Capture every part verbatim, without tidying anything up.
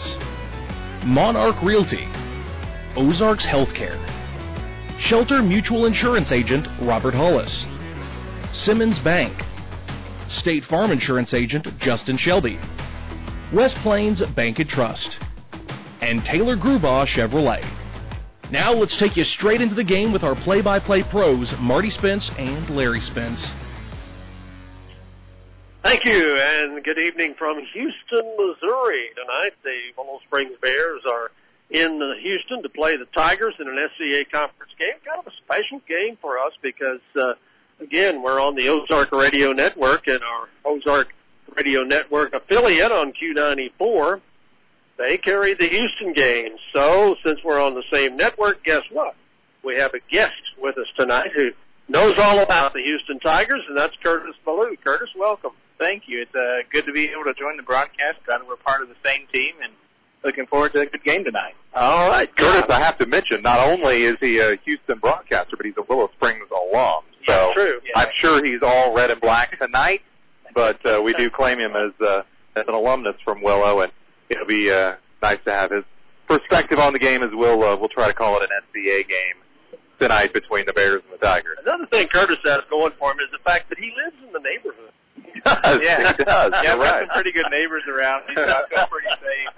Tigers. Monarch Realty, Ozarks Healthcare, Shelter Mutual Insurance Agent Robert Hollis, Simmons Bank, State Farm Insurance Agent Justin Shelby, West Plains Bank and Trust, and Taylor Grubaugh Chevrolet. Now let's take you straight into the game with our play-by-play pros, Marty Spence and Larry Spence. Thank you, and good evening from Houston, Missouri. Tonight, the Willow Springs Bears are in Houston to play the Tigers in an S C A conference game. Kind of a special game for us because, uh, again, we're on the Ozark Radio Network, and our Ozark Radio Network affiliate on Q ninety-four, they carry the Houston game. So, since we're on the same network, guess what? We have a guest with us tonight who knows all about the Houston Tigers, and that's Curtis Ballou. Curtis, welcome. Thank you. It's uh, good to be able to join the broadcast. Glad we're part of the same team, and looking forward to a good game tonight. All right, Curtis, I have to mention, not only is he a Houston broadcaster, but he's a Willow Springs alum. So yeah, true. Yeah. I'm sure he's all red and black tonight, but uh, we do claim him as, uh, as an alumnus from Willow, and it'll be uh, nice to have his perspective on the game as we'll, uh, we'll try to call it an S C A game tonight between the Bears and the Tigers. Another thing Curtis has going for him is the fact that he lives in the neighborhood. He does. Yeah, he does. Yeah, we've right. got some pretty good neighbors around. He's got feel pretty safe.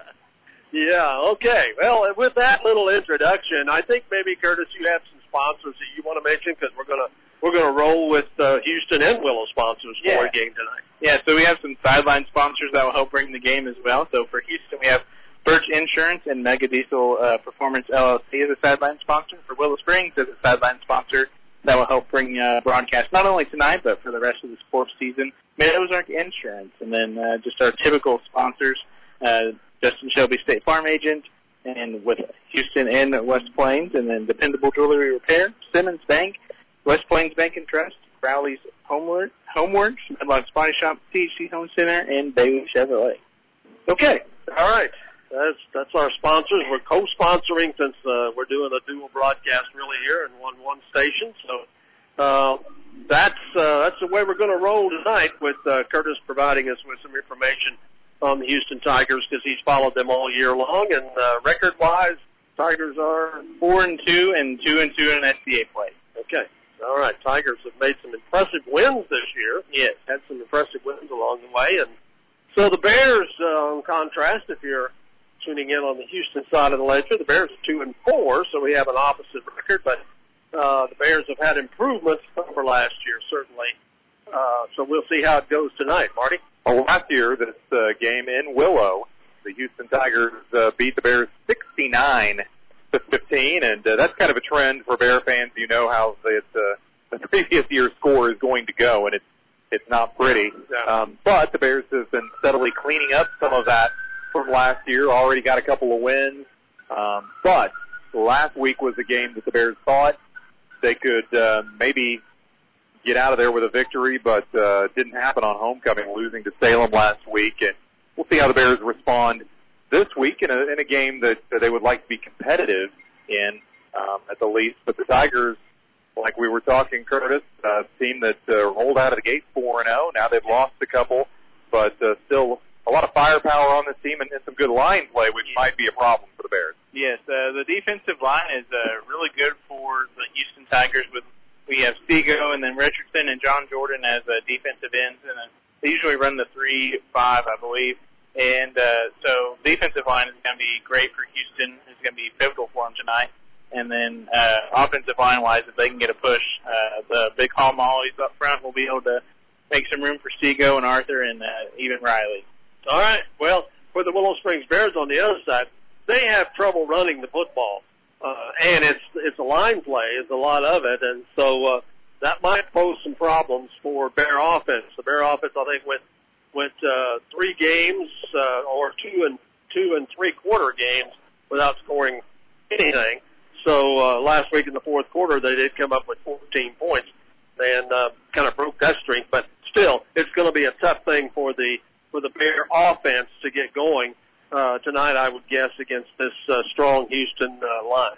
Yeah, okay. Well, with that little introduction, I think maybe, Curtis, you have some sponsors that you want to mention because we're going to we're going to roll with uh, Houston and Willow sponsors for yeah. our game tonight. Yeah, so we have some sideline sponsors that will help bring the game as well. So for Houston, we have Birch Insurance and Mega Diesel uh, Performance L L C as a sideline sponsor. For Willow Springs as a sideline sponsor that will help bring uh, broadcast not only tonight but for the rest of the sports season. Mid-Ozark Insurance, and then uh, just our typical sponsors, uh, Justin Shelby, State Farm Agent, and with Houston and West Plains, and then Dependable Jewelry Repair, Simmons Bank, West Plains Bank and Trust, Crowley's Homeward, Homeworks, Medlock's Body Shop, T H C Home Center, and Bailey Chevrolet. Okay, all right. That's that's our sponsors. We're co-sponsoring since uh, we're doing a dual broadcast really here in one one station. So uh, that's uh, that's the way we're going to roll tonight with uh, Curtis providing us with some information on the Houston Tigers because he's followed them all year long. And uh, record-wise, Tigers are four and two and two and two in S C A play. Okay. All right. Tigers have made some impressive wins this year. Yes. Had some impressive wins along the way. And so the Bears, uh, in contrast, if you're tuning in on the Houston side of the ledger, the Bears are two and four, so we have an opposite record. But uh, the Bears have had improvements over last year, certainly. Uh, so we'll see how it goes tonight, Marty. Well, last year, this uh, game in Willow, the Houston Tigers uh, beat the Bears sixty-nine to fifteen, and uh, that's kind of a trend for Bear fans. You know how the, uh, the previous year's score is going to go, and it's it's not pretty. Um, but the Bears have been steadily cleaning up some of that from last year. Already got a couple of wins, um, but last week was a game that the Bears thought they could uh, maybe get out of there with a victory, but uh, didn't happen on homecoming, losing to Salem last week. And we'll see how the Bears respond this week in a, in a game that, that they would like to be competitive in, um, at the least. But the Tigers, like we were talking, Curtis, a uh, team that uh, rolled out of the gate four and oh. Now they've lost a couple, but uh, still a lot of firepower on this team and, and some good line play, which might be a problem for the Bears. Yes, uh, the defensive line is uh, really good for the Houston Tigers. With we have Seago and then Richardson and John Jordan as uh, defensive ends, and uh, they usually run the three five, I believe. And uh, so defensive line is going to be great for Houston. It's going to be pivotal for them tonight. And then uh, offensive line-wise, if they can get a push, uh, the big Hall Mollies up front will be able to make some room for Seago and Arthur and uh, even Riley. All right. Well, for the Willow Springs Bears on the other side, they have trouble running the football. Uh, and it's it's a line play, is a lot of it, and so uh, that might pose some problems for Bear offense. The Bear offense, I think, went went uh, three games uh, or two and two and three quarter games without scoring anything. So uh, last week in the fourth quarter, they did come up with fourteen points and uh, kind of broke that streak. But still, it's going to be a tough thing for the for the Bear offense to get going uh, tonight, I would guess, against this uh, strong Houston uh, line.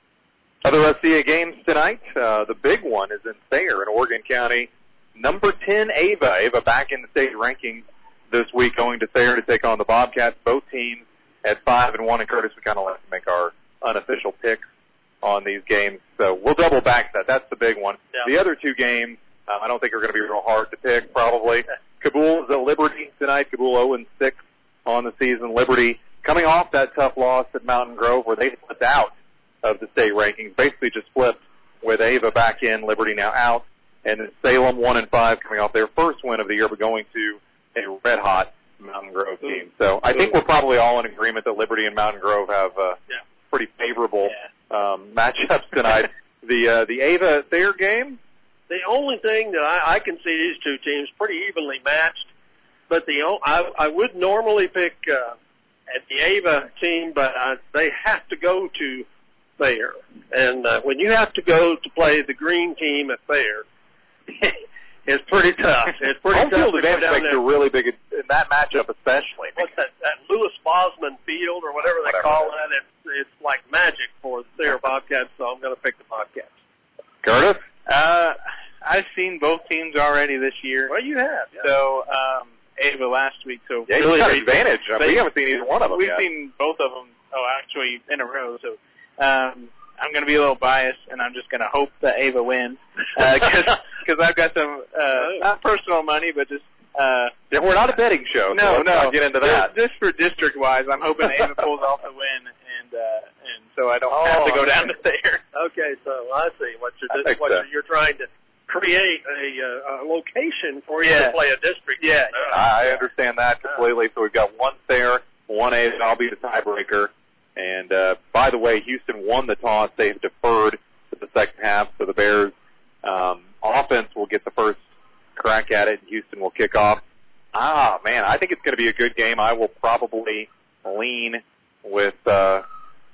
Other S C A games tonight. Uh, the big one is in Thayer in Oregon County. Number ten, Ava. Ava back in the state rankings this week, going to Thayer to take on the Bobcats. Both teams at five and one, and Curtis, we kind of like to make our unofficial picks on these games. So we'll double back that. That's the big one. Yeah. The other two games, um, I don't think are going to be real hard to pick, probably. Kabul is at Liberty tonight. Kabul oh and six on the season. Liberty coming off that tough loss at Mountain Grove where they flipped out of the state rankings, basically just flipped with Ava back in, Liberty now out, and then Salem one and five coming off their first win of the year, but going to a red-hot Mountain Grove team. So I think we're probably all in agreement that Liberty and Mountain Grove have uh, yeah. pretty favorable yeah. um, matchups tonight. the uh, the Ava Thayer game. The only thing that I, I can see these two teams pretty evenly matched, but the I, I would normally pick uh, at the Ava team, but uh, they have to go to Thayer, and uh, when you have to go to play the green team at Thayer, it's pretty tough. It's pretty Home tough field to go advantage down makes there. a really big in that matchup, especially. What's that? That Lewis Bosman Field or whatever they Whatever. call it. It's it's like magic for the Thayer Bobcats, so I'm going to pick the Bobcats. Curtis? Uh, I've seen both teams already this year. Well, you have. Yeah. So, um, Ava last week. So Yeah, really you got they- advantage. I mean, they- we haven't seen either one of them We've yet. seen both of them. Oh, actually, in a row. So, um, I'm going to be a little biased, and I'm just going to hope that Ava wins because uh, I've got some uh, not personal money, but just uh, Yeah, we're not a betting show, so no, let's no. not get into that. Just, just for district wise, I'm hoping Ava pulls off the win, and uh, and so I don't Oh, have to go okay. down to there. Okay, so I see what I you're think what so. you're, you're trying to create a, uh, a location for you Yeah. to play a district. Yeah. Uh, I understand that completely. So we've got one there, one A, and I'll be the tiebreaker. And uh, by the way, Houston won the toss. They've deferred to the second half, so the Bears um, offense will get the first crack at it, and Houston will kick off. Ah, man, I think it's going to be a good game. I will probably lean with uh,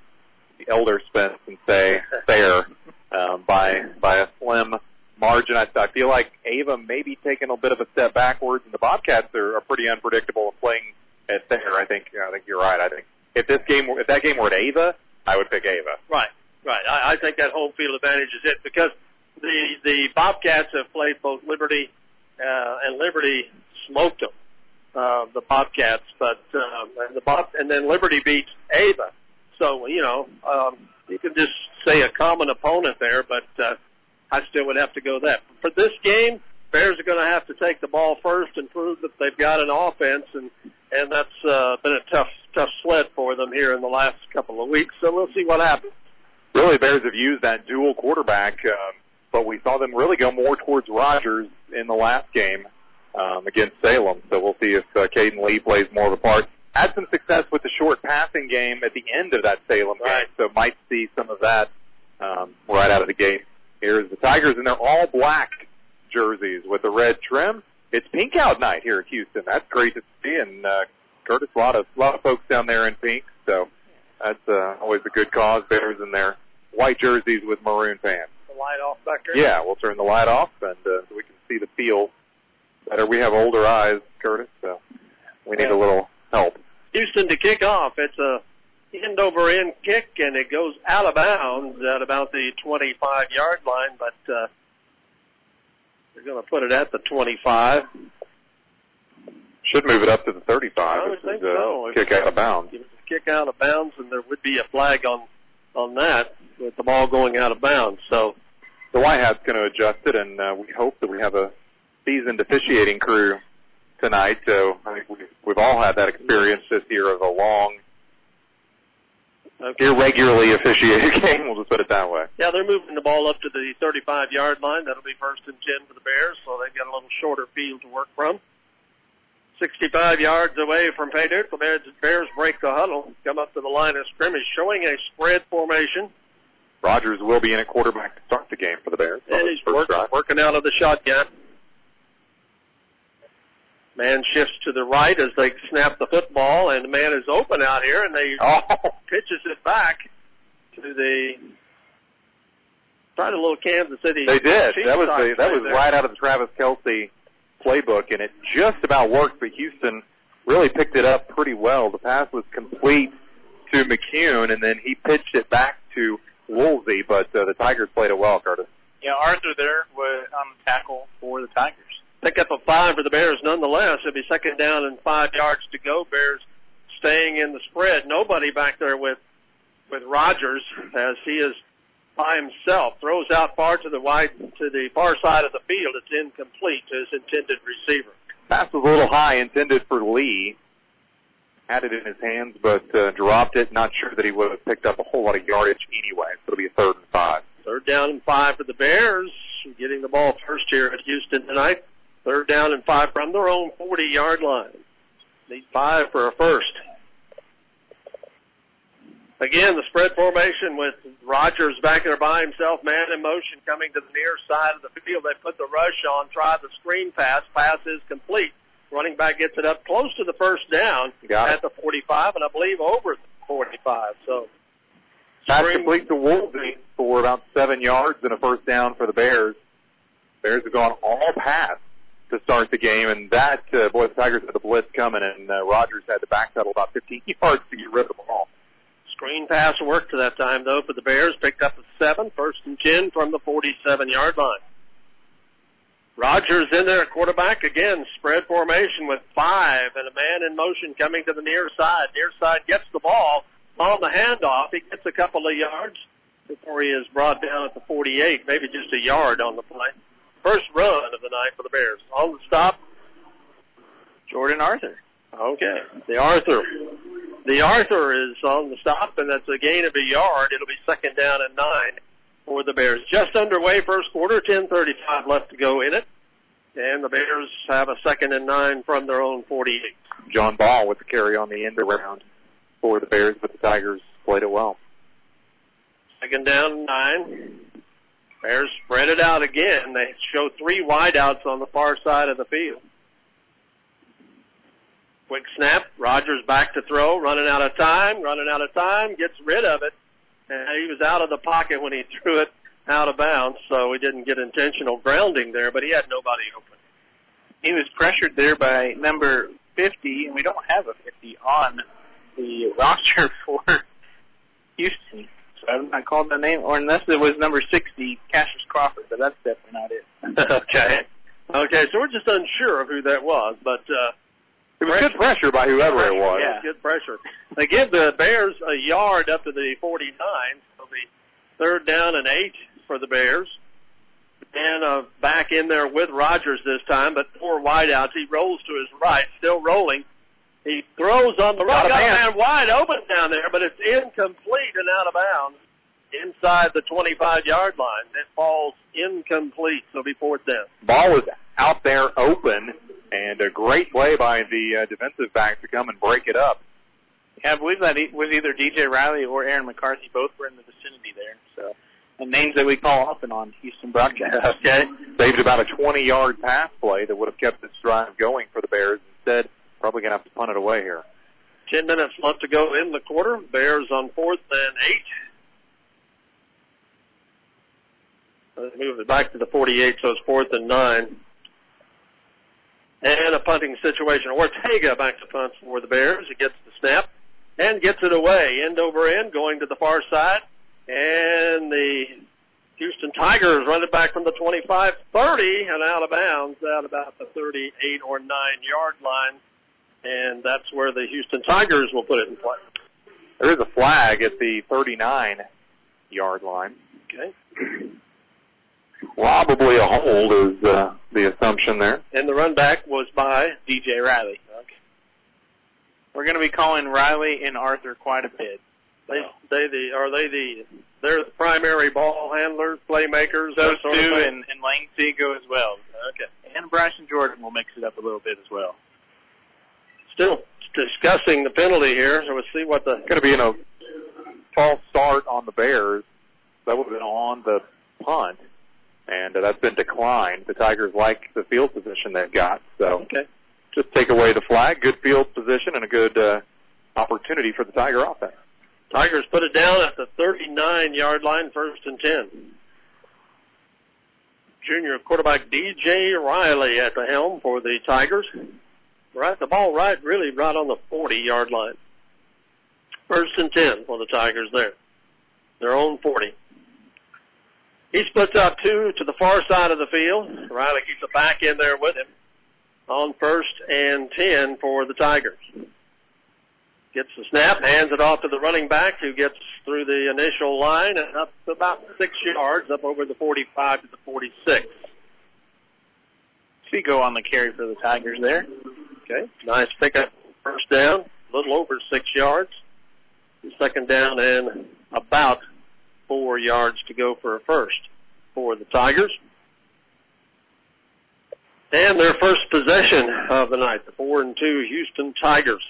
the elder Spence and say fair um, by by a slim margin. I, I feel like Ava may be taking a bit of a step backwards, and the Bobcats are, are pretty unpredictable playing at Thayer. I think I think you're right. I think if this game were, if that game were at Ava, I would pick Ava. Right, right. I, I think that home field advantage is it because the the Bobcats have played both Liberty uh, and Liberty smoked them. Uh, the Bobcats, but um, and the Bob and then Liberty beats Ava. So you know um, you can just say a common opponent there, but uh, I still would have to go that. For this game, Bears are going to have to take the ball first and prove that they've got an offense, and and that's uh, been a tough tough sled for them here in the last couple of weeks. So we'll see what happens. Really, Bears have used that dual quarterback, um, but we saw them really go more towards Rogers in the last game um, against Salem. So we'll see if uh, Caden Lee plays more of a part. Had some success with the short passing game at the end of that Salem game, Right. so might see some of that um, right out of the gate. Here's the Tigers in their all black jerseys with the red trim. It's pink out night here at Houston. That's great to see, and uh, Curtis, a lot of a lot of folks down there in pink, so that's uh, always a good cause. Bears in their white jerseys with maroon pants. The light off back there. Yeah, we'll turn the light off, and uh, so we can see the field better. We have older eyes, Curtis, so we need Yeah. a little help. Houston to kick off. It's a end over end kick, and it goes out of bounds at about the twenty-five yard line, but uh, they're going to put it at the twenty-five. Should move it up to the thirty-five. I would This think is, uh, so. Kick out of bounds. If it's a kick out of bounds, and there would be a flag on on that with the ball going out of bounds. So The White Hat's going to adjust it, and uh, we hope that we have a seasoned officiating crew tonight. So I think we've, we've all had that experience this year of a long, okay. irregularly officiated game. We'll just put it that way. Yeah, they're moving the ball up to the thirty-five yard line. That'll be first and ten for the Bears, so they've got a little shorter field to work from. sixty-five yards away from pay dirt, the Bears, Bears break the huddle, come up to the line of scrimmage, showing a spread formation. Rogers will be in at quarterback to start the game for the Bears. on And his he's first work, drive. working out of the shotgun. Man shifts to the right as they snap the football, and the man is open out here, and they Oh, pitches it back to the tried a little Kansas City. they did. Chiefs That was side the, that play was there. right out of the Travis Kelce playbook, and it just about worked, but Houston really picked it up pretty well. The pass was complete to McCune, and then he pitched it back to Woolsey, but uh, the Tigers played it well, Curtis. Yeah, Arthur there was on the tackle for the Tigers. Pick up a five for the Bears nonetheless. It'll be second down and five yards to go. Bears staying in the spread. Nobody back there with, with Rogers as he is by himself. Throws out far to the wide, to the far side of the field. It's incomplete to his intended receiver. Pass was a little high, intended for Lee. Had it in his hands, but uh, dropped it. Not sure that he would have picked up a whole lot of yardage anyway. So it'll be a third and five. Third down and five for the Bears. Getting the ball first here at Houston tonight. Third down and five from their own forty-yard line. Need five for a first. Again, the spread formation with Rogers back there by himself, man in motion coming to the near side of the field. They put the rush on, try the screen pass. Pass is complete. Running back gets it up close to the first down at the forty-five, and I believe over the forty-five. So, pass complete to Woolsey for about seven yards and a first down for the Bears. Bears have gone all pass to start the game, and that, uh, boy, the Tigers had the blitz coming, and uh, Rogers had to backpedal about fifteen yards to get rid of the ball. Screen pass worked to that time, though, for the Bears. Picked up a seven, first and ten from the forty-seven-yard line. Rogers in there at quarterback. Again, spread formation with five and a man in motion coming to the near side. Near side gets the ball on the handoff. He gets a couple of yards before he is brought down at the forty-eight, maybe just a yard on the play. First run of the night for the Bears. On the stop, Jordan Arthur. Okay, the Arthur. The Arthur is on the stop, and that's a gain of a yard. It'll be second down and nine for the Bears. Just underway, first quarter, ten thirty-five left to go in it. And the Bears have a second and nine from their own forty-eight. John Ball with the carry on the end around for the Bears, but the Tigers played it well. Second down and nine. Bears spread it out again. They show three wideouts on the far side of the field. Quick snap. Rogers back to throw, running out of time, running out of time, gets rid of it. And he was out of the pocket when he threw it out of bounds, so he didn't get intentional grounding there, but he had nobody open. He was pressured there by number fifty, and we don't have a fifty on the roster for Houston. So I'm not calling the name, or unless it was number sixty, Cassius Crawford, but that's definitely not it. Okay. Okay, so we're just unsure of who that was, but uh, it was pressure. Good pressure by whoever pressure, it was. Yeah, good pressure. They give the Bears a yard up to the forty-nine, so the third down and eight for the Bears. And uh, back in there with Rogers this time, but four wideouts. He rolls to his right, still rolling. He throws on the right, got a man wide open down there, but it's incomplete and out of bounds inside the twenty-five-yard line. It falls incomplete, so it'll be fourth down. Ball was out there open, and a great play by the uh, defensive back to come and break it up. Yeah, I believe that was either D J Riley or Aaron McCarthy. Both were in the vicinity there. So, and names that we call often on Houston broadcast. Okay. Saved about a twenty-yard pass play that would have kept this drive going for the Bears. Instead, probably going to have to punt it away here. Ten minutes left to go in the quarter. Bears on fourth and eight. Let's move it back to the forty-eight, so it's fourth and nine. And a punting situation. Ortega back to punt for the Bears. He gets the snap and gets it away, end over end, going to the far side. And the Houston Tigers run it back from the twenty-five thirty and out of bounds at about the thirty-eight or nine-yard line. And that's where the Houston Tigers will put it in play. There is a flag at the thirty-nine-yard line. Okay. Probably a hold is uh, the assumption there. And the run back was by D J Riley. Okay. We're going to be calling Riley and Arthur quite a bit. They, they the are they the they're the primary ball handlers, playmakers. Those two and, and Lane Seago as well. Okay. And Bryson Jordan will mix it up a little bit as well. Still discussing the penalty here, so we'll see what the going to be in a false start on the Bears. That would have been on the punt. And uh, that's been declined. The Tigers like the field position they've got. So okay. Just take away the flag. Good field position and a good uh, opportunity for the Tiger offense. Tigers put it down at the thirty-nine-yard line, first and ten. Junior quarterback D J Riley at the helm for the Tigers. Right, the ball right, really right on the forty-yard line. First and ten for the Tigers there. Their own forty. He splits out two to the far side of the field. Riley keeps it back in there with him on first and ten for the Tigers. gets the snap, hands it off to the running back, who gets through the initial line and up to about six yards, up over the forty-five to the forty-six. Seago on the carry for the Tigers there. Okay, nice pickup, first down, a little over six yards. Second down and about four yards to go for a first for the Tigers. And their first possession of the night, the four and two Houston Tigers.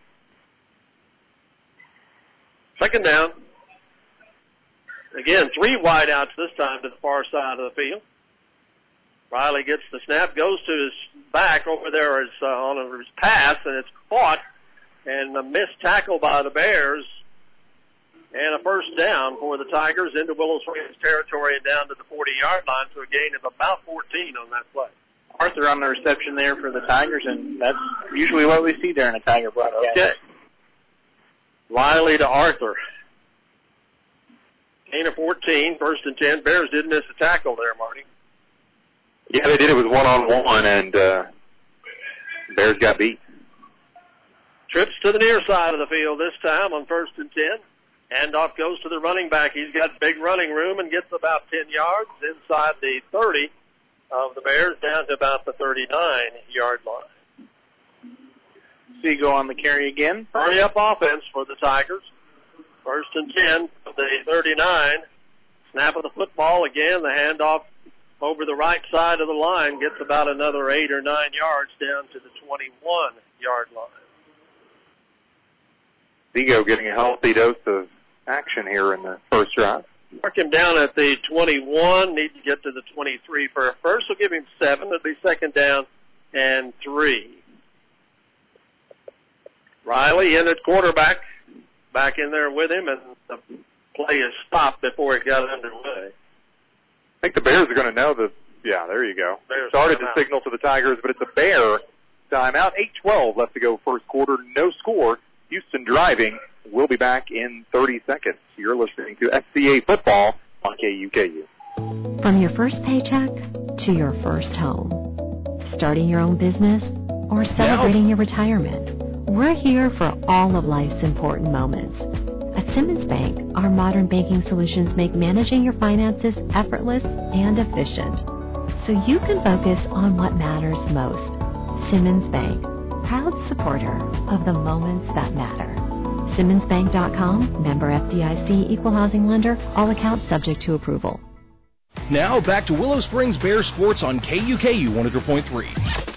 Second down. Again, three wideouts this time to the far side of the field. Riley gets the snap, goes to his back over there is, uh, on his pass, and it's caught, and a missed tackle by the Bears, and a first down for the Tigers into Willow Springs territory and down to the forty-yard line, to a gain of about fourteen on that play. Arthur on the reception there for the Tigers, and that's usually what we see there in a Tiger broadcast. Okay. Riley to Arthur. Gain of fourteen, first and ten. Bears did miss a tackle there, Marty. Yeah, they did. It was one-on-one, and uh, Bears got beat. Trips to the near side of the field this time on first and ten. Handoff goes to the running back. He's got big running room and gets about ten yards inside the thirty of the Bears, down to about the thirty-nine-yard line. Seago on the carry again. Hurry up offense for the Tigers. First and ten of the thirty-nine. Snap of the football again. The handoff over the right side of the line gets about another eight or nine yards down to the twenty-one-yard line. Seago getting a healthy dose of action here in the first drive. Mark him down at the twenty-one. Need to get to the twenty-three for a first. We'll give him seven. It'll be second down and three. Riley in at quarterback, back in there with him, and the play is stopped before it got underway. I think the Bears are going to know that, yeah, there you go. Bears started to timeout. signal to the Tigers, but it's a Bear timeout. eight twelve left to go first quarter, no score. Houston driving. We'll be back in thirty seconds. You're listening to S C A Football on K U K U. From your first paycheck to your first home, starting your own business, or celebrating your retirement, we're here for all of life's important moments. At Simmons Bank, our modern banking solutions make managing your finances effortless and efficient, so you can focus on what matters most. Simmons Bank, proud supporter of the moments that matter. Simmons Bank dot com, member F D I C, equal housing lender, all accounts subject to approval. Now back to Willow Springs Bears Sports on K U K U one hundred point three.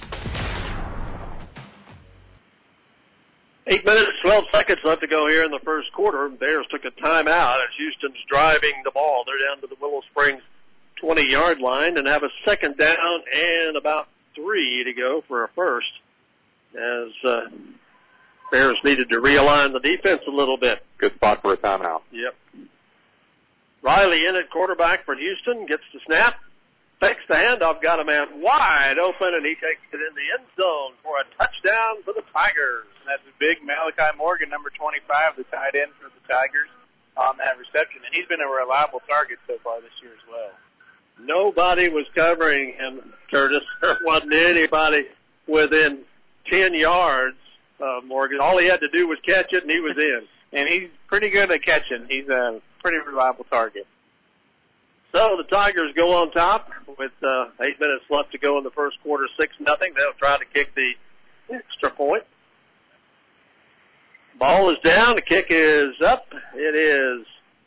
Eight minutes, twelve seconds left to go here in the first quarter. Bears took a timeout as Houston's driving the ball. They're down to the Willow Springs twenty-yard line and have a second down and about three to go for a first, as uh, Bears needed to realign the defense a little bit. Good spot for a timeout. Yep. Riley in at quarterback for Houston, gets the snap, takes the handoff, got a man wide open, and he takes it in the end zone for a touchdown for the Tigers. That's a big Malachi Morgan, number twenty-five, the tight end for the Tigers, on that reception. And he's been a reliable target so far this year as well. Nobody was covering him, Curtis. There wasn't anybody within ten yards of Morgan. All he had to do was catch it, and he was in. And he's pretty good at catching. He's a pretty reliable target. So the Tigers go on top with uh, eight minutes left to go in the first quarter, six nothing. They'll try to kick the extra point. Ball is down. The kick is up. It is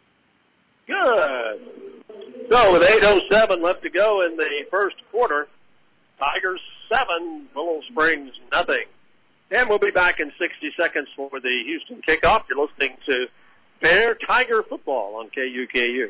good. So with eight oh seven left to go in the first quarter, Tigers seven, Willow Springs nothing. And we'll be back in sixty seconds for the Houston kickoff. You're listening to Bear Tiger Football on K U K U.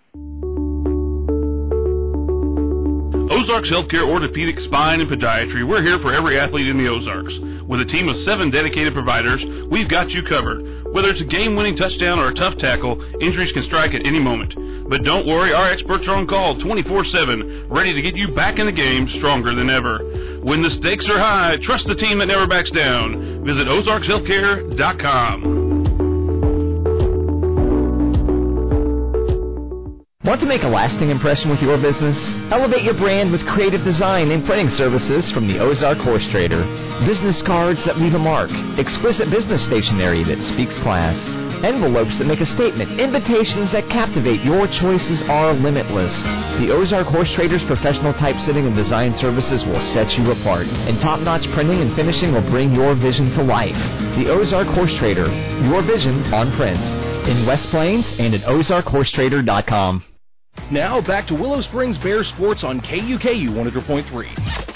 Ozarks Healthcare Orthopedic, Spine, and Podiatry. We're here for every athlete in the Ozarks. With a team of seven dedicated providers, we've got you covered. Whether it's a game-winning touchdown or a tough tackle, injuries can strike at any moment. But don't worry, our experts are on call twenty-four seven, ready to get you back in the game stronger than ever. When the stakes are high, trust the team that never backs down. Visit Ozarks Healthcare dot com. Want to make a lasting impression with your business? Elevate your brand with creative design and printing services from the Ozark Horse Trader. Business cards that leave a mark, exquisite business stationery that speaks class, envelopes that make a statement, invitations that captivate. Your choices are limitless. The Ozark Horse Trader's professional typesetting and design services will set you apart, and top-notch printing and finishing will bring your vision to life. The Ozark Horse Trader, your vision on print. In West Plains and at ozark horse trader dot com. Now back to Willow Springs Bears Sports on K U K U one hundred point three.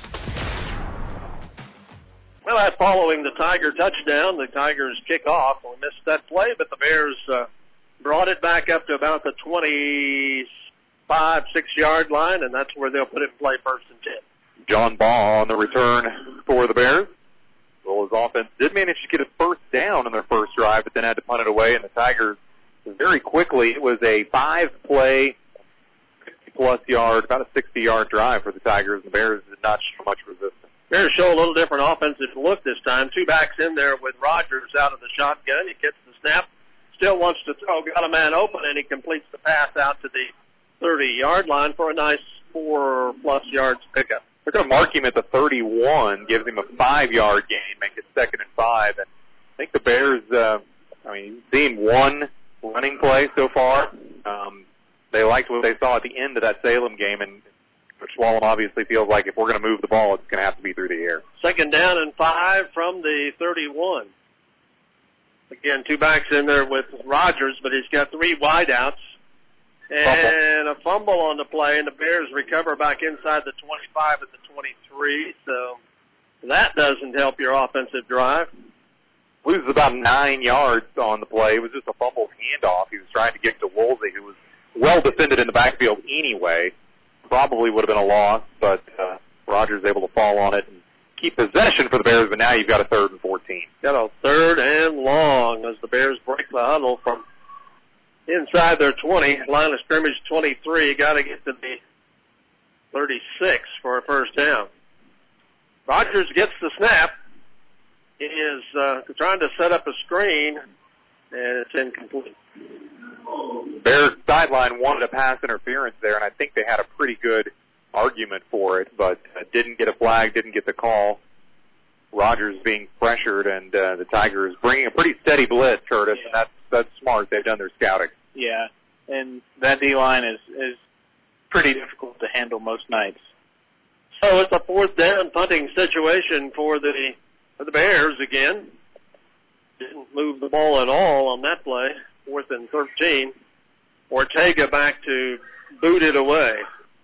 Well, that following the Tiger touchdown, the Tigers kick off. We missed that play, but the Bears uh, brought it back up to about the twenty-five, six-yard line, and that's where they'll put it in play first and ten. John Ball on the return for the Bears. Well, his offense did manage to get a first down in their first drive, but then had to punt it away, and the Tigers very quickly, it was a five-play, fifty-plus yard, about a sixty-yard drive for the Tigers, and the Bears did not show much resistance. Bears show a little different offensive look this time. Two backs in there with Rogers out of the shotgun. He gets the snap, still wants to throw, got a man open, and he completes the pass out to the thirty-yard line for a nice four-plus yards pickup. They're going to mark him at the thirty-one, gives him a five-yard gain, make it second and five. And I think the Bears, uh, I mean, seen one running play so far. Um, they liked what they saw at the end of that Salem game, and Coach Swallam obviously feels like if we're going to move the ball, it's going to have to be through the air. Second down and five from the thirty-one. Again, two backs in there with Rogers, but he's got three wideouts. And a fumble on the play, and the Bears recover back inside the twenty-five at the twenty-three. So that doesn't help your offensive drive. Loses about nine yards on the play. It was just a fumbled handoff. He was trying to get to Woolsey, who was well defended in the backfield anyway. Probably would have been a loss, but uh, Rogers able to fall on it and keep possession for the Bears, but now you've got a third and fourteen. Got a third and long as the Bears break the huddle from inside their twenty, line of scrimmage twenty-three, got to get to the thirty-six for a first down. Rogers gets the snap. He is uh, trying to set up a screen, and it's incomplete. Bears sideline wanted a pass interference there, and I think they had a pretty good argument for it, but uh, didn't get a flag, didn't get the call. Rogers being pressured, and uh, the Tigers bringing a pretty steady blitz, Curtis, yeah. and that's that's smart. They've done their scouting. Yeah, and that D-line is, is pretty difficult to handle most nights. So it's a fourth down punting situation for the for the Bears again. Didn't move the ball at all on that play. Fourth and thirteen. Ortega back to boot it away.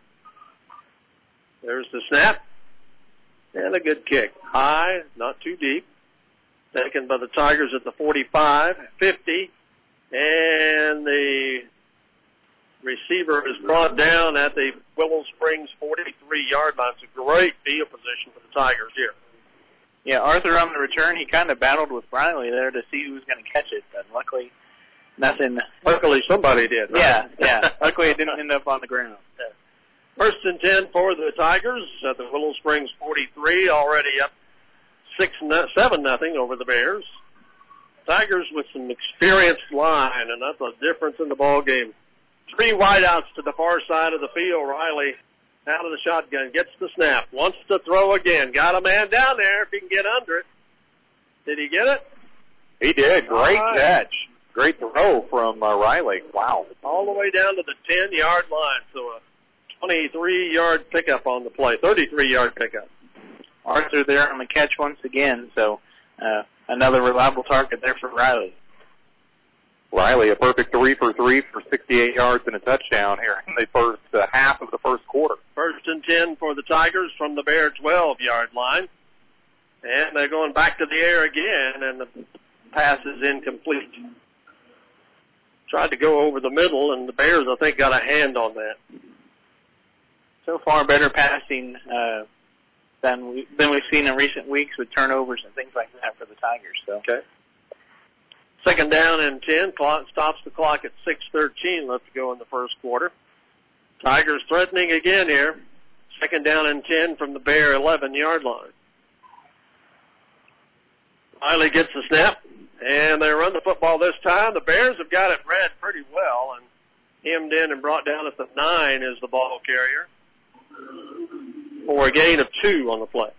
There's the snap. And a good kick. High, not too deep. Taken by the Tigers at the forty-five, fifty. And the receiver is brought down at the Willow Springs forty-three-yard line. It's a great field position for the Tigers here. Yeah, Arthur on the return, he kind of battled with Riley there to see who was going to catch it, but luckily nothing. Luckily somebody did, right? Yeah, yeah. Luckily it didn't end up on the ground. Yeah. First and ten for the Tigers at the Willow Springs forty-three, already up six, seven nothing over the Bears. Tigers with some experienced line, and that's a difference in the ball game. Three wideouts to the far side of the field. Riley out of the shotgun, gets the snap, wants to throw again. Got a man down there if he can get under it. Did he get it? He did. Great right. catch. Great throw from uh, Riley. Wow. All the way down to the ten-yard line. So a twenty-three-yard pickup on the play, thirty-three-yard pickup. Arthur there on the catch once again, so uh, another reliable target there for Riley. Riley, a perfect three for three for sixty-eight yards and a touchdown here in the first uh, half of the first quarter. First and ten for the Tigers from the Bear twelve-yard line. And they're going back to the air again, and the pass is incomplete. Tried to go over the middle, and the Bears, I think, got a hand on that. So far, better passing uh, than, we, than we've seen in recent weeks with turnovers and things like that for the Tigers. So. Okay. Second down and ten. Clock stops the clock at six thirteen left to go in the first quarter. Tigers threatening again here. Second down and ten from the Bear eleven-yard line. Riley gets the snap, and they run the football this time. The Bears have got it read pretty well, and hemmed in and brought down at the nine is the ball carrier for a gain of two on the play.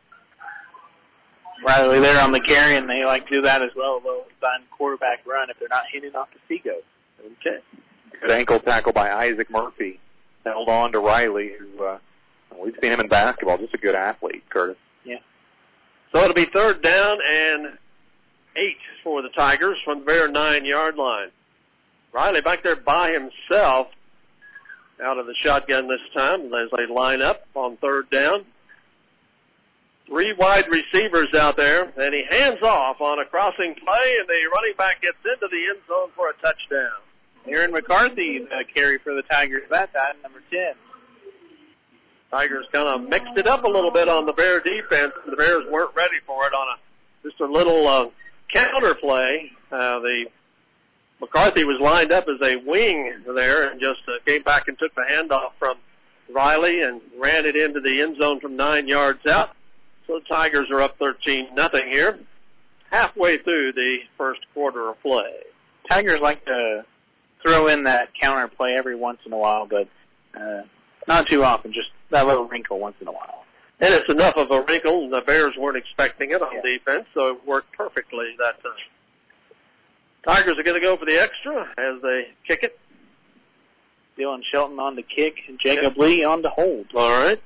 Riley there on the carry, and they like to do that as well. They'll sign quarterback run if they're not hitting off the Seagulls. Okay. Good ankle tackle by Isaac Murphy. Held on to Riley, who uh, we've seen him in basketball. Just a good athlete, Curtis. Yeah. So it'll be third down and eight for the Tigers from their nine-yard line. Riley back there by himself out of the shotgun this time as they line up on third down. Three wide receivers out there, and he hands off on a crossing play, and the running back gets into the end zone for a touchdown. Aaron McCarthy uh, carry for the Tigers that time, number ten. Tigers kind of mixed it up a little bit on the Bear defense. The Bears weren't ready for it on a just a little uh, counter play. Uh, the McCarthy was lined up as a wing there and just uh, came back and took the handoff from Riley and ran it into the end zone from nine yards out. So the Tigers are up thirteen nothing here, halfway through the first quarter of play. Tigers like to throw in that counter play every once in a while, but uh, not too often, just that little wrinkle once in a while. And it's enough of a wrinkle, and the Bears weren't expecting it on yeah. defense, so it worked perfectly that time. Tigers are going to go for the extra as they kick it. Dylan Shelton on the kick, and Jacob yeah. Lee on the hold. All right.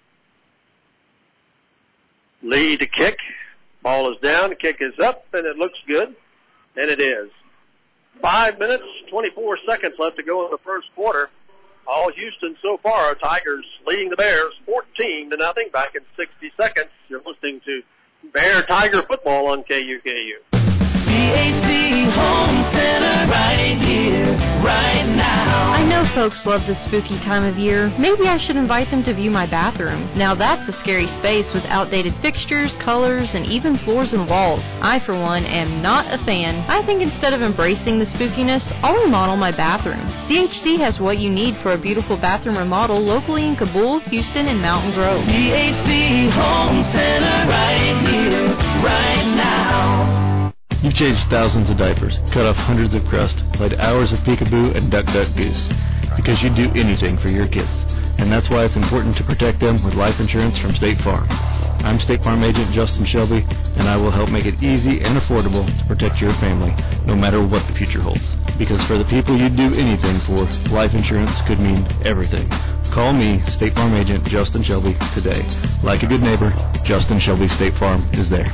Lee to kick. Ball is down, the kick is up, and it looks good, and it is. Five minutes, twenty-four seconds left to go in the first quarter. All Houston so far, Tigers leading the Bears fourteen to nothing. Back in sixty seconds, you're listening to Bear Tiger football on K U K U. B A C Home Center right here, right now. I know folks love this spooky time of year. Maybe I should invite them to view my bathroom. Now that's a scary space with outdated fixtures, colors, and even floors and walls. I, for one, am not a fan. I think instead of embracing the spookiness, I'll remodel my bathroom. C H C has what you need for a beautiful bathroom remodel locally in Kabul, Houston, and Mountain Grove. B A C Home Center right here, right now. You've changed thousands of diapers, cut off hundreds of crust, played hours of peekaboo and duck duck goose, because you'd do anything for your kids. And that's why it's important to protect them with life insurance from State Farm. I'm State Farm Agent Justin Shelby, and I will help make it easy and affordable to protect your family, no matter what the future holds. Because for the people you'd do anything for, life insurance could mean everything. Call me, State Farm Agent Justin Shelby, today. Like a good neighbor, Justin Shelby State Farm is there.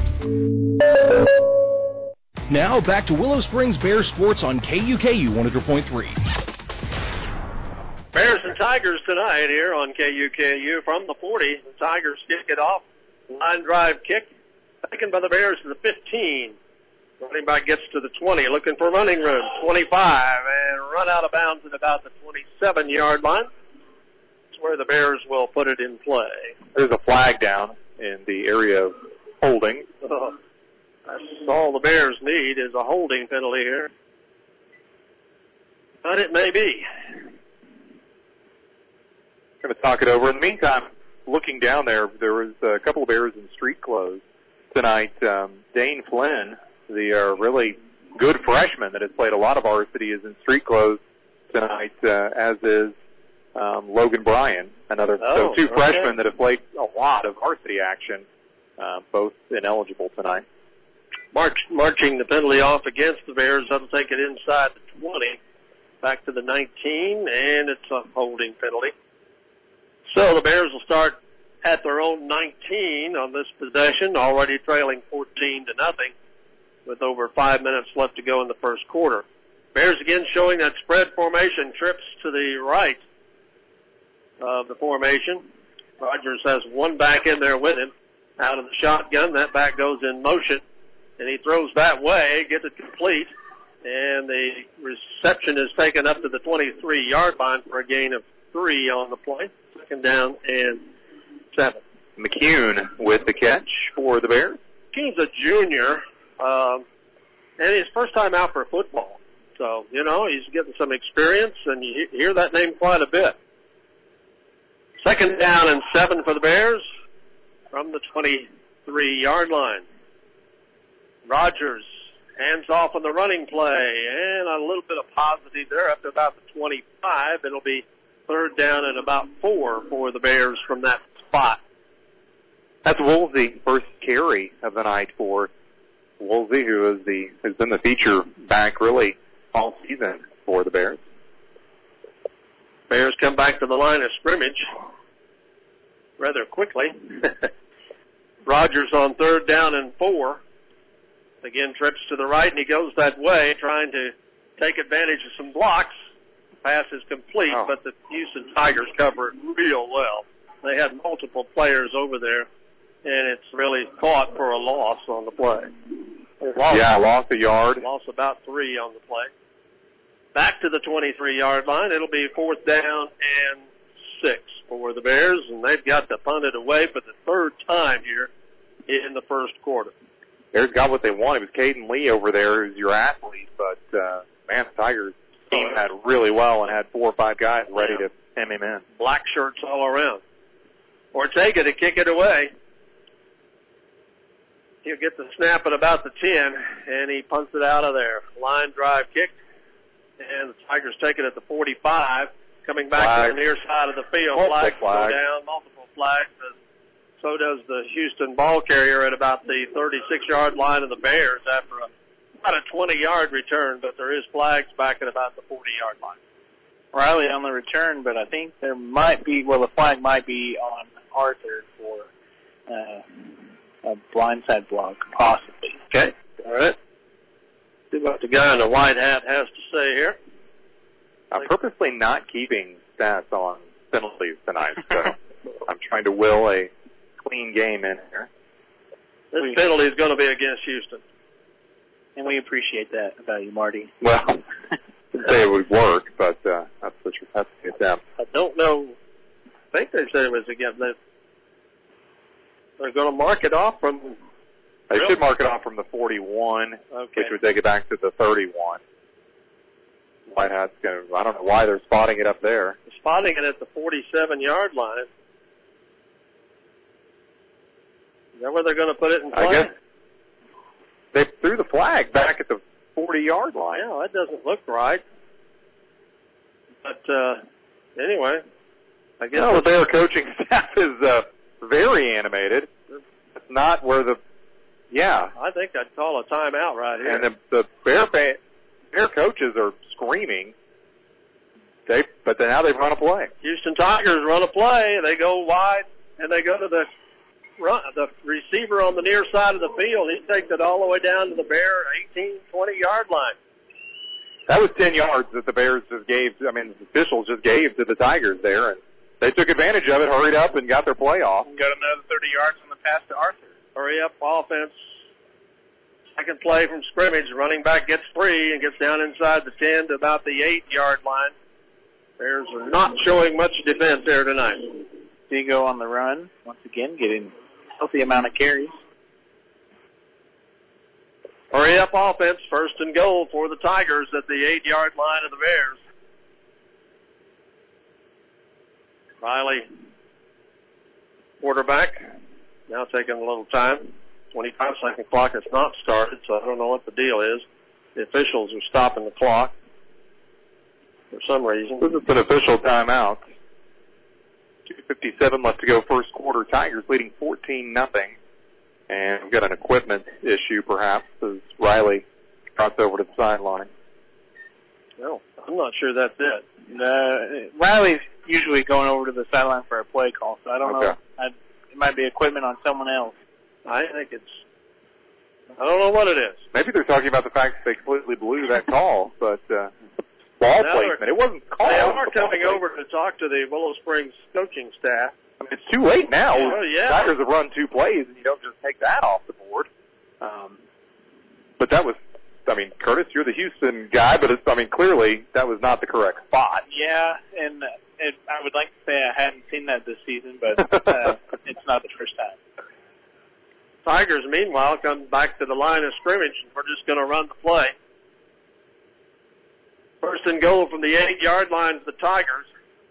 Now back to Willow Springs Bears sports on K U K U one hundred point three. Bears and Tigers tonight here on K U K U from the forty. The Tigers kick it off. Line drive kick taken by the Bears to the fifteen. Running back gets to the twenty, looking for running room. twenty-five, and run out of bounds at about the twenty-seven-yard line. That's where the Bears will put it in play. There's a flag down in the area of holding. Uh, that's all the Bears need is a holding penalty here. But it may be. Going to talk it over. In the meantime, looking down there, there was a couple of Bears in street clothes tonight. Um, Dane Flynn, the uh, really good freshman that has played a lot of varsity, is in street clothes tonight, uh, as is um, Logan Bryan, another oh, so two okay. freshmen that have played a lot of varsity action, uh, both ineligible tonight. March, marching the penalty off against the Bears. That'll take it inside the twenty, back to the nineteen, and it's a holding penalty. So the Bears will start at their own nineteen on this possession, already trailing fourteen to nothing, with over five minutes left to go in the first quarter. Bears again showing that spread formation, trips to the right of the formation. Rogers has one back in there with him out of the shotgun. That back goes in motion, and he throws that way, gets it complete, and the reception is taken up to the twenty-three-yard line for a gain of three on the play. Second down and seven. McCune with the catch for the Bears. McCune's a junior, um, and his first time out for football. So, you know, he's getting some experience, and you hear that name quite a bit. Second down and seven for the Bears from the twenty-three-yard line. Rogers Hands off on the running play, and a little bit of positive there up to about the twenty-five. It'll be third down and about four for the Bears from that spot. That's Woolsey, first carry of the night for Woolsey, who is the has been the feature back really all season for the Bears. Bears come back to the line of scrimmage rather quickly. Rogers on third down and four. Again, trips to the right, and he goes that way, trying to take advantage of some blocks. Pass is complete, oh. but the Houston Tigers cover it real well. They had multiple players over there, and it's really fought for a loss on the play. Lost, yeah, lost a yard. Lost about three on the play. Back to the twenty-three-yard line. It'll be fourth down and six for the Bears, and they've got to punt it away for the third time here in the first quarter. Bears got what they wanted. It was Caden Lee over there who's your athlete, but, uh, man, the Tigers team had really well and had four or five guys ready yeah. to hem him in. Black shirts all around. Ortega to kick it away. He'll get the snap at about the ten, and he punts it out of there. Line drive kick, and the Tigers take it at the forty-five. Coming back flag. to the near side of the field. Flags flag. go down, multiple flags. So does the Houston ball carrier at about the thirty-six-yard line of the Bears after a, about a twenty-yard return, but there is flags back at about the forty-yard line. Riley on the return, but I think there might be, well, the flag might be on Arthur for uh, a blindside block, possibly. Okay. All right. See what the guy in the white hat has to say here. I'm purposely not keeping stats on penalties tonight, so I'm trying to will a clean game in here. This we, penalty is going to be against Houston. And we appreciate that about you, Marty. Well, I didn't say it would work, but uh, that's the that's the attempt. I don't know. I think they said it was against that. They're going to mark it off from... They really? should mark it off from the forty-one, okay. which would take it back to the thirty-one. White Hat's going to, I don't know why they're spotting it up there. They're spotting it at the forty-seven-yard line. Is that where they're going to put it in play? I guess they threw the flag back at the forty-yard line. Yeah, that doesn't look right. But, uh, anyway, I guess... No, the Bear coaching staff is uh, very animated. It's not where the... Yeah. I think I'd call a timeout right here. And the, the Bear fan, Bear coaches are screaming, they, but then now they've run a play. Houston Tigers run a play. They go wide, and they go to the run, the receiver on the near side of the field. He takes it all the way down to the Bear eighteen, twenty-yard line. That was ten yards that the Bears just gave, I mean, the officials just gave to the Tigers there, and they took advantage of it, hurried up, and got their play off. And got another thirty yards on the pass to Arthur. Hurry up offense. Second play from scrimmage. Running back gets free and gets down inside the ten to about the eight-yard line. Bears are not showing much defense there tonight. Digo on the run, once again, getting a healthy amount of carries. Hurry up offense. First and goal for the Tigers at the eight-yard line of the Bears. Riley, quarterback, now taking a little time. twenty-five second clock has not started, so I don't know what the deal is. The officials are stopping the clock for some reason. This is an official timeout. two fifty-seven left to go first quarter. Tigers leading fourteen nothing. And we've got an equipment issue, perhaps, as Riley cuts over to the sideline. No, I'm not sure that's it. Uh, Riley's usually going over to the sideline for a play call, so I don't okay. know. I, it might be equipment on someone else. I think it's, I don't know what it is. Maybe they're talking about the fact that they completely blew that call, but uh, ball now placement, it wasn't called. They are coming over to talk to the Willow Springs coaching staff. I mean, it's too late now. Oh, yeah. Tigers have run two plays, and you don't just take that off the board. Um, but that was, I mean, Curtis, you're the Houston guy, but it's, I mean, clearly that was not the correct spot. Yeah, and it, I would like to say I hadn't seen that this season, but uh, it's not the first time. Tigers, meanwhile, come back to the line of scrimmage, and we're just going to run the play. First and goal from the eight-yard line is the Tigers,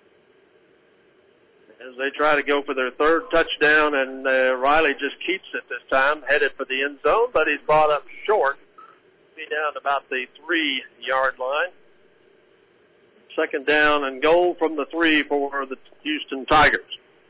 as they try to go for their third touchdown, and uh, Riley just keeps it this time, headed for the end zone, but he's brought up short. be down about the three-yard line. Second down and goal from the three for the Houston Tigers.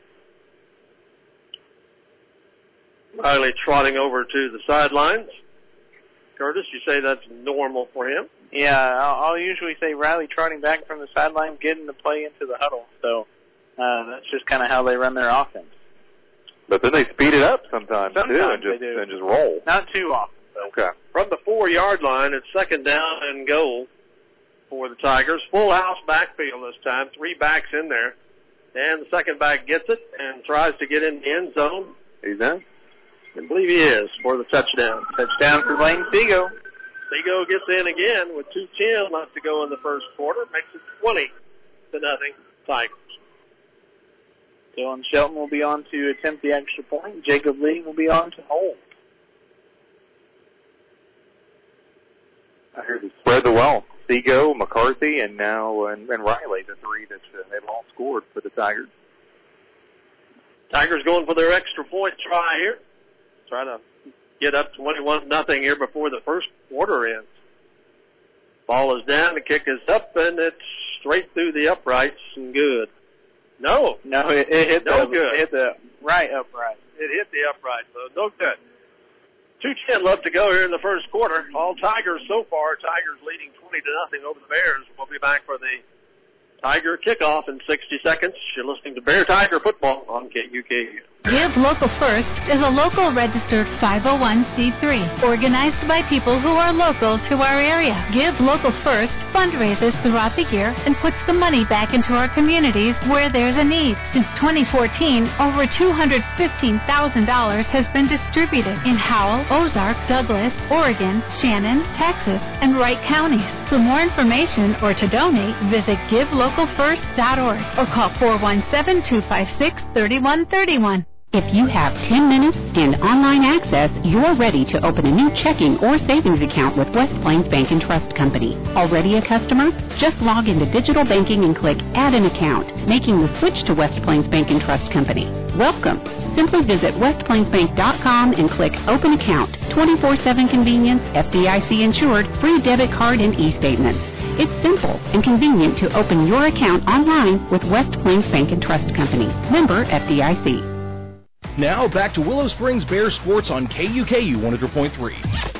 Riley trotting over to the sidelines. Curtis, you say that's normal for him? Yeah, I'll, I'll usually say Riley trotting back from the sideline, getting the play into the huddle. So uh, that's just kind of how they run their offense. But then they speed it up sometimes, sometimes too, and just, they do. and just roll. Not too often. Okay. From the four-yard line, it's second down and goal for the Tigers. Full house backfield this time. Three backs in there. And the second back gets it and tries to get in the end zone. He's in. I believe he is for the touchdown. Touchdown for Lane Seago. Seago gets in again with two ten left to go in the first quarter. Makes it twenty to nothing Tigers. Dylan Shelton will be on to attempt the extra point. Jacob Lee will be on to hold. I heard they spread the wealth. Seago, McCarthy, and now and, and Riley, the three that uh, they've all scored for the Tigers. Tigers going for their extra point try here. Try to get up twenty-one nothing here before the first quarter ends. Ball is down, the kick is up, and it's straight through the uprights and good. No. No, it, it hit no the, good. It hit the right upright. It hit the upright, so no good. two ten left to go here in the first quarter. All Tigers so far. Tigers leading twenty to nothing over the Bears. We'll be back for the Tiger kickoff in sixty seconds. You're listening to Bear Tiger Football on K U K U. Give Local First is a local registered five oh one c three organized by people who are local to our area. Give Local First fundraises throughout the year and puts the money back into our communities where there's a need. Since twenty fourteen, over two hundred fifteen thousand dollars has been distributed in Howell, Ozark, Douglas, Oregon, Shannon, Texas, and Wright counties. For more information or to donate, visit give local first dot org or call four one seven, two five six, three one three one. If you have ten minutes and online access, you're ready to open a new checking or savings account with West Plains Bank and Trust Company. Already a customer? Just log into digital banking and click Add an Account, making the switch to West Plains Bank and Trust Company. Welcome. Simply visit west plains bank dot com and click Open Account. twenty-four seven convenience, F D I C insured, free debit card and e-statements. It's simple and convenient to open your account online with West Plains Bank and Trust Company. Member F D I C. Now back to Willow Springs Bears Sports on K U K U one hundred point three.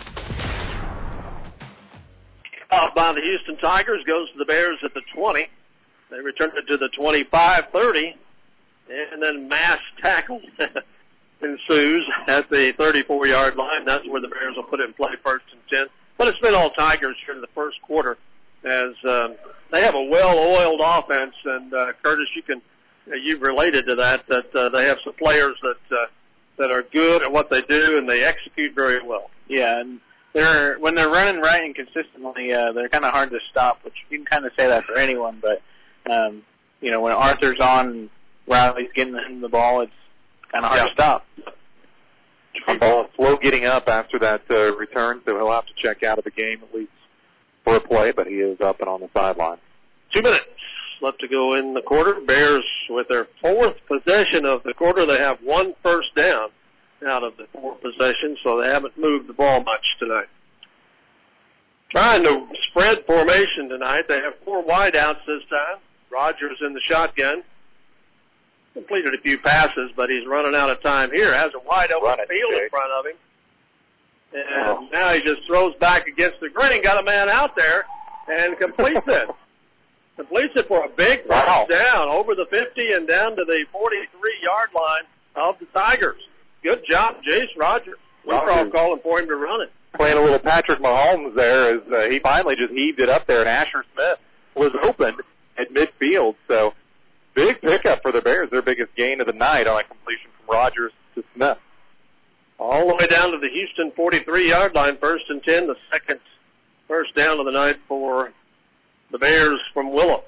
Out by the Houston Tigers goes to the Bears at the twenty. They return it to the twenty-five thirty, and then mass tackle ensues at the thirty-four-yard line. That's where the Bears will put it in play first and ten. But it's been all Tigers here in the first quarter as um, they have a well-oiled offense, and uh, Curtis, you can you've related to that, that uh, they have some players that uh, that are good at what they do, and they execute very well. Yeah, and they're when they're running right and consistently, uh, they're kind of hard to stop, which you can kind of say that for anyone. But, um, you know, when Arthur's on and Riley's getting him the ball, it's kind of hard yeah. to stop. John Ball is slow getting up after that uh, return, so he'll have to check out of the game at least for a play, but he is up and on the sideline. Two minutes left to go in the quarter. Bears with their fourth possession of the quarter. They have one first down out of the four possessions, so they haven't moved the ball much tonight. Trying to spread formation tonight. They have four wideouts this time. Rogers in the shotgun. Completed a few passes, but he's running out of time here. Has a wide open Run it, field Jake. in front of him. And Oh. now he just throws back against the green. Got a man out there and completes it. Completes it for a big first Wow. down over the fifty and down to the forty-three-yard line of the Tigers. Good job, Jace Rogers. We were all Rogers. calling for him to run it. Playing a little Patrick Mahomes there as uh, he finally just heaved it up there, and Asher Smith was open at midfield. So big pickup for the Bears, their biggest gain of the night on a completion from Rogers to Smith. All the way down to the Houston forty-three-yard line, first and ten, the second first down of the night for the Bears from Willow.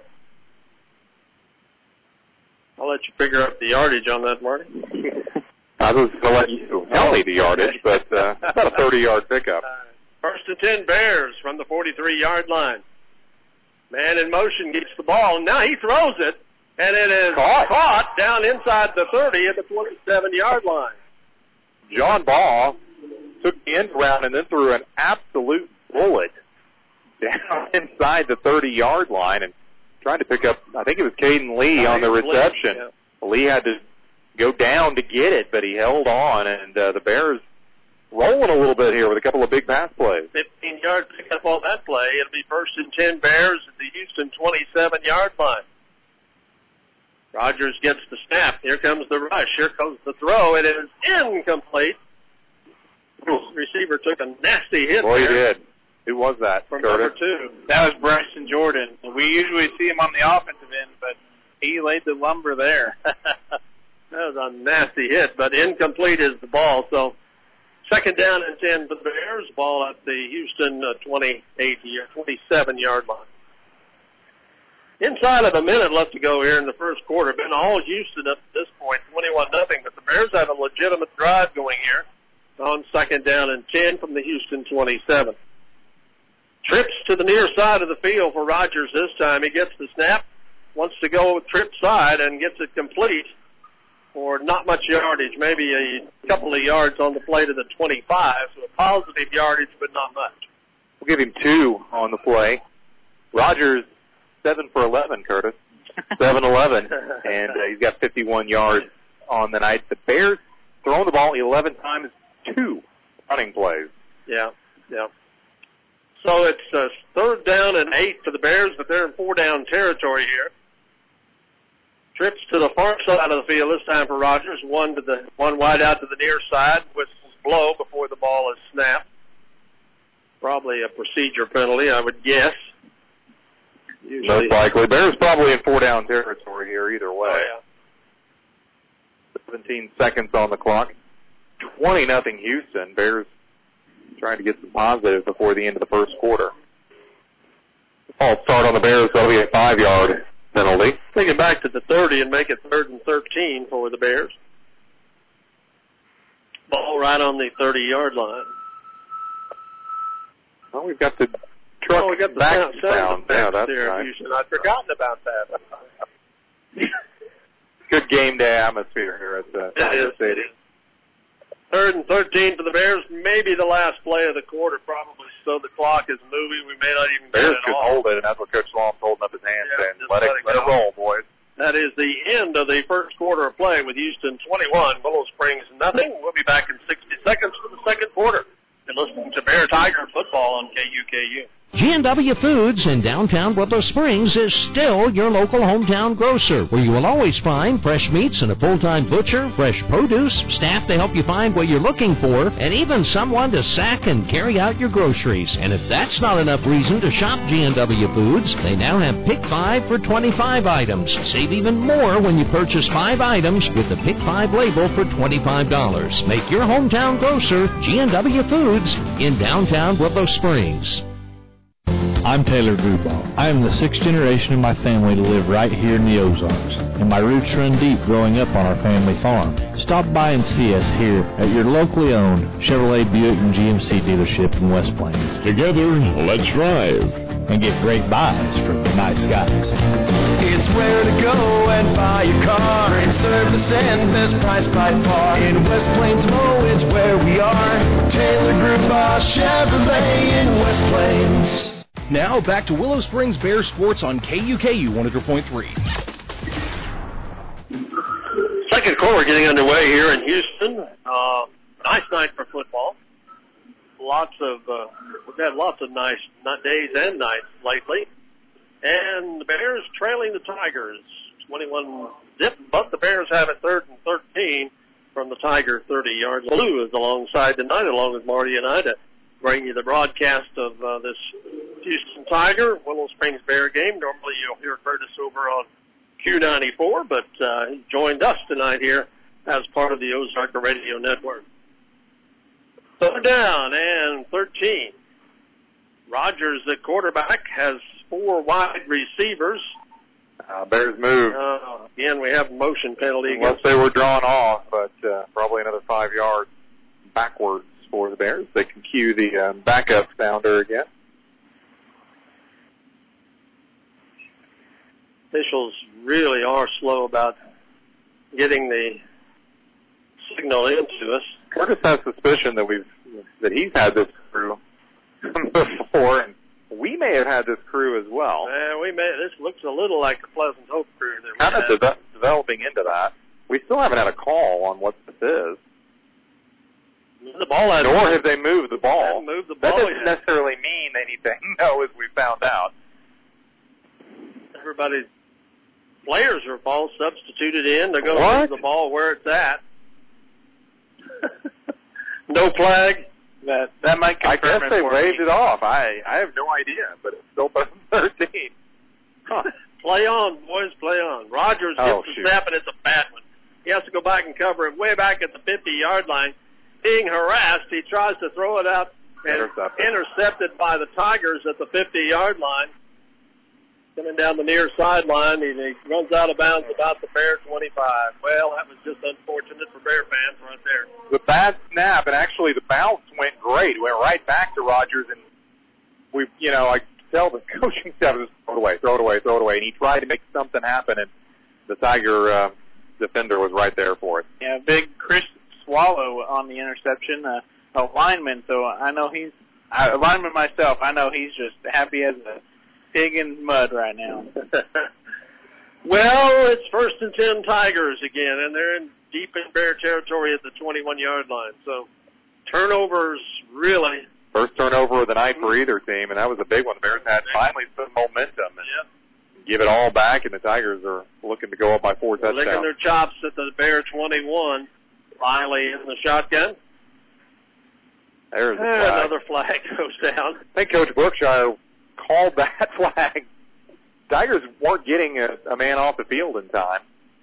I'll let you figure out the yardage on that, Marty. I was going to let you tell me the yardage, but uh, about a thirty-yard pickup. First and ten, Bears from the forty-three-yard line. Man in motion gets the ball, and now he throws it, and it is Caught. caught down inside the thirty at the twenty-seven-yard line. John Ball took the end round and then threw an absolute bullet down inside the thirty-yard line and trying to pick up, I think it was Caden Lee on the reception. Lee, yeah. Lee had to go down to get it, but he held on, and uh, the Bears rolling a little bit here with a couple of big pass plays. fifteen-yard pickup on that play. It'll be first and ten Bears at the Houston twenty-seven-yard line. Rogers gets the snap. Here comes the rush. Here comes the throw. It is incomplete. The receiver took a nasty hit Boy, there. he did. Who was that, From Curtis? number two. That was Bryson Jordan. We usually see him on the offensive end, but he laid the lumber there. That was a nasty hit, but incomplete is the ball. So second down and ten for the Bears. Ball at the Houston uh, twenty-eight, twenty-seven-yard line. Inside of a minute left to go here in the first quarter. Been all Houston up to this point, twenty-one nothing. But the Bears have a legitimate drive going here on second down and ten from the Houston twenty-seven. Trips to the near side of the field for Rogers this time. He gets the snap, wants to go trip side, and gets it complete for not much yardage, maybe a couple of yards on the play to the twenty-five. So a positive yardage, but not much. We'll give him two on the play. Rogers, seven for eleven, Curtis. seven eleven, and uh, he's got fifty-one yards on the night. The Bears throwing the ball eleven times, two running plays. Yeah, yeah. So it's uh, third down and eight for the Bears, but they're in four-down territory here. Trips to the far side of the field this time for Rogers. One to the one wide out to the near side. Whistles blow before the ball is snapped. Probably a procedure penalty, I would guess. Usually. Most likely. Bears probably in four-down territory here either way. Oh, yeah. seventeen seconds on the clock. twenty nothing Houston. Bears trying to get some positive before the end of the first quarter. False start on the Bears. That'll be a five-yard penalty. Take it back to the thirty and make it third and thirteen for the Bears. Ball right on the thirty-yard line. Well, we've got the truck oh, we got the back sound. sound. Yeah, that's there, nice. Houston. I'd forgotten about that. Good game day atmosphere here at the Tiger Stadium. Third and thirteen for the Bears. Maybe the last play of the quarter, probably. So the clock is moving. We may not even Bears get it could all. hold it, and that's what Coach Long's holding up his hands Yeah, saying, let, let it, it let it go. roll, boys. That is the end of the first quarter of play with Houston twenty-one, Willow Springs nothing. We'll be back in sixty seconds for the second quarter. You're listening to Bear Tiger football on K U K U. G and W Foods in downtown Willow Springs is still your local hometown grocer, where you will always find fresh meats and a full-time butcher, fresh produce, staff to help you find what you're looking for, and even someone to sack and carry out your groceries. And if that's not enough reason to shop G and W Foods, they now have Pick five for twenty-five items. Save even more when you purchase five items with the Pick five label for twenty-five dollars. Make your hometown grocer G and W Foods in downtown Willow Springs. I'm Taylor Dubaugh. I am the sixth generation of my family to live right here in the Ozarks, and my roots run deep growing up on our family farm. Stop by and see us here at your locally owned Chevrolet Buick and G M C dealership in West Plains. Together, let's drive. And get great buys from the nice guys. It's where to go and buy your car. Great service and best price by far. In West Plains, Mo is where we are. Taylor Group of Chevrolet in West Plains. Now back to Willow Springs Bears Sports on K U K U one hundred point three. Second quarter getting underway here in Houston. Uh, nice night for football. Lots of uh, we've had lots of nice not days and nights lately, and the Bears trailing the Tigers twenty-one zip, but the Bears have it third and thirteen from the Tiger thirty yards. Blue is alongside tonight, along with Marty and I, to bring you the broadcast of uh, this Houston Tiger Willow Springs Bear game. Normally you'll hear Curtis over on Q ninety-four, but uh, he joined us tonight here as part of the Ozark Radio Network. Third down and thirteen. Rogers, the quarterback, has four wide receivers. Uh, Bears move. Uh, again, we have a motion penalty. Unless they were drawn off, but uh, probably another five yards backwards for the Bears. They can cue the um, backup sounder again. Officials really are slow about getting the signal into us. Curtis has suspicion that we've that he's had this through before, and we may have had this crew as well. Uh, we may. This looks a little like the Pleasant Hope crew. That kind of de- developing into that. We still haven't had a call on what this is. The ball has Nor have they moved the ball. Moved the ball that doesn't yet. necessarily mean anything, no, as we found out. Everybody's players are ball substituted in. They're going to What? leave the ball where it's at. No flag. That that might I confirm guess it they for waved me. it off. I I have no idea, but it's still thirteen. Huh. Play on, boys, play on. Rogers gets Oh, the shoot. snap, and it's a bad one. He has to go back and cover it way back at the fifty-yard line. Being harassed, he tries to throw it out and Intercepted. intercepted by the Tigers at the fifty-yard line. Coming down the near sideline, and he runs out of bounds about the Bear twenty-five. Well, that was just unfortunate for Bear fans right there. The bad snap, and actually the bounce went great. Went right back to Rogers, and we, you know, I could tell the coaching staff was throw it away, throw it away, throw it away, and he tried to make something happen, and the Tiger uh, defender was right there for it. Yeah, big Chris Swallow on the interception, uh, a lineman. So I know he's I, a lineman myself. I know he's just happy as a pig in mud right now. Well, it's first and ten Tigers again, and they're in deep in Bear territory at the twenty-one-yard line. So turnovers really. First turnover of the night for either team, and that was a big one. The Bears had finally some momentum and Yep. give it all back, and the Tigers are looking to go up by four They're licking touchdowns. their chops at the Bear twenty-one. Riley in the shotgun. There's the And flag. another flag goes down. I think Coach Brookshire called that flag. Tigers weren't getting a, a man off the field in time.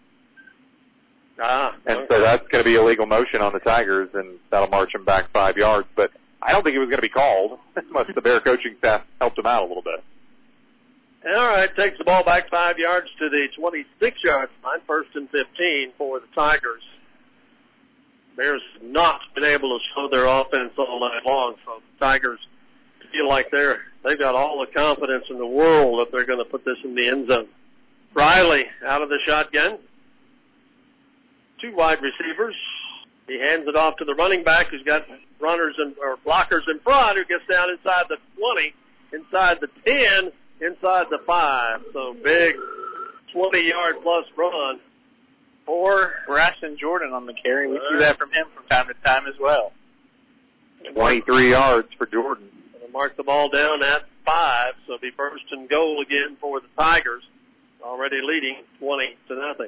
Ah, And okay. so that's going to be illegal motion on the Tigers, and that'll march them back five yards. But I don't think it was going to be called unless the Bear coaching staff helped them out a little bit. All right, takes the ball back five yards to the twenty-six-yard line, first and fifteen for the Tigers. Bears have not been able to slow their offense all night long, so the Tigers feel like they're they've got all the confidence in the world that they're going to put this in the end zone. Riley out of the shotgun. Two wide receivers. He hands it off to the running back who's got runners and or blockers in front, who gets down inside the twenty, inside the ten, inside the five. So big twenty-yard plus run for Braxton Jordan on the carry. We see that from him from time to time as well. twenty-three yards for Jordan. They'll mark the ball down at five, so it'll be first and goal again for the Tigers, already leading twenty to nothing.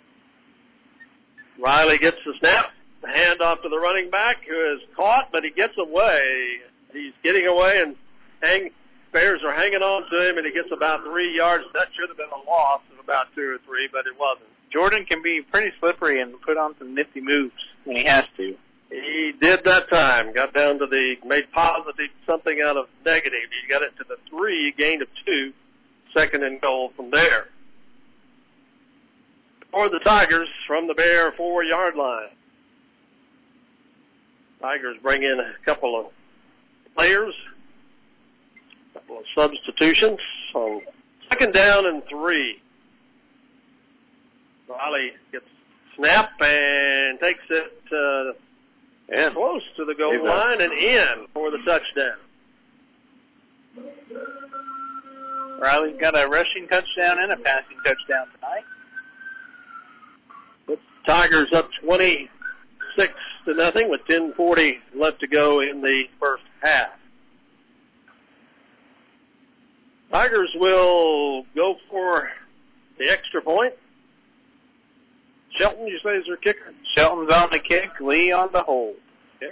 Riley gets the snap, the handoff to the running back, who is caught, but he gets away. He's getting away, and hang, Bears are hanging on to him, and he gets about three yards. That should have been a loss of about two or three, but it wasn't. Jordan can be pretty slippery and put on some nifty moves when he has to. He did that time. Got down to the, made positive something out of negative. He got it to the three, gained of two, second and goal from there. For the Tigers from the Bear four-yard line. Tigers bring in a couple of players, a couple of substitutions on second down and three. Riley gets snap and takes it uh, And close to the goal He's line and in for the touchdown. Riley's got a rushing touchdown and a passing touchdown tonight. Tigers up twenty-six to nothing with ten forty left to go in the first half. Tigers will go for the extra point. Shelton, you say, is their kicker? Shelton's on the kick, Lee on the hold. Okay.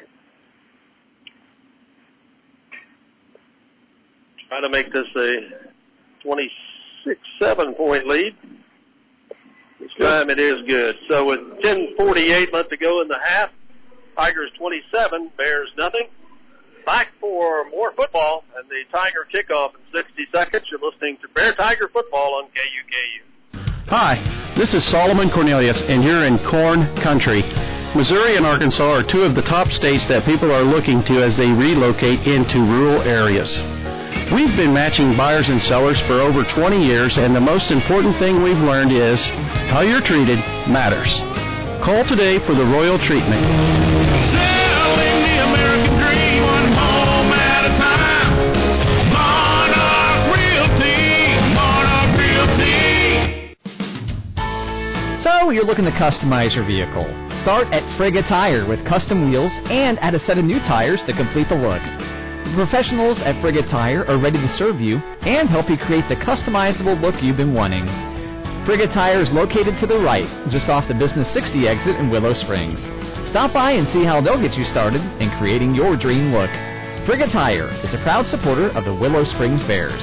Try to make this a twenty-six seven point lead. This time it is good. So with ten forty-eight left to go in the half, Tigers twenty-seven, Bears nothing. Back for more football and the Tiger kickoff in sixty seconds. You're listening to Bear Tiger Football on K U K U. Hi, this is Solomon Cornelius, and you're in Corn Country. Missouri and Arkansas are two of the top states that people are looking to as they relocate into rural areas. We've been matching buyers and sellers for over twenty years, and the most important thing we've learned is how you're treated matters. Call today for the royal treatment. Selling the American dream one home at a time. know you're looking to customize your vehicle. Start at Frigga Tire with custom wheels and add a set of new tires to complete the look. The professionals at Frigga Tire are ready to serve you and help you create the customizable look you've been wanting. Frigga Tire is located to the right, just off the Business sixty exit in Willow Springs. Stop by and see how they'll get you started in creating your dream look. Frigga Tire is a proud supporter of the Willow Springs Bears.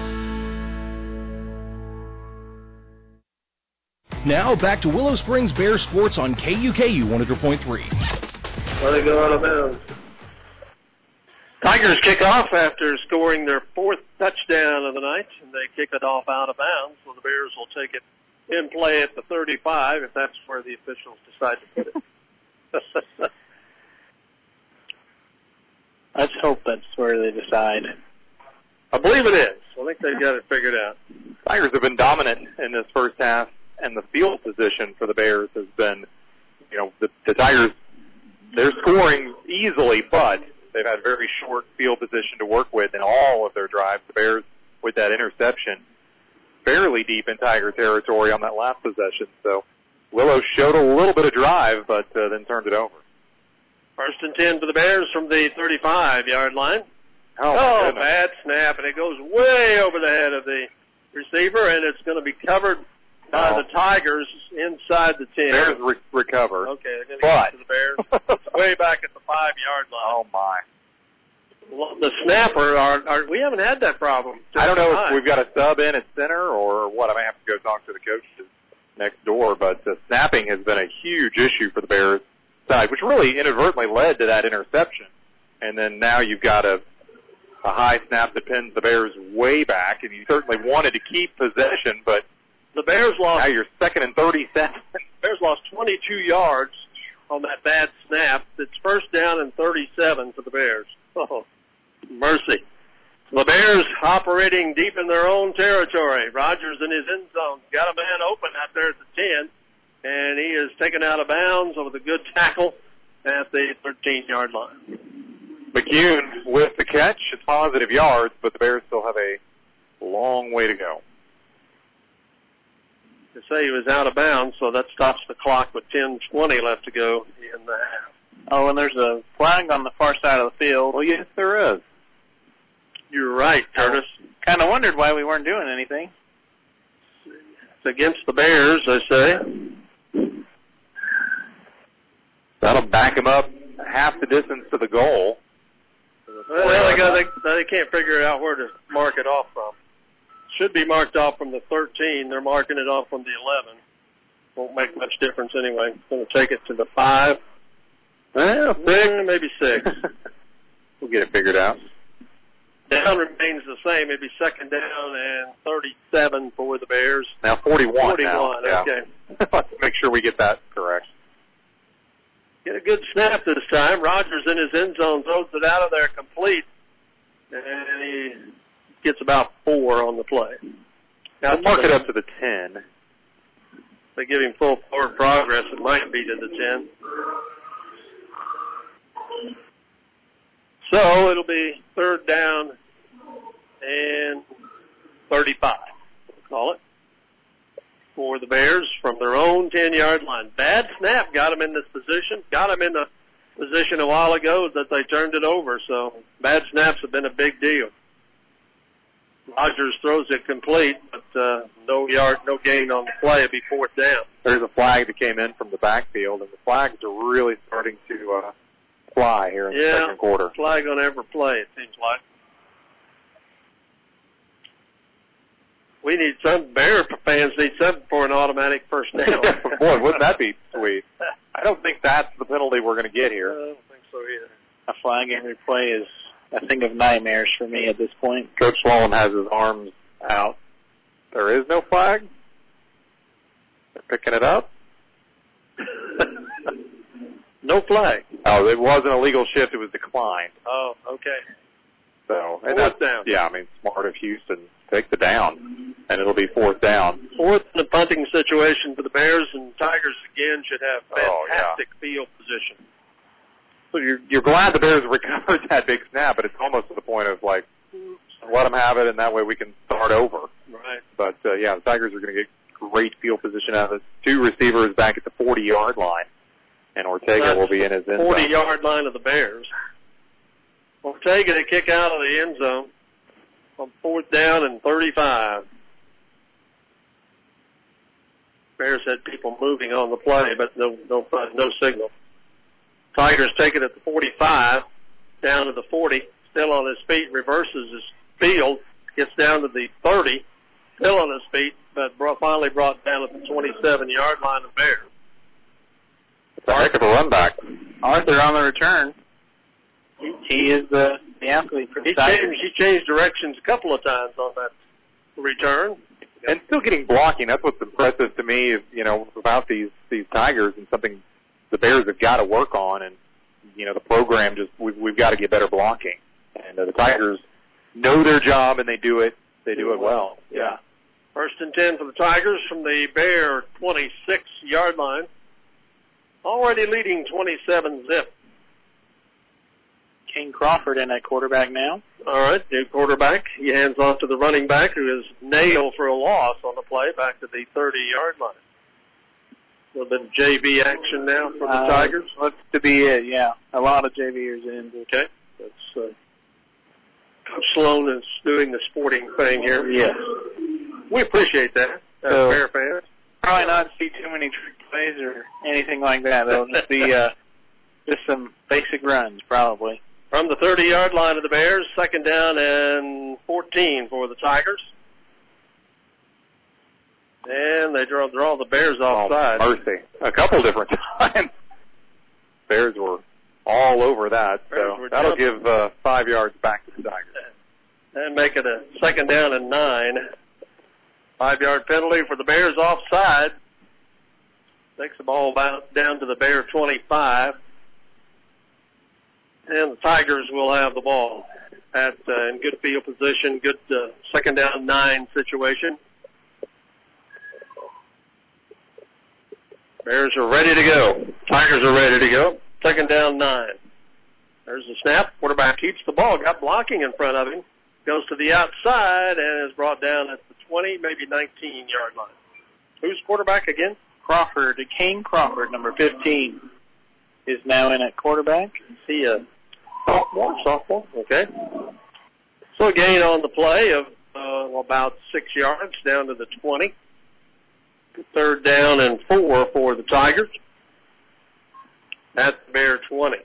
Now back to Willow Springs Bears sports on K U K U one hundred point three. Well, they go out of bounds. Tigers kick off after scoring their fourth touchdown of the night, and they kick it off out of bounds. So the Bears will take it in play at the thirty-five if that's where the officials decide to put it. Let's hope that's where they decide. I believe it is. I think they've got it figured out. Tigers have been dominant in this first half, and the field position for the Bears has been, you know, the, the Tigers, they're scoring easily, but they've had very short field position to work with in all of their drives. The Bears, with that interception, fairly deep in Tiger territory on that last possession. So Willow showed a little bit of drive, but uh, then turned it over. First and ten for the Bears from the thirty-five-yard line. Oh, oh bad snap, and it goes way over the head of the receiver, and it's going to be covered by oh. the Tigers inside the ten. Bears re- recover. Okay, they're going to but. get to the Bears. It's way back at the five-yard line. Oh, my. The snapper, are, are, we haven't had that problem. I don't know time. if we've got a sub in at center or what. I may have to go talk to the coaches next door, but the snapping has been a huge issue for the Bears side, which really inadvertently led to that interception. And then now you've got a, a high snap that pins the Bears way back, and you certainly wanted to keep possession, but the Bears lost. Now you're second and thirty-seven. Bears lost twenty-two yards on that bad snap. It's first down and thirty-seven for the Bears. Oh, mercy. The Bears operating deep in their own territory. Rogers in his end zone. Got a man open out there at the ten, and he is taken out of bounds with a good tackle at the thirteen-yard line. McCune with the catch. It's positive yards, but the Bears still have a long way to go. To say he was out of bounds, so that stops the clock with ten twenty left to go in the half. Oh, and there's a flag on the far side of the field. Well, yes, there is. You're right, Curtis. Kind of wondered why we weren't doing anything. It's against the Bears, I say. That'll back him up half the distance to the goal. Well, they, got, they, they can't figure out where to mark it off from. Should be marked off from the thirteen. They're marking it off from the eleven. Won't make much difference anyway. Going to take it to the five. Well, six. Maybe six. We'll get it figured out. Down remains the same. Maybe second down and thirty-seven for the Bears. Now forty-one. forty-one, now. okay. Yeah. Let's make sure we get that correct. Get a good snap this time. Rogers in his end zone throws it out of there complete. And he gets about four on the play. Now, we'll mark it up to the ten. If they give him full forward progress, it might be to the ten. So it'll be third down and thirty-five, we'll call it, for the Bears from their own ten-yard line. Bad snap got him in this position, got him in the position a while ago that they turned it over, so bad snaps have been a big deal. Rogers throws it complete, but uh, no yard, no gain on the play. It'll be fourth down. There's a flag that came in from the backfield, and the flags are really starting to uh, fly here in yeah, the second quarter. Flag on every play, it seems like. We need some, Bear fans need something for an automatic first down. Boy, wouldn't that be sweet? I don't think that's the penalty we're going to get here. I don't think so either. A flag every play is a thing of nightmares for me at this point. Coach Swallen has his arms out. There is no flag? They're picking it up? No flag. Oh, it was an illegal shift. It was declined. Oh, okay. So, and Fourth that's, down. Yeah, I mean, smart of Houston. Take the down, and it'll be fourth down. Fourth in the punting situation for the Bears, and Tigers again should have fantastic oh, yeah. field position. So you're, you're glad the Bears recovered that big snap, but it's almost to the point of, like, let them have it, and that way we can start over. Right. But, uh, yeah, the Tigers are going to get great field position out of two receivers back at the forty-yard line, and Ortega That's will be in his end zone. forty-yard line of the Bears. Ortega to kick out of the end zone on fourth down and thirty-five. Bears had people moving on the play, but no no no signal. Tigers take it at the forty-five, down to the forty, still on his feet, reverses his field, gets down to the thirty, still on his feet, but brought, finally brought down at the twenty-seven-yard line of Bears. It's a heck of a run back. Arthur on the return. He, he is the, the athlete for the He Tigers. changed, he changed directions a couple of times on that return. And still getting blocking. That's what's impressive to me, you know, about these these Tigers, and something the Bears have got to work on. And, you know, the program just, we've, we've got to get better blocking. And uh, the Tigers know their job, and they do it. They do it well. Yeah. First and ten for the Tigers from the Bear twenty-six-yard line. Already leading twenty-seven zip. King Crawford in at quarterback now. All right, new quarterback. He hands off to the running back, who is nailed for a loss on the play back to the thirty-yard line. A little bit of J V action now for the uh, Tigers. Looks to be it, yeah. A lot of J Vers in. Okay. That's uh, Coach Sloan is doing the sporting thing here. Yes. We appreciate that as So, Bear fans. Probably not see too many trick plays or anything like that. They'll just be uh, just some basic runs, probably. From the thirty-yard line of the Bears, second down and fourteen for the Tigers. And they draw, draw the Bears offside. Oh, mercy. A couple different times. Bears were all over that, Bears so were that'll jumping. give uh, five yards back to the Tigers. And make it a second down and nine. Five-yard penalty for the Bears offside. Takes the ball about down to the Bear twenty-five. And the Tigers will have the ball at uh, in good field position, good uh, second down nine situation. Bears are ready to go. Tigers are ready to go. Second down nine. There's the snap. Quarterback keeps the ball. Got blocking in front of him. Goes to the outside and is brought down at the twenty, maybe nineteen-yard line. Who's quarterback again? Crawford, King Crawford, number fifteen, is now in at quarterback. Is he a sophomore? Sophomore, okay. So a gain on the play of uh, about six yards down to the twenty. Third down and four for the Tigers. At the Bear twenty.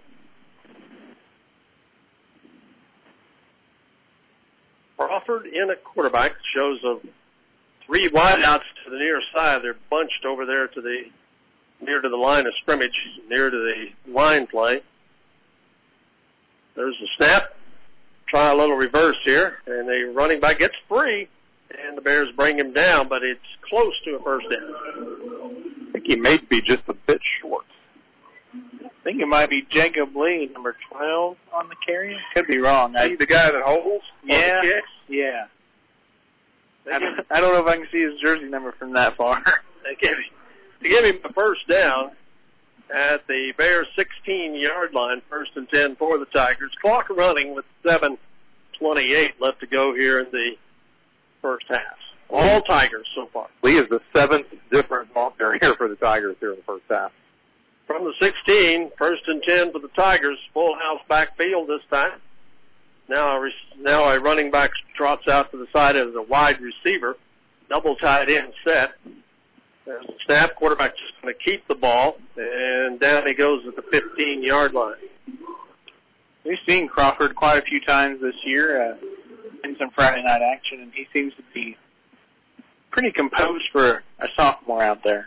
Crawford in at quarterback shows a three wideouts to the near side. They're bunched over there to the near to the line of scrimmage, near to the line play. There's the snap. Try a little reverse here, and the running back gets free, and the Bears bring him down, but it's close to a first down. I think he may be just a bit short. I think it might be Jacob Lee, number twelve, on the carry. Could be wrong. Is he the guy that holds? Yeah. On the kicks? Yeah. I don't, I don't know if I can see his jersey number from that far. They give him, they give him the first down at the Bears sixteen-yard line, first and ten for the Tigers. Clock running with seven twenty-eight left to go here in the first half. All Tigers so far. Lee is the seventh different ball carrier for the Tigers here in the first half. From the sixteen, first and ten for the Tigers. Full house backfield this time. Now a, now a running back trots out to the side as a wide receiver. Double tight end set. There's a snap. Quarterback just going to keep the ball. And down he goes at the fifteen-yard line. We've seen Crawford quite a few times this year uh, in some Friday night action, and he seems to be pretty composed for a sophomore out there.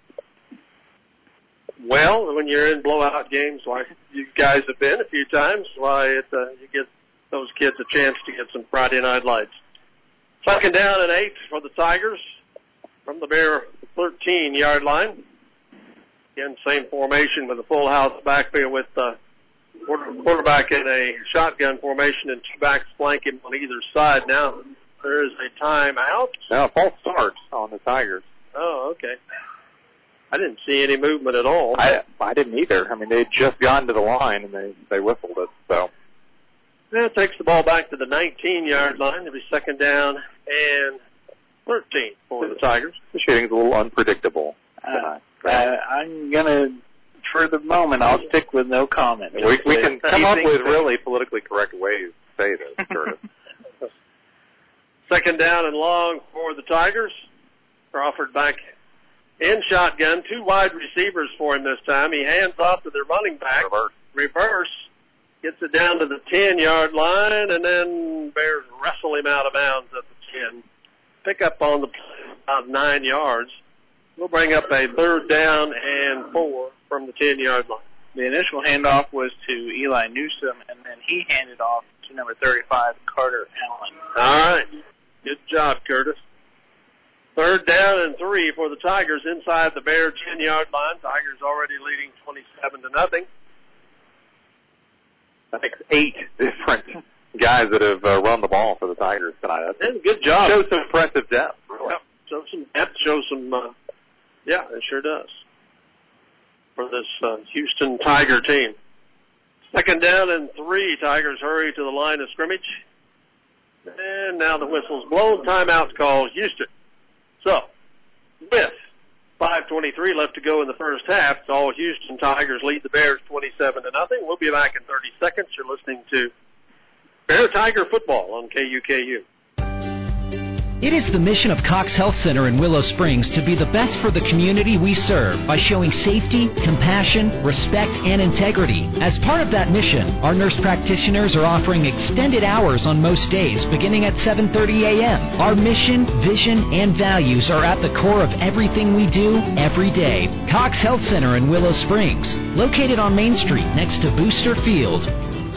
Well, when you're in blowout games like you guys have been a few times, why it, uh, you get those kids a chance to get some Friday night lights. Second down and eight for the Tigers from the Bear thirteen-yard line. Again, same formation with a full house backfield with uh, quarterback in a shotgun formation and two backs flank him on either side. Now there is a timeout. Now a false start on the Tigers. Oh, okay. I didn't see any movement at all. I I didn't either. I mean, they had just gotten to the line and they they whistled it. So that takes the ball back to the nineteen-yard line. It'll be second down and thirteen for the Tigers. The shooting's a little unpredictable. Uh, uh, I'm going to, for the moment, I'll stick with no comment. We, we can come up with really politically correct ways to say this, Curtis. Second down and long for the Tigers. Crawford back in shotgun. Two wide receivers for him this time. He hands off to the running back. Reverse. Reverse. Gets it down to the ten-yard line, and then Bears wrestle him out of bounds at the ten. Pick up on the about nine yards. We'll bring up a third down and four from the ten-yard line. The initial handoff was to Eli Newsom, and then he handed off to number thirty-five, Carter Allen. All right. Good job, Curtis. Third down and three for the Tigers inside the Bear ten-yard line. Tigers already leading twenty-seven to nothing. I think eight different guys that have uh, run the ball for the Tigers tonight. That's good job. Shows some impressive depth. Really. Yep. Shows some depth. Shows some. Uh, yeah, it sure does. For this uh, Houston Tiger team. Second down and three. Tigers hurry to the line of scrimmage. And now the whistle's blown. Timeout's called, Houston. So, with five twenty-three left to go in the first half, it's all Houston Tigers lead the Bears twenty-seven to nothing. We'll be back in thirty seconds. You're listening to Bear Tiger Football on K U K U. It is the mission of Cox Health Center in Willow Springs to be the best for the community we serve by showing safety, compassion, respect, and integrity. As part of that mission, our nurse practitioners are offering extended hours on most days beginning at seven thirty a.m. Our mission, vision, and values are at the core of everything we do every day. Cox Health Center in Willow Springs, located on Main Street next to Booster Field.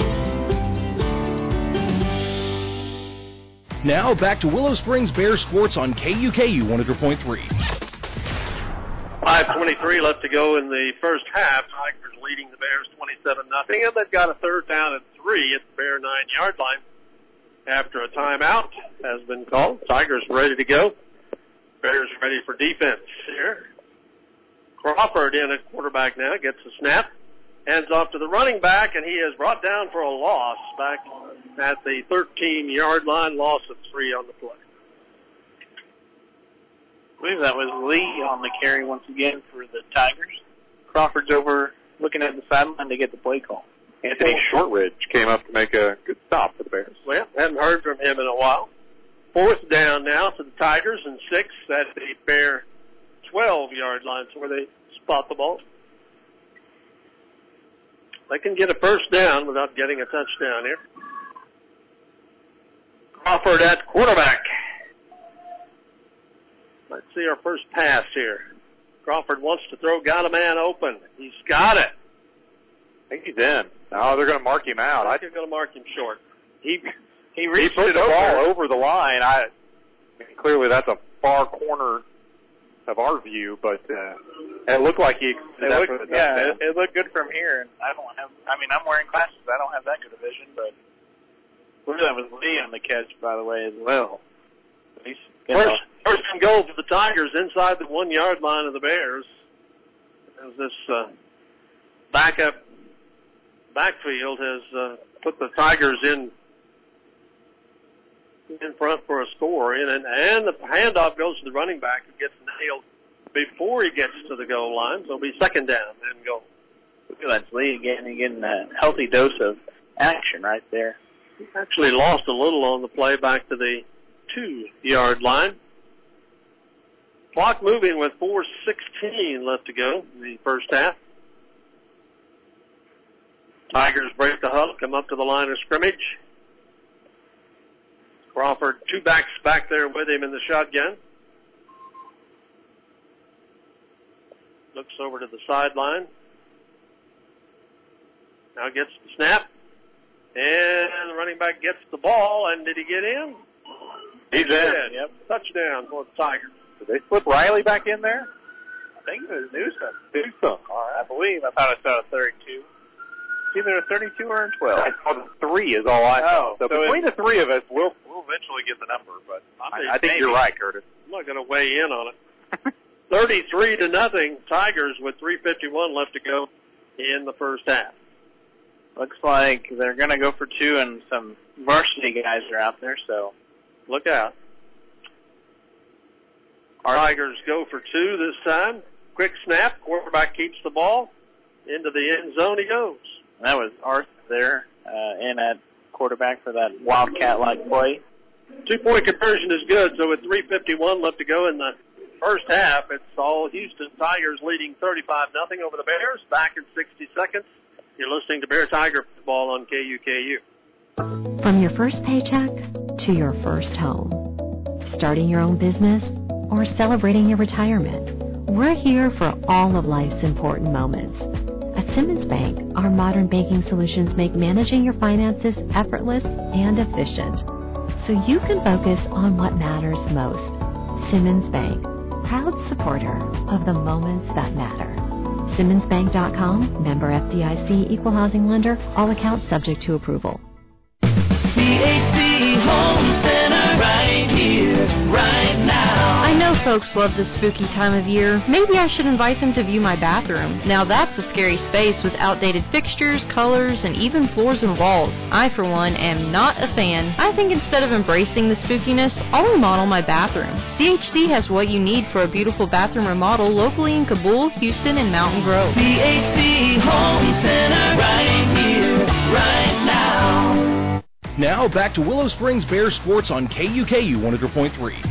Now back to Willow Springs Bears Sports on K U K U one hundred point three. five twenty-three left to go in the first half. Tigers leading the Bears twenty-seven nothing, and they've got a third down and three at the Bear nine-yard line after a timeout has been called. Tigers ready to go. Bears ready for defense here. Crawford in at quarterback now, gets the snap, hands off to the running back, and he is brought down for a loss back at the thirteen-yard line, loss of three on the play. I believe that was Lee on the carry once again for the Tigers. Crawford's over looking at the sideline to get the play call. Anthony Shortridge came up to make a good stop for the Bears. Well, haven't heard from him in a while. Fourth down now to the Tigers, and six at the Bear twelve-yard line, so where they spot the ball. They can get a first down without getting a touchdown here. Crawford at quarterback. Let's see our first pass here. Crawford wants to throw, got a man open. He's got it. I think he's in. No, they're going to mark him out. I think they're going to mark him short. He he reached he put the over. ball over the line. I, I mean, clearly that's a far corner of our view, but uh, it looked like he. It looked, yeah, it, it looked good from here. And I don't have. I mean, I'm wearing glasses. I don't have that good a vision, but that was Lee on the catch, by the way, as well. He's, first, first and goal for the Tigers inside the one-yard line of the Bears. As this uh, backup backfield has uh, put the Tigers in in front for a score, and and the handoff goes to the running back who gets nailed before he gets to the goal line. So it'll be second down and goal. That's Lee again, getting a healthy dose of action right there. He actually lost a little on the play back to the two-yard line. Clock moving with four sixteen left to go in the first half. Tigers break the huddle, come up to the line of scrimmage. Crawford, two backs back there with him in the shotgun. Looks over to the sideline. Now gets the snap. And the running back gets the ball, and did he get in? He's in. Yep, touchdown for the Tigers. Did they flip Riley back in there? I think it was Newsom. Newsom. All right, I believe. I thought I saw a thirty-two. It's either a thirty-two or a twelve. I thought a three is all I know. Oh, so, so between the three of us, we'll we'll eventually get the number. But I, I think maybe. You're right, Curtis. I'm not going to weigh in on it. thirty-three to nothing. Tigers with three fifty-one left to go in the first half. Looks like they're going to go for two, and some varsity guys are out there, so look out. Our Tigers go for two this time. Quick snap. Quarterback keeps the ball. Into the end zone he goes. That was Arthur there uh, in at quarterback for that Wildcat-like play. Two-point conversion is good, so with three fifty-one left to go in the first half, it's all Houston Tigers leading thirty-five nothing over the Bears. Back in sixty seconds. You're listening to Bear Tiger Football on K U K U. From your first paycheck to your first home, starting your own business or celebrating your retirement, we're here for all of life's important moments. At Simmons Bank, our modern banking solutions make managing your finances effortless and efficient, so you can focus on what matters most. Simmons Bank, proud supporter of the moments that matter. Simmons Bank dot com, member F D I C, equal housing lender, all accounts subject to approval. C H C Home Center, right here, right now. I know folks love this spooky time of year. Maybe I should invite them to view my bathroom. Now that's a scary space with outdated fixtures, colors, and even floors and walls. I, for one, am not a fan. I think instead of embracing the spookiness, I'll remodel my bathroom. C H C has what you need for a beautiful bathroom remodel locally in Kabul, Houston, and Mountain Grove. C H C Home Center, right here, right now. Now back to Willow Springs Bears sports on K U K U one hundred point three.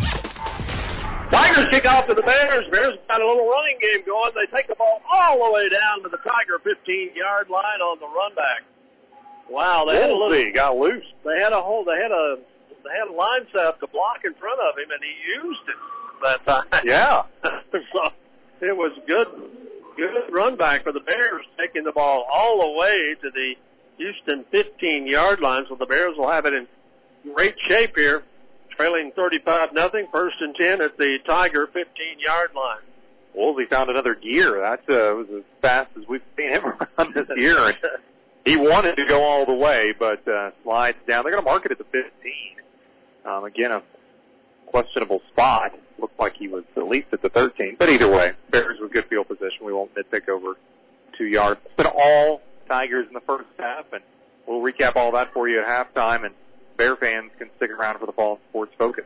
Tigers kick off to the Bears. Bears got a little running game going. They take the ball all the way down to the Tiger fifteen-yard line on the run back. Wow, they had a little. got loose. They had a hole. They had a. They had a line set up to block in front of him, and he used it that time. Yeah. So it was good. Good run back for the Bears, taking the ball all the way to the Houston fifteen-yard line. So the Bears will have it in great shape here, trailing thirty-five nothing, first and ten at the Tiger fifteen-yard line. Woolsey found another gear. That uh, was as fast as we've seen him run this year. And he wanted to go all the way, but uh, slides down. They're going to mark it at the fifteen. Um, again, a questionable spot. Looked like he was at least at the thirteen. But either way, Bears with good field position. We won't nitpick over two yards. It's been all Tigers in the first half, and we'll recap all that for you at halftime, and Bear fans can stick around for the Fall Sports Focus.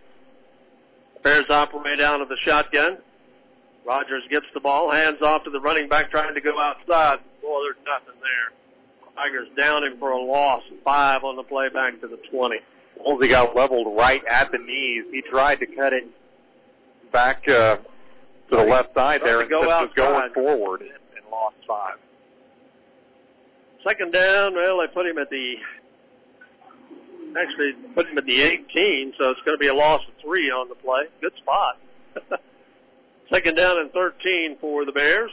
Bears operate out of the shotgun. Rogers gets the ball, hands off to the running back trying to go outside. Boy, there's nothing there. Tigers down him for a loss. Five on the play back to the twenty. Woolsey got leveled right at the knees. He tried to cut it back uh, to the left side there and go was going outside. forward and, and lost five. Second down, well, they put him at the, actually put him at the eighteen, so it's going to be a loss of three on the play. Good spot. Second down and thirteen for the Bears.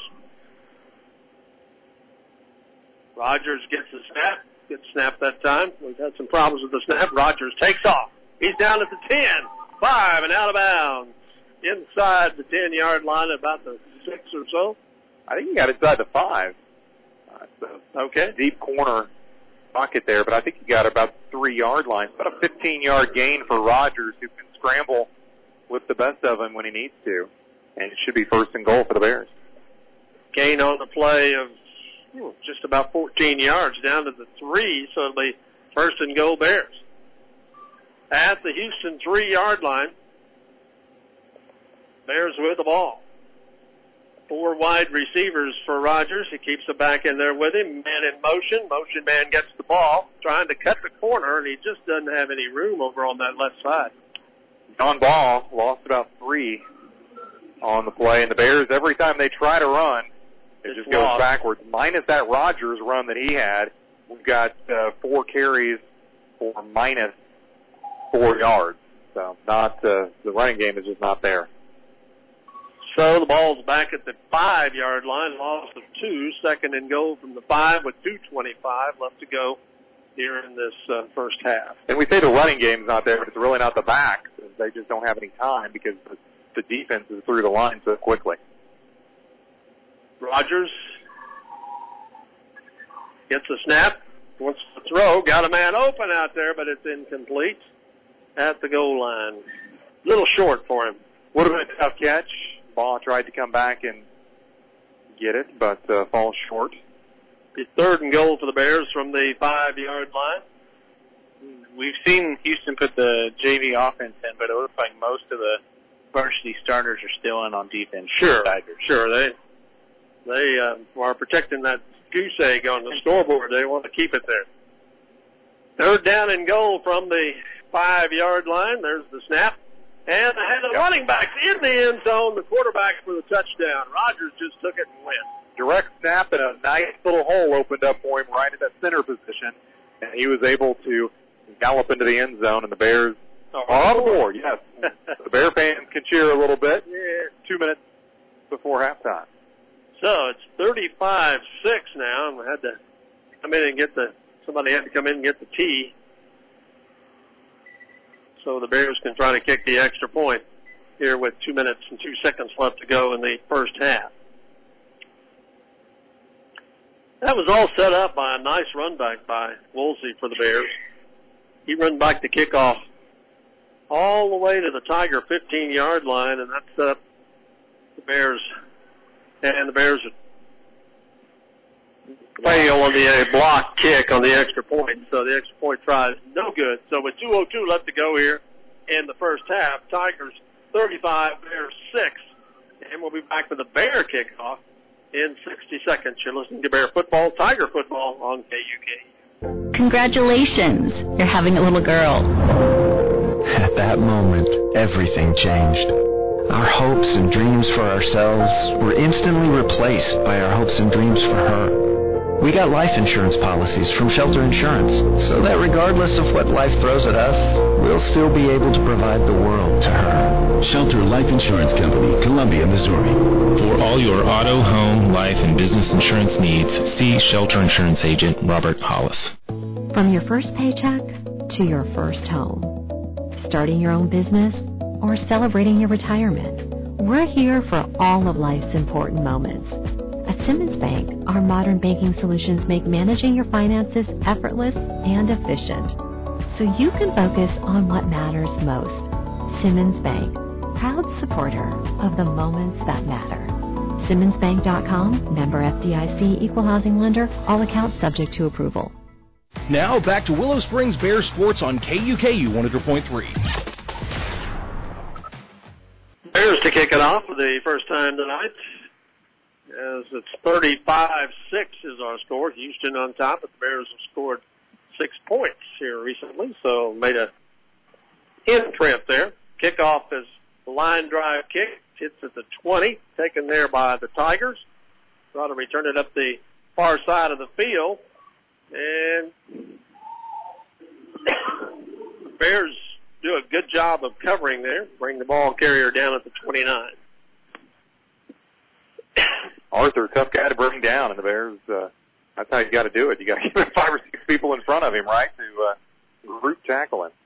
Rogers gets the snap. Gets snapped that time. We've had some problems with the snap. Rogers takes off. He's down at the ten, five, and out of bounds. Inside the ten-yard line, about the six or so. I think he got inside the five. Uh, so okay. Deep corner pocket there, but I think he got about three-yard line. About a fifteen-yard gain for Rogers, who can scramble with the best of them when he needs to. And it should be first and goal for the Bears. Gain on the play of ooh, just about fourteen yards down to the three, so it'll be first and goal Bears. At the Houston three-yard line, Bears with the ball. Four wide receivers for Rogers. He keeps it back in there with him. Man in motion. Motion man gets the ball, trying to cut the corner, and he just doesn't have any room over on that left side. On ball, lost about three on the play, and the Bears, every time they try to run, it it's just goes lost. backwards. Minus that Rogers run that he had, we've got uh, four carries for minus four yards. So not uh, the running game is just not there. So the ball's back at the five-yard line, loss of two, second and goal from the five with two twenty-five left to go here in this uh, first half. And we say the running game's not there, but it's really not the back. They just don't have any time because the, the defense is through the line so quickly. Rogers gets a snap, wants to throw, got a man open out there, but it's incomplete at the goal line. A little short for him. Would have been a tough catch. Ball tried to come back and get it, but uh, falls short. It's third and goal for the Bears from the five-yard line. We've seen Houston put the J V offense in, but it looks like most of the varsity starters are still in on defense. Sure, Tigers. sure. They they uh, are protecting that goose egg on the scoreboard. They want to keep it there. Third down and goal from the five-yard line. There's the snap. And they had the running backs in the end zone, the quarterback for the touchdown. Rogers just took it and went. Direct snap, and a nice little hole opened up for him right at that center position. And he was able to gallop into the end zone, and the Bears oh, are on the board, yes. The Bear fans can cheer a little bit. Yeah, two minutes before halftime. So it's thirty-five six now, and we had to come in and get the, somebody had to come in and get the tee. So the Bears can try to kick the extra point here with two minutes and two seconds left to go in the first half. That was all set up by a nice run back by Woolsey for the Bears. He run back the kickoff all the way to the Tiger fifteen-yard line, and that set up the Bears. And the Bears fail on the uh, block kick on the extra point, so the extra point try is no good. So with two oh two left to go here in the first half, Tigers thirty-five, Bears six, and we'll be back with a Bear kickoff in sixty seconds. You're listening to Bear Football, Tiger Football on K U K. Congratulations, you're having a little girl. At that moment, everything changed. Our hopes and dreams for ourselves were instantly replaced by our hopes and dreams for her. We got life insurance policies from Shelter Insurance, so that regardless of what life throws at us, we'll still be able to provide the world to her. Shelter Life Insurance Company, Columbia, Missouri. For all your auto, home, life, and business insurance needs, see Shelter Insurance Agent Robert Hollis. From your first paycheck to your first home, starting your own business or celebrating your retirement, we're here for all of life's important moments. At Simmons Bank, our modern banking solutions make managing your finances effortless and efficient, so you can focus on what matters most. Simmons Bank, proud supporter of the moments that matter. Simmons Bank dot com, member F D I C, equal housing lender, all accounts subject to approval. Now back to Willow Springs Bears Sports on K U K U one hundred point three. Bears to kick it off for the first time tonight, as it's thirty-five six is our score. Houston on top, but the Bears have scored six points here recently, so made a imprint there. Kickoff is the line drive kick. Hits at the twenty, taken there by the Tigers. Try to return it up the far side of the field. And the Bears do a good job of covering there. Bring the ball carrier down at the twenty-nine. Arthur, tough guy to bring down, and the Bears, uh, that's how you got to do it. You got to keep five or six people in front of him, right, to uh, root tackle him.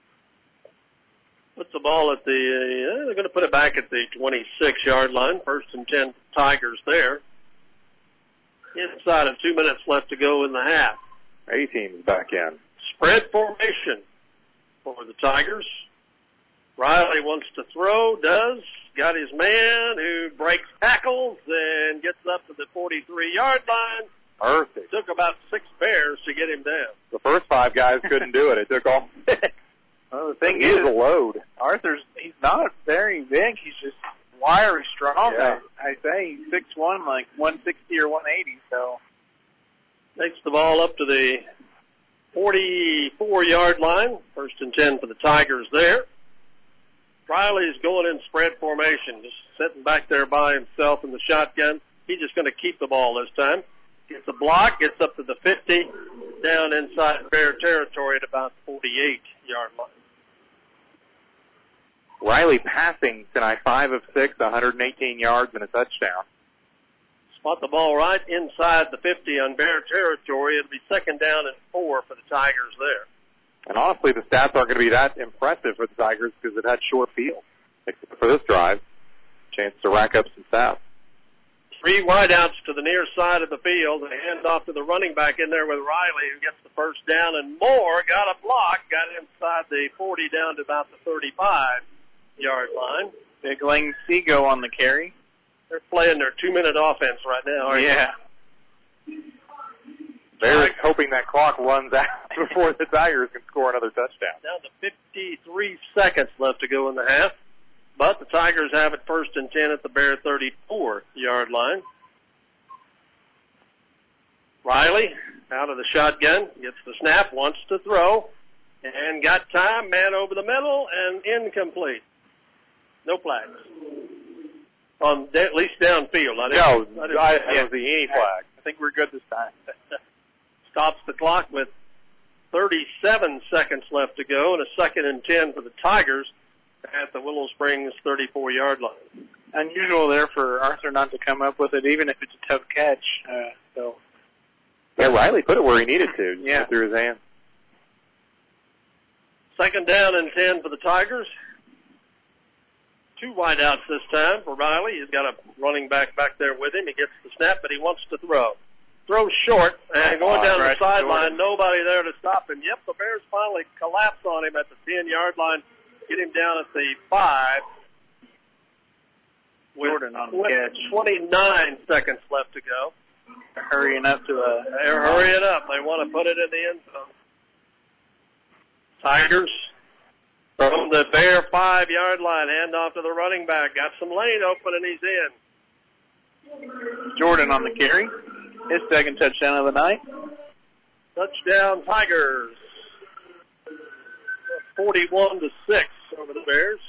Puts the ball at the, uh, they're going to put it back at the twenty-six-yard line. First and ten Tigers there. Inside of two minutes left to go in the half. A-team's back in. Spread formation for the Tigers. Riley wants to throw, does. Got his man who breaks tackles and gets up to the forty-three-yard line. Perfect. Took about six Bears to get him down. The first five guys couldn't do it. It took all six. Well, the thing he is, was a load. Arthur's, he's not very big. He's just wiry strong. Yeah. I, I say he's six one, like one sixty or one eighty, so. Takes the ball up to the forty-four-yard line. First and ten for the Tigers there. Riley's going in spread formation, just sitting back there by himself in the shotgun. He's just going to keep the ball this time. Gets a block, gets up to the fifty, down inside Bear territory at about forty-eight-yard line. Riley passing tonight, five of six, one hundred eighteen yards and a touchdown. Spot the ball right inside the fifty on Bear territory. It'll be second down and four for the Tigers there. And honestly, the stats aren't going to be that impressive for the Tigers because it had short field. Except for this drive, chance to rack up some stats. Three wideouts to the near side of the field. A handoff to the running back in there with Riley, who gets the first down and more. Got a block, got inside the forty down to about the thirty-five-yard line. Big Lane Seago on the carry. They're playing their two-minute offense right now, aren't yeah. they? They're hoping that clock runs out before the Tigers can score another touchdown. Down to fifty-three seconds left to go in the half. But the Tigers have it first and ten at the Bear thirty-four-yard line. Riley out of the shotgun, gets the snap, wants to throw, and got time, man over the middle, and incomplete. No flags. On at least downfield. I didn't, no, I didn't, I, yeah. I don't see any flag. I think we're good this time. Stops the clock with thirty-seven seconds left to go, and a second and ten for the Tigers at the Willow Springs thirty-four-yard line. Unusual there for Arthur not to come up with it, even if it's a tough catch. Uh, so, yeah, Riley put it where he needed to. Yeah, through his hands. Second down and ten for the Tigers. Two wideouts this time for Riley. He's got a running back back there with him. He gets the snap, but he wants to throw. Throws short, and going down the sideline, nobody there to stop him. Yep, the Bears finally collapse on him at the ten-yard line, get him down at the five. Jordan on the with catch. twenty-nine seconds left to go. They're hurrying up to a... They're hurrying up. They want to put it in the end zone. Tigers from the Bear five-yard line, hand off to the running back. Got some lane open, and he's in. Jordan on the carry. His second touchdown of the night. Touchdown Tigers. forty-one to six over the Bears.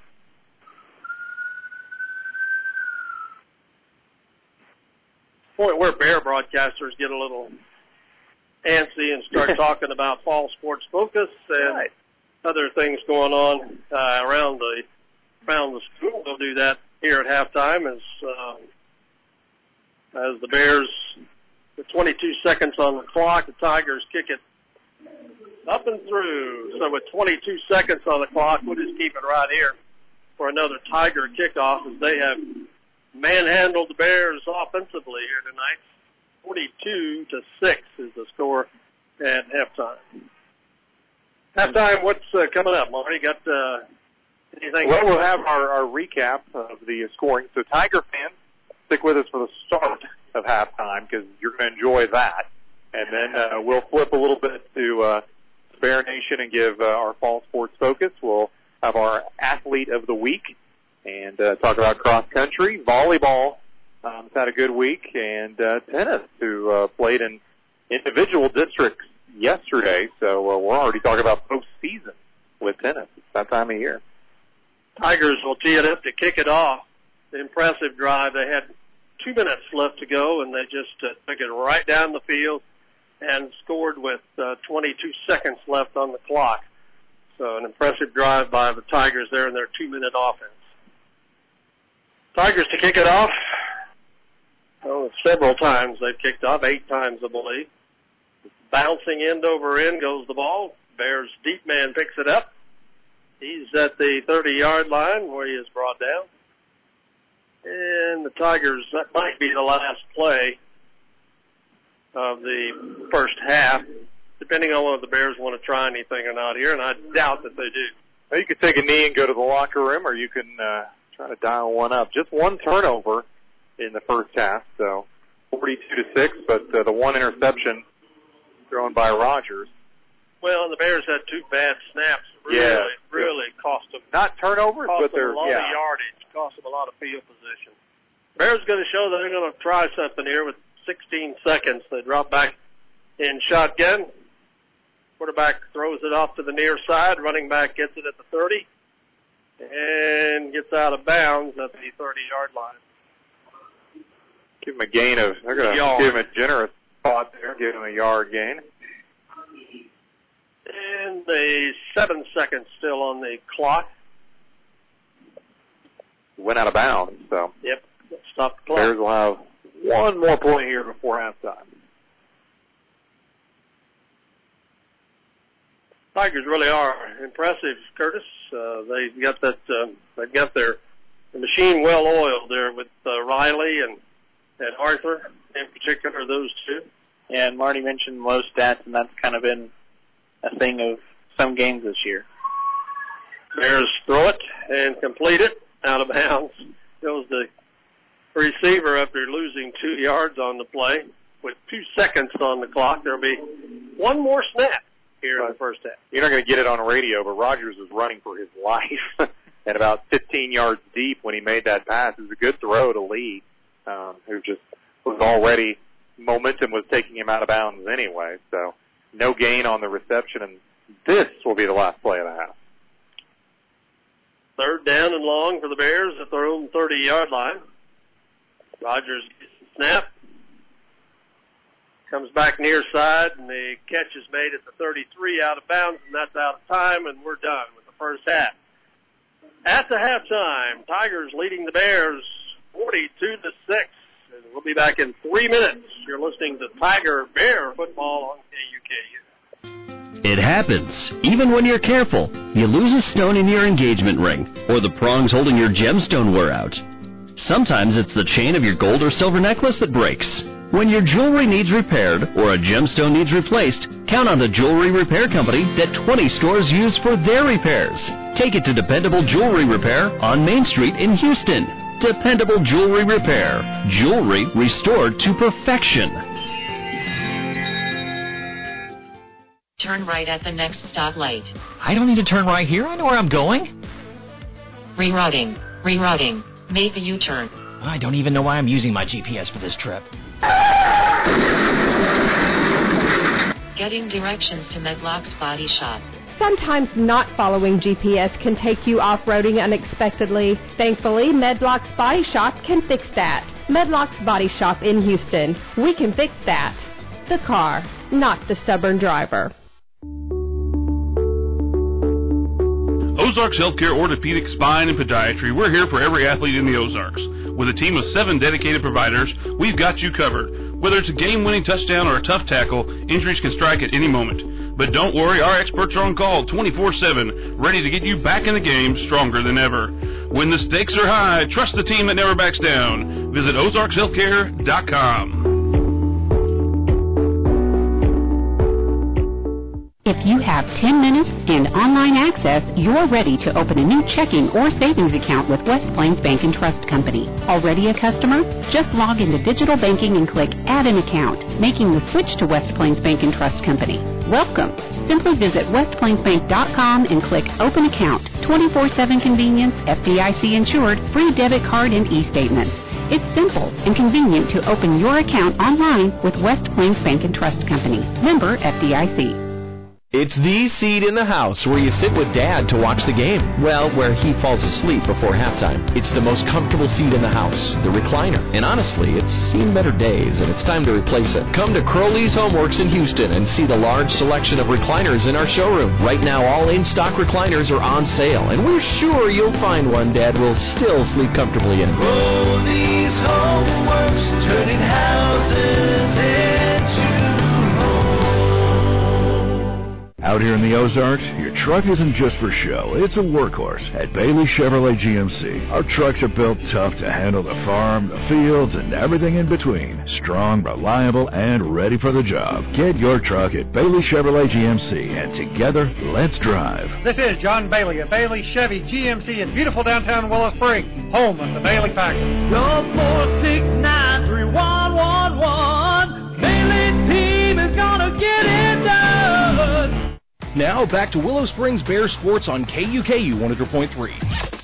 Point where Bear broadcasters get a little antsy and start talking about fall sports focus and right. other things going on uh, around the around the school. They'll do that here at halftime as uh, as the Bears, with twenty-two seconds on the clock, the Tigers kick it up and through. So with twenty-two seconds on the clock, we'll just keep it right here for another Tiger kickoff as they have manhandled the Bears offensively here tonight. forty-two to six is the score at halftime. Halftime, what's uh, coming up, Marty? Got uh, anything? Well, we'll have our, our recap of the scoring. So Tiger fans, stick with us for the start of halftime because you're going to enjoy that. And then uh, we'll flip a little bit to uh, Bear Nation and give uh, our fall sports focus. We'll have our athlete of the week and uh, talk about cross country, volleyball. Um, it's had a good week, and uh, tennis, who uh, played in individual districts yesterday. So uh, we're already talking about postseason with tennis. It's that time of year. Tigers will tee it up to kick it off. The impressive drive. They had two minutes left to go, and they just uh, took it right down the field and scored with uh, twenty-two seconds left on the clock. So an impressive drive by the Tigers there in their two-minute offense. Tigers to kick it off. Oh, several times they've kicked off, eight times, I believe. Bouncing end over end goes the ball. Bears deep man picks it up. He's at the thirty-yard line where he is brought down. And the Tigers, that might be the last play of the first half, depending on whether the Bears want to try anything or not here, and I doubt that they do. Well, you could take a knee and go to the locker room, or you can uh, try to dial one up. Just one turnover in the first half, so forty-two to six, but uh, the one interception thrown by Rogers. Well, the Bears had two bad snaps. Really, yeah. really cost them. Not turnovers, cost but them they're, a lot yeah. of yardage, cost them a lot of field position. Bears going to show that they're going to try something here with sixteen seconds. They drop back in shotgun. Quarterback throws it off to the near side. Running back gets it at the thirty and gets out of bounds at the thirty-yard line. Give him a gain of, they're going to give him a generous spot there, give him a yard gain. And the seven seconds still on the clock. Went out of bounds, so. Yep, stop the clock. Bears will have one more play here before halftime. Tigers really are impressive, Curtis. Uh, they've got that, uh, they've got their the machine well oiled there with uh, Riley and and Arthur, in particular, those two. Yeah, and Marty mentioned low stats, and that's kind of been a thing of some games this year. Bears throw it and complete it out of bounds. Goes the receiver after losing two yards on the play. With two seconds on the clock, there'll be one more snap here in the first half. You're not going to get it on radio, but Rogers is running for his life. and about fifteen yards deep when he made that pass. It was a good throw to Lee, um, who just was already, momentum was taking him out of bounds anyway. So no gain on the reception, and this will be the last play of the half. Third down and long for the Bears at their own thirty-yard line. Rogers gets the snap. Comes back near side, and the catch is made at the thirty-three out of bounds, and that's out of time, and we're done with the first half. At the halftime, Tigers leading the Bears forty-two to six. And we'll be back in three minutes. You're listening to Tiger Bear football on K U K U. It happens. Even when you're careful, you lose a stone in your engagement ring, or the prongs holding your gemstone wear out. Sometimes it's the chain of your gold or silver necklace that breaks. When your jewelry needs repaired or a gemstone needs replaced, count on the Jewelry Repair Company that twenty stores use for their repairs. Take it to Dependable Jewelry Repair on Main Street in Houston. Dependable Jewelry Repair. Jewelry restored to perfection. Turn right at the next stoplight. I don't need to turn right here. I know where I'm going. Rerouting. Rerouting. Make a U-turn. I don't even know why I'm using my G P S for this trip. Getting directions to Medlock's Body Shop. Sometimes not following G P S can take you off-roading unexpectedly. Thankfully, Medlock's Body Shop can fix that. Medlock's Body Shop in Houston. We can fix that. The car, not the stubborn driver. Ozarks Healthcare Orthopedic Spine and Podiatry. We're here for every athlete in the Ozarks. With a team of seven dedicated providers, we've got you covered. Whether it's a game-winning touchdown or a tough tackle, injuries can strike at any moment. But don't worry, our experts are on call twenty-four seven, ready to get you back in the game stronger than ever. When the stakes are high, trust the team that never backs down. Visit ozarks healthcare dot com. If you have ten minutes and online access, you're ready to open a new checking or savings account with West Plains Bank and Trust Company. Already a customer? Just log into digital banking and click Add an Account, making the switch to West Plains Bank and Trust Company. Welcome. Simply visit west plains bank dot com and click Open Account. twenty-four seven convenience, F D I C insured, free debit card and e-statements. It's simple and convenient to open your account online with West Plains Bank and Trust Company. Member F D I C. It's the seat in the house where you sit with Dad to watch the game. Well, where he falls asleep before halftime. It's the most comfortable seat in the house, the recliner. And honestly, it's seen better days, and it's time to replace it. Come to Crowley's Homeworks in Houston and see the large selection of recliners in our showroom. Right now, all in-stock recliners are on sale, and we're sure you'll find one Dad will still sleep comfortably in. Crowley's Homeworks, turning houses into Out here in the Ozarks, your truck isn't just for show, it's a workhorse. At Bailey Chevrolet G M C, our trucks are built tough to handle the farm, the fields, and everything in between. Strong, reliable, and ready for the job. Get your truck at Bailey Chevrolet G M C, and together, let's drive. This is John Bailey at Bailey Chevy G M C in beautiful downtown Willow Springs, home of the Bailey Packers. Go four six nine three one one one. Bailey team is gonna get it done. Now back to Willow Springs Bears Sports on K U K U one hundred point three.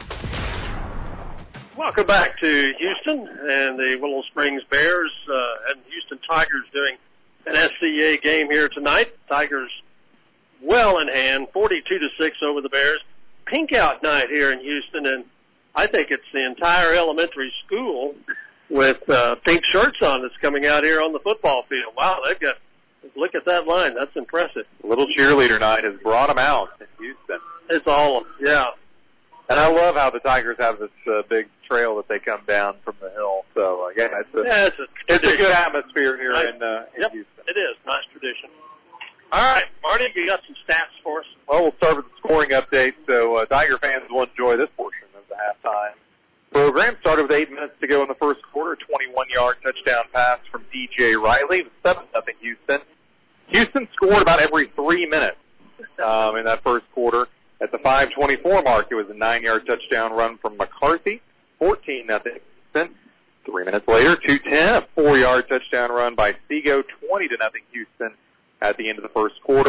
Welcome back to Houston and the Willow Springs Bears uh, and Houston Tigers doing an S C A game here tonight. Tigers well in hand, forty-two to six over the Bears. Pink out night here in Houston, and I think it's the entire elementary school with uh, pink shirts on that's coming out here on the football field. Wow, they've got look at that line. That's impressive. Little cheerleader night has brought them out in Houston. It's all, yeah. And I love how the Tigers have this uh, big trail that they come down from the hill. So, uh, yeah, it's a, yeah, it's, a it's a good atmosphere here nice. in, uh, in yep, Houston. It is. Nice tradition. All right, Marty, you got some stats for us? Well, we'll start with the scoring update. So, uh, Tiger fans will enjoy this portion of the halftime program. Started with eight minutes to go in the first quarter. twenty-one-yard touchdown pass from D J Riley. It was seven nothing Houston. Houston scored about every three minutes um, in that first quarter. At the five twenty-four mark, it was a nine-yard touchdown run from McCarthy. fourteen nothing Houston. Three minutes later, two ten, a four-yard touchdown run by Seago. twenty to nothing Houston at the end of the first quarter.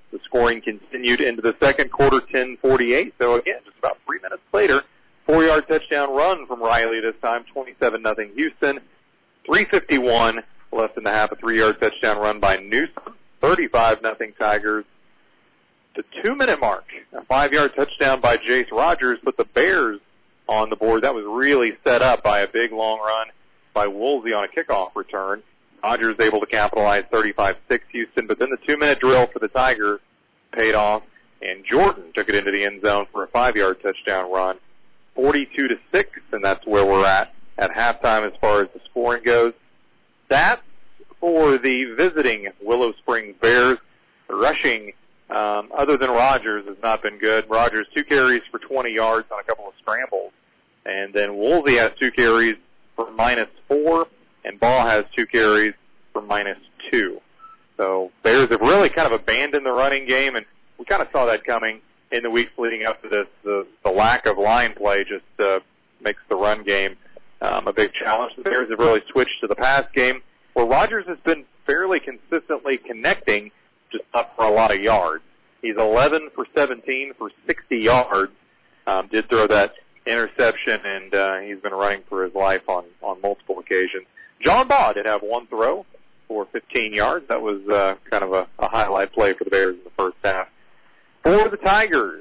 The scoring continued into the second quarter, ten forty-eight. So, again, just about three minutes later, four-yard touchdown run from Riley this time, twenty-seven nothing Houston. three fifty-one left in the half, a three-yard touchdown run by Newsom, thirty-five nothing Tigers. The two-minute mark, a five-yard touchdown by Jace Rogers put the Bears on the board. That was really set up by a big long run by Woolsey on a kickoff return. Rogers able to capitalize, thirty-five six Houston, but then the two-minute drill for the Tigers paid off, and Jordan took it into the end zone for a five-yard touchdown run, forty-two to six, and that's where we're at at halftime as far as the scoring goes. That's for the visiting Willow Springs Bears. Rushing, um, other than Rogers, has not been good. Rogers, two carries for twenty yards on a couple of scrambles. And then Woolsey has two carries for minus four, and Ball has two carries for minus two. So Bears have really kind of abandoned the running game, and we kind of saw that coming in the weeks leading up to this. The, the lack of line play just uh, makes the run game um, a big challenge. The Bears have really switched to the pass game, where Rogers has been fairly consistently connecting, just up for a lot of yards. He's eleven for seventeen for sixty yards. Um, did throw that interception, and uh, he's been running for his life on, on multiple occasions. John Baugh did have one throw for fifteen yards. That was uh, kind of a, a highlight play for the Bears in the first half. For the Tigers,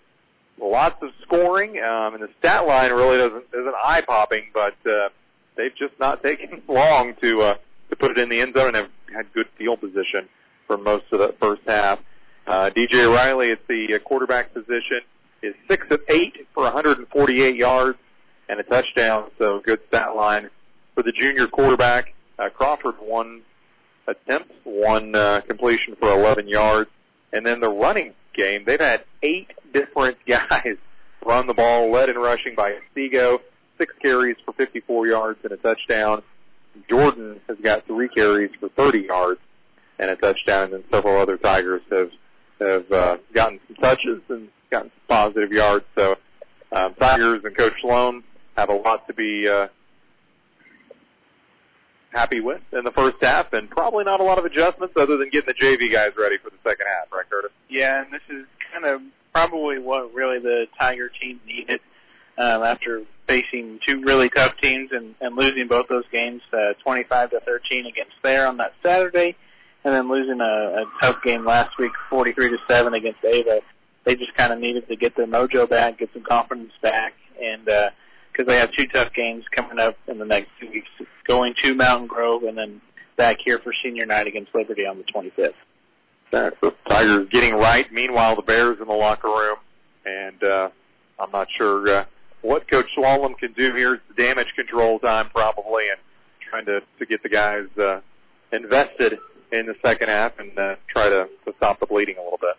lots of scoring, um, and the stat line really doesn't isn't eye popping, but uh, they've just not taken long to uh, to put it in the end zone and have had good field position for most of the first half. Uh, D J Riley at the uh, quarterback position is six of eight for one hundred forty-eight yards and a touchdown, so good stat line for the junior quarterback. Uh, Crawford, one attempt, one uh, completion for eleven yards. And then the running game, they've had eight different guys run the ball, led in rushing by Seago, six carries for fifty-four yards and a touchdown. Jordan has got three carries for thirty yards and a touchdown, and then several other Tigers have have uh, gotten some touches and gotten some positive yards. So um, Tigers and Coach Sloan have a lot to be uh, happy with in the first half, and probably not a lot of adjustments other than getting the J V guys ready for the second half, right, Curtis? Yeah, and this is kind of probably what really the Tiger team needed um, after facing two really tough teams and, and losing both those games, uh, twenty-five to thirteen against Thayer on that Saturday, and then losing a, a tough game last week, forty-three to seven against Ava. They just kind of needed to get their mojo back, get some confidence back, and uh, because they have two tough games coming up in the next two weeks, going to Mountain Grove and then back here for senior night against Liberty on the twenty-fifth. That's the Tigers getting right. Meanwhile, the Bears in the locker room, and uh, I'm not sure uh, what Coach Slalom can do here. It's the damage control time probably, and trying to, to get the guys uh, invested in the second half and uh, try to, to stop the bleeding a little bit.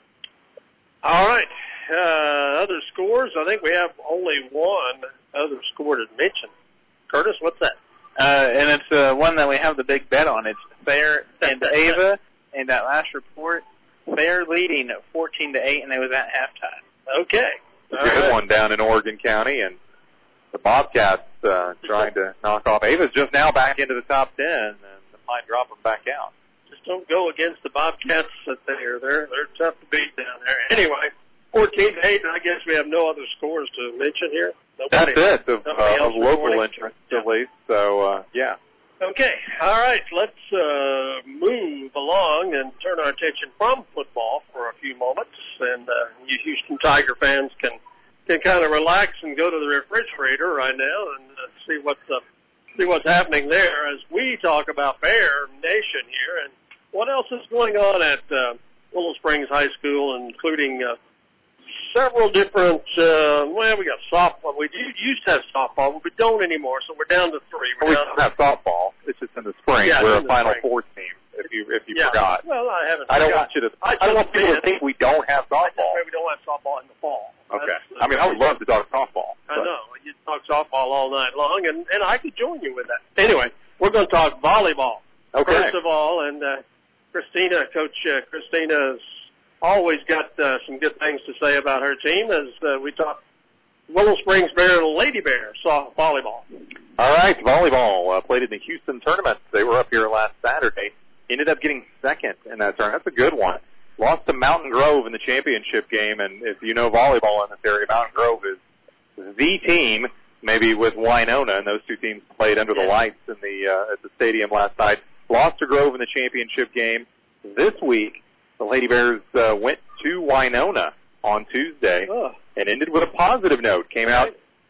All right. Uh, other scores, I think we have only one other score to mention. Curtis, what's that? Uh, and it's uh, one that we have the big bet on. It's Thayer and Ava, and that last report, Thayer leading fourteen to eight, and it was at halftime. Okay. All good right. One down in Oregon County, and the Bobcats uh, trying to knock off. Ava's just now back into the top ten, and they might drop them back out. Just don't go against the Bobcats at Thayer. They're, they're tough to beat down there. Anyway, fourteen to eight, and I guess we have no other scores to mention here. Nobody, That's it, of, uh, of local interest, yeah. At least. So, uh, yeah. Okay, all right, let's uh, move along and turn our attention from football for a few moments. And uh, you Houston Tiger fans can can kind of relax and go to the refrigerator right now and uh, see what's uh, see what's happening there as we talk about Bear Nation here. And what else is going on at uh, Willow Springs High School, including uh, several different, uh, well, we got softball. We used to have softball, but we don't anymore, so we're down to three. We're we down don't have softball. It's just in the spring. Yeah, we're a Final spring. Four team, if you if you yeah. forgot. Well, I haven't I don't forgot. want you to, I, I don't want people did. to think we don't have softball. We don't have softball in the fall. Okay. That's, I mean, I would love to talk softball. I know. You talk softball all night long, and, and I could join you with that. Anyway, we're going to talk volleyball. Okay. First of all, and uh, Christina, Coach uh, Christina's always got uh, some good things to say about her team as uh, we talk Willow Springs Bear and Lady Bear soft volleyball. All right, volleyball uh, played in the Houston tournament. They were up here last Saturday. Ended up getting second in that tournament. That's a good one. lost to Mountain Grove in the championship game, and if you know volleyball in this area, Mountain Grove is the team, maybe with Winona, and those two teams played under the lights in the uh, at the stadium last night. Lost to Grove in the championship game. This week, the Lady Bears uh, went to Winona on Tuesday oh. and ended with a positive note. Came out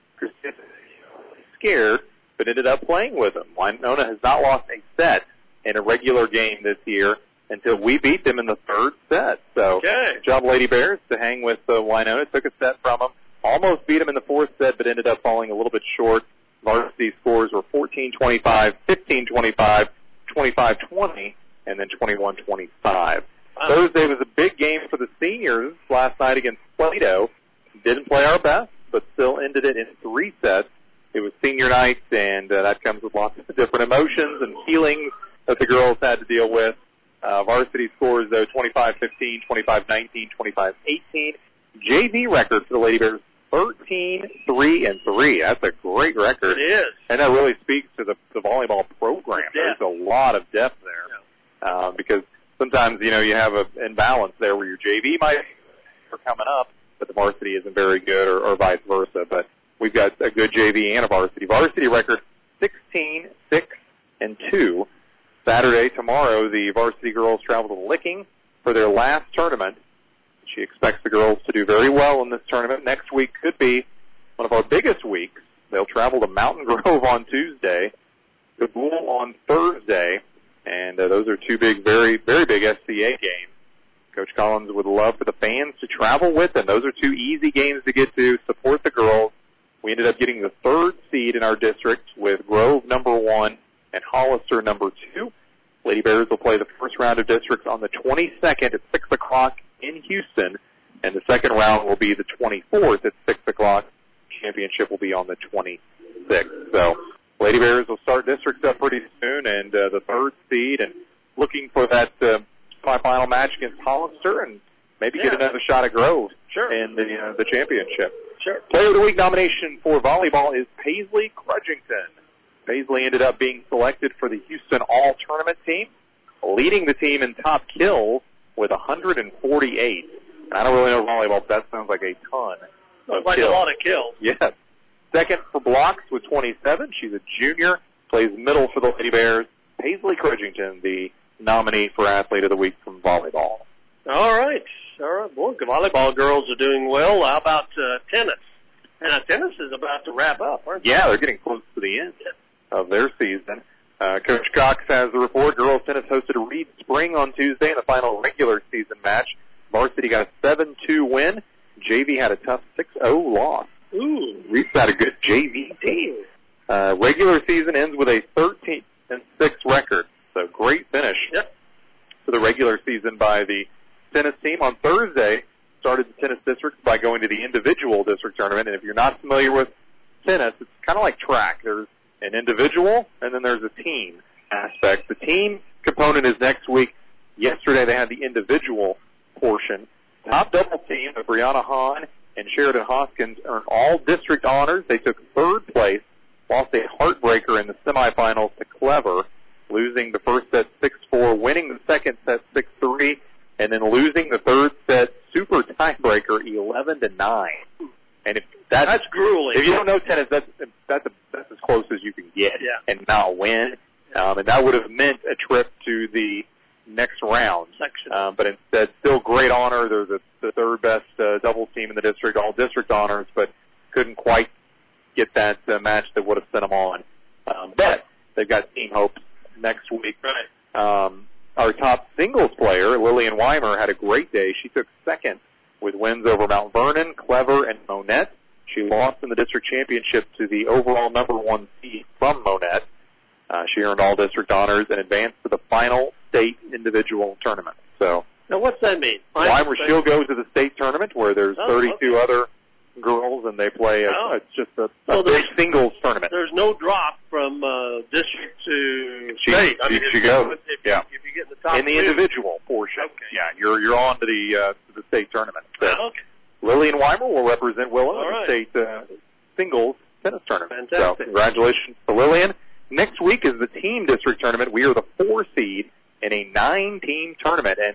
scared, but ended up playing with them. Winona has not lost a set in a regular game this year until we beat them in the third set. So, okay. good job, Lady Bears, to hang with uh, Winona. Took a set from them. Almost beat them in the fourth set, but ended up falling a little bit short. Varsity scores were fourteen twenty-five, fifteen twenty-five, twenty-five twenty, and then twenty-one twenty-five. Wow. Thursday was a big game for the seniors last night against Plato. Didn't play our best, but still ended it in three sets. It was senior night, and uh, that comes with lots of different emotions and feelings that the girls had to deal with. Uh, varsity scores, though, twenty-five fifteen, twenty-five nineteen, twenty-five eighteen. J V record for the Lady Bears, thirteen three and three. That's a great record. It is. And that really speaks to the, the volleyball program. There's a lot of depth there. Yeah. Uh, because sometimes, you know, you have an imbalance there where your J V might be coming up, but the varsity isn't very good, or, or vice versa. But we've got a good J V and a varsity. Varsity record, sixteen six and two. Saturday, tomorrow, the varsity girls travel to Licking for their last tournament. She expects the girls to do very well in this tournament. Next week could be one of our biggest weeks. They'll travel to Mountain Grove on Tuesday, Kabul on Thursday, and uh, those are two big, very, very big S C A games. Coach Collins would love for the fans to travel with them. Those are two easy games to get to. Support the girls. We ended up getting the third seed in our district with Grove number one and Hollister number two. Lady Bears will play the first round of districts on the twenty-second at six o'clock in Houston, and the second round will be the twenty-fourth at six o'clock. Championship will be on the twenty-sixth. So Lady Bears will start districts up pretty soon, and uh, the third seed, and looking for that uh, semifinal match against Hollister, and maybe yeah. get another shot at Grove sure. in the uh, the championship. Sure. Player of the Week nomination for volleyball is Paisley Crudgington. Paisley ended up being selected for the Houston All-Tournament team, leading the team in top kills with one hundred forty-eight. And I don't really know volleyball, but that sounds like a ton sounds of like kills. a lot of kills. Yes. Second for blocks with twenty-seven. She's a junior, plays middle for the Lady Bears. Paisley Crudgington, the nominee for Athlete of the Week from volleyball. All right. All right. Boy, the volleyball girls are doing well. How about uh, tennis? And uh, tennis is about to wrap up, aren't they? Yeah, they're getting close to the end of their season. Uh, Coach Cox has the report. Girls tennis hosted Reed Spring on Tuesday in the final regular season match. Varsity got a seven two win. J V had a tough six oh loss. Ooh. Reed's got a good J V team. Uh, regular season ends with a thirteen and six record. So great finish yep. for the regular season by the tennis team. On Thursday, started the tennis district by going to the individual district tournament. And if you're not familiar with tennis, it's kind of like track. There's an individual, and then there's a team aspect. The team component is next week. Yesterday they had the individual portion. Top double team of Brianna Hahn and Sheridan Hoskins earned all district honors. They took third place, lost a heartbreaker in the semifinals to Clever, losing the first set six four, winning the second set six three, and then losing the third set super tiebreaker eleven to nine. And if that's, that's grueling. If you don't know tennis, that's that's, a, that's as close as you can get, yeah. and not win. Um, and that would have meant a trip to the next round. Um, but instead, still great honor. They're the, the third best uh, doubles team in the district, all district honors, but couldn't quite get that uh, match that would have sent them on. Um, but they've got team hopes next week. Right. Um, our top singles player, Lillian Weimer, had a great day. She took second with wins over Mount Vernon, Clever, and Monette. She lost in the district championship to the overall number one seed from Monette. Uh, she earned all district honors and advanced to the final state individual tournament. So, now what's that mean? Weimer, she'll go to the state tournament where there's oh, thirty-two okay. other girls, and they play. A, oh. It's just a, so a big singles tournament. There's no drop from uh, district to she, state. I she, mean, she if, goes. If, yeah. If you get in the top in the two. individual portion. Okay. Yeah, you're you're on to the uh, to the state tournament. So oh, okay. Lillian Weimer will represent Willow All in right. the state uh, singles tennis tournament. Fantastic. So congratulations to Lillian. Next week is the team district tournament. We are the four seed in a nine-team tournament, and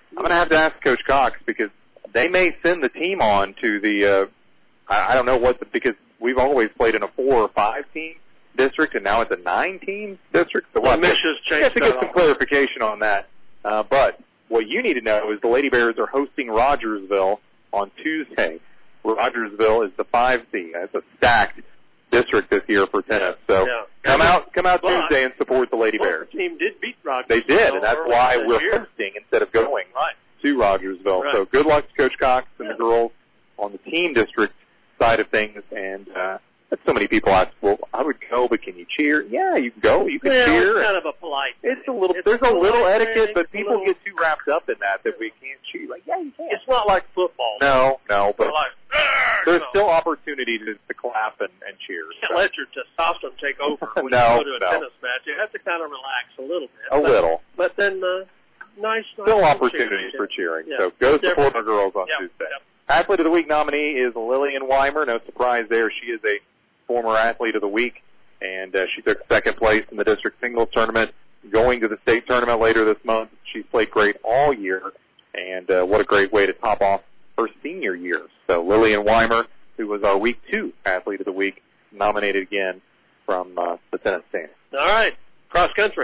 I'm going to have to ask Coach Cox because they may send the team on to the, uh, I, I don't know what, the, because we've always played in a four or five team district, and now it's a nine team district. So we'll have to, we have to get some clarification on that. Uh, but what you need to know is the Lady Bears are hosting Rogersville on Tuesday. Rogersville is the five seed. That's a stacked district this year for tennis. So yeah. come out, come out but, Tuesday and support the Lady well, Bears. The team did beat Rogersville. They did, and that's why we're year. hosting instead of going right. to Rogersville. Right. So good luck to Coach Cox and yeah. the girls on the team district side of things. And uh, so many people ask, well, I would go, but can you cheer? Yeah, you can go. You can yeah, cheer. It's kind of a polite. It's a little. It's there's a, a little polite etiquette, thing, but people little, get too wrapped up in that that we can't cheer. Like, yeah, you can. It's not like football. No, no, but like, there's no. still opportunity to, to clap and, and cheer. You can't so. let your testosterone take over when no, you go to a no. tennis match. You have to kind of relax a little bit. A but, little. But then, uh, nice. Still nice opportunities cheering. for cheering. Yeah. So go support Different. our girls on yep. Tuesday. Yep. Athlete of the Week nominee is Lillian Weimer. No surprise there. She is a former Athlete of the Week, and uh, she took second place in the district singles tournament, going to the state tournament later this month. She's played great all year, and uh, what a great way to top off her senior year. So Lillian Weimer, who was our Week two Athlete of the Week, nominated again from uh, the tennis team. All right, cross country.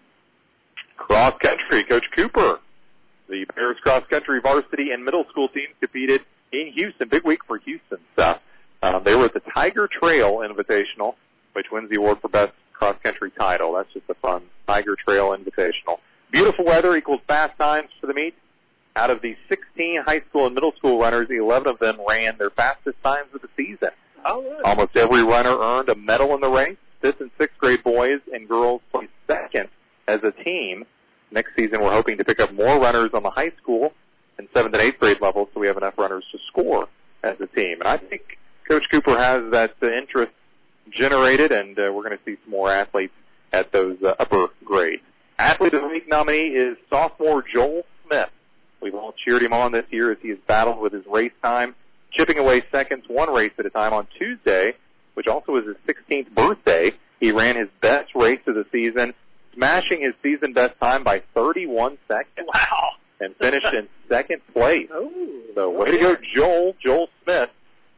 Cross country, Coach Cooper. The Bears cross country varsity and middle school teams competed in Houston. Big week for Houston stuff. Um, they were at the Tiger Trail Invitational, which wins the award for best cross country title. That's just a fun Tiger Trail Invitational. Beautiful weather equals fast times for the meet. Out of the sixteen high school and middle school runners, eleven of them ran their fastest times of the season. Oh, right. Almost every runner earned a medal in the race. Fifth and sixth grade boys and girls placed second as a team. Next season, we're hoping to pick up more runners on the high school and seventh and eighth grade levels so we have enough runners to score as a team. And I think Coach Cooper has that uh, interest generated, and uh, we're going to see some more athletes at those uh, upper grades. Athlete of the Week nominee is sophomore Joel Smith. We've all cheered him on this year as he has battled with his race time, chipping away seconds one race at a time. On Tuesday, which also was his sixteenth birthday, he ran his best race of the season, smashing his season best time by thirty-one seconds. Wow. And finished in second place. Oh, so way to go, Joel. Joel Smith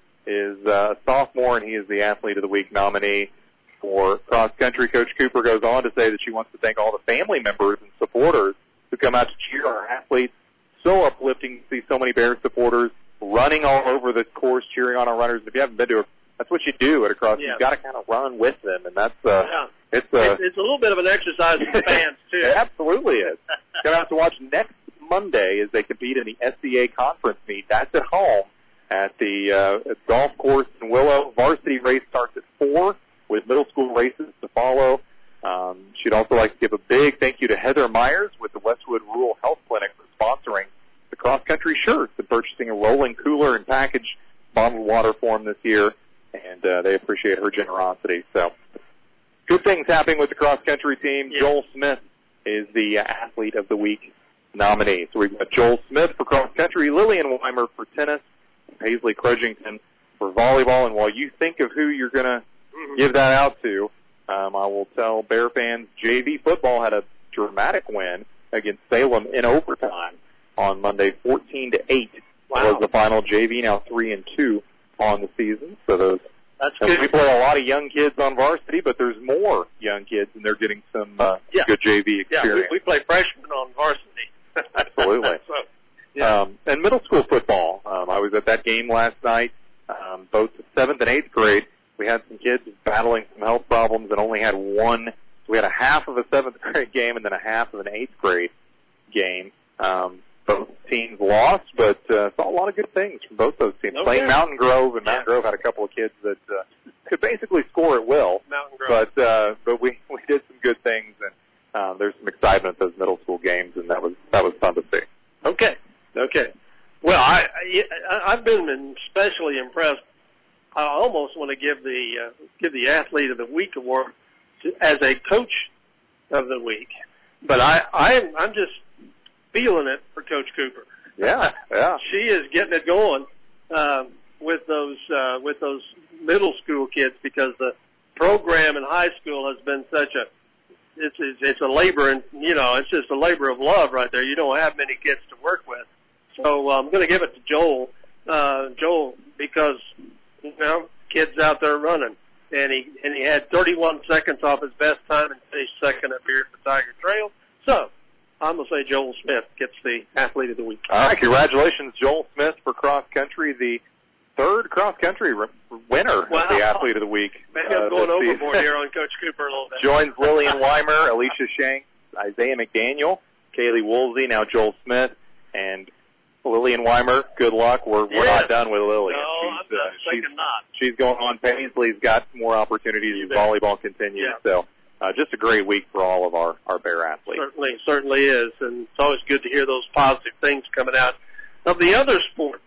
is uh, a sophomore, and he is the Athlete of the Week nominee for cross country. Coach Cooper goes on to say that she wants to thank all the family members and supporters who come out to cheer our athletes. So uplifting to see so many Bears supporters running all over the course, cheering on our runners. If you haven't been to it, that's what you do at a cross. Yeah. You've got to kind of run with them, and that's uh, yeah. it's uh, it's, it's a little bit of an exercise for fans too. It absolutely is. Going to have to watch next Monday as they compete in the S C A conference meet. That's at home at the uh, golf course in Willow. Varsity race starts at four with middle school races to follow. Um, she'd also like to give a big thank you to Heather Myers with the Westwood Rural Health Clinic for sponsoring the cross-country shirts and purchasing a rolling cooler and packaged bottled water for them this year, and uh, they appreciate her generosity. So good things happening with the cross-country team. Yeah. Joel Smith is the uh, Athlete of the Week nominee. So we've got Joel Smith for cross-country, Lillian Weimer for tennis, Paisley Crudgington for volleyball. And while you think of who you're going to mm-hmm. give that out to, um, I will tell Bear fans J V football had a dramatic win against Salem in overtime on Monday, fourteen to eight. Wow. Was the final. J V now three and two on the season. So those That's and good. we play a lot of young kids on varsity, but there's more young kids, and they're getting some uh, yeah. good J V experience. Yeah, we, we play freshmen on varsity. Absolutely. so, yeah. Um, and middle school football. Um, I was at that game last night. Um, both the seventh and eighth grade, we had some kids battling some health problems and only had one. So we had a half of a seventh grade game and then a half of an eighth grade game. Um, both teams lost, but uh, saw a lot of good things from both those teams. Okay. Playing Mountain Grove, and Yeah. Mountain Grove had a couple of kids that uh, could basically score at will. Mountain Grove. But uh, but we we did some good things, and uh, there's some excitement at those middle school games, and that was that was fun to see. Okay. Okay. Well, I, I I've been especially impressed. I almost want to give the uh, give the Athlete of the Week award to, as a coach of the week, but I I'm, I'm just feeling it for Coach Cooper. Yeah, yeah. She is getting it going um, with those uh, with those middle school kids because the program in high school has been such a it's it's, it's a labor, and you know, it's just a labor of love right there. You don't have many kids to work with, so I'm going to give it to Joel, uh, Joel, because you know, kids out there running, and he and he had thirty-one seconds off his best time and finished second up here at the Tiger Trail. So I'm going to say Joel Smith gets the Athlete of the Week. All right, congratulations, Joel Smith, for cross country, the third cross country r- winner wow. of the Athlete of the Week. Maybe uh, I'm going this overboard season. here on Coach Cooper a little bit. Joins Lillian Weimer, Alicia Shanks, Isaiah McDaniel, Kaylee Woolsey, now Joel Smith, and Lillian Weimer. Good luck. We're we're yes. not done with Lillian. No, she's, I'm uh, thinking she's, not. She's going on. Paisley's got more opportunities as volleyball continues. Yeah. So uh, just a great week for all of our, our Bear athletes. Certainly, certainly is, and it's always good to hear those positive things coming out of the other sports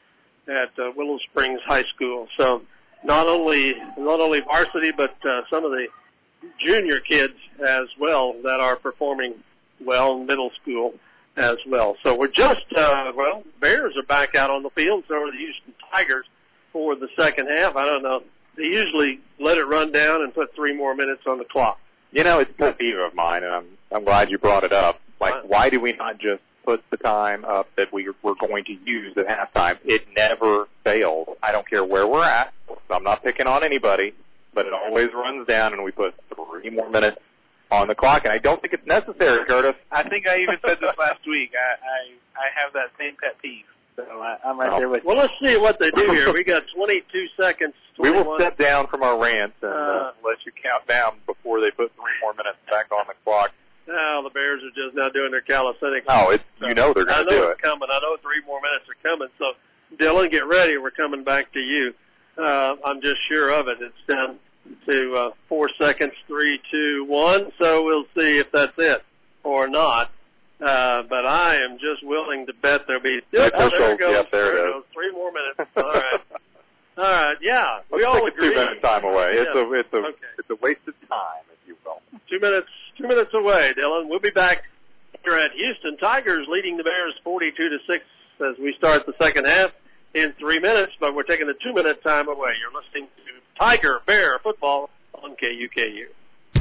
at uh, Willow Springs High School. So not only not only varsity, but uh, some of the junior kids as well that are performing well in middle school as well. So we're just, uh, well, Bears are back out on the field, so are the Houston Tigers for the second half. I don't know. They usually let it run down and put three more minutes on the clock. You know, it's a pet peeve of mine, and I'm I'm glad you brought it up. Like, why do we not just put the time up that we we're going to use at halftime? It never fails. I don't care where we're at. I'm not picking on anybody, but it always runs down, and we put three more minutes on the clock, and I don't think it's necessary, Curtis. I think I even said this last week. I I, I have that same pet peeve, so I, I'm right oh. there with you. Well, let's see what they do here. We got twenty-two seconds. We will twenty-one. step down from our rants and uh, Uh, let you count down before they put three more minutes back on the clock. Now the Bears are just now doing their calisthenics. Oh, it's, you know they're I going to know do it. it's coming. I know three more minutes are coming. So, Dylan, get ready. We're coming back to you. Uh, I'm just sure of it. It's down to uh, four seconds, three, two, one. So we'll see if that's it or not. Uh, but I am just willing to bet there'll be. The Oh, there officials, it goes. yep, there it it is. goes. Three more minutes. All right. All right. Yeah. We Let's all take a agree. two-minute time away. It's Yeah. a it's a Okay. it's a waste of time, if you will. Two minutes, two minutes away, Dylan. We'll be back here at Houston. Tigers leading the Bears forty-two to six as we start the second half in three minutes, but we're taking a two-minute time away. You're listening to Tiger Bear Football on K U K U.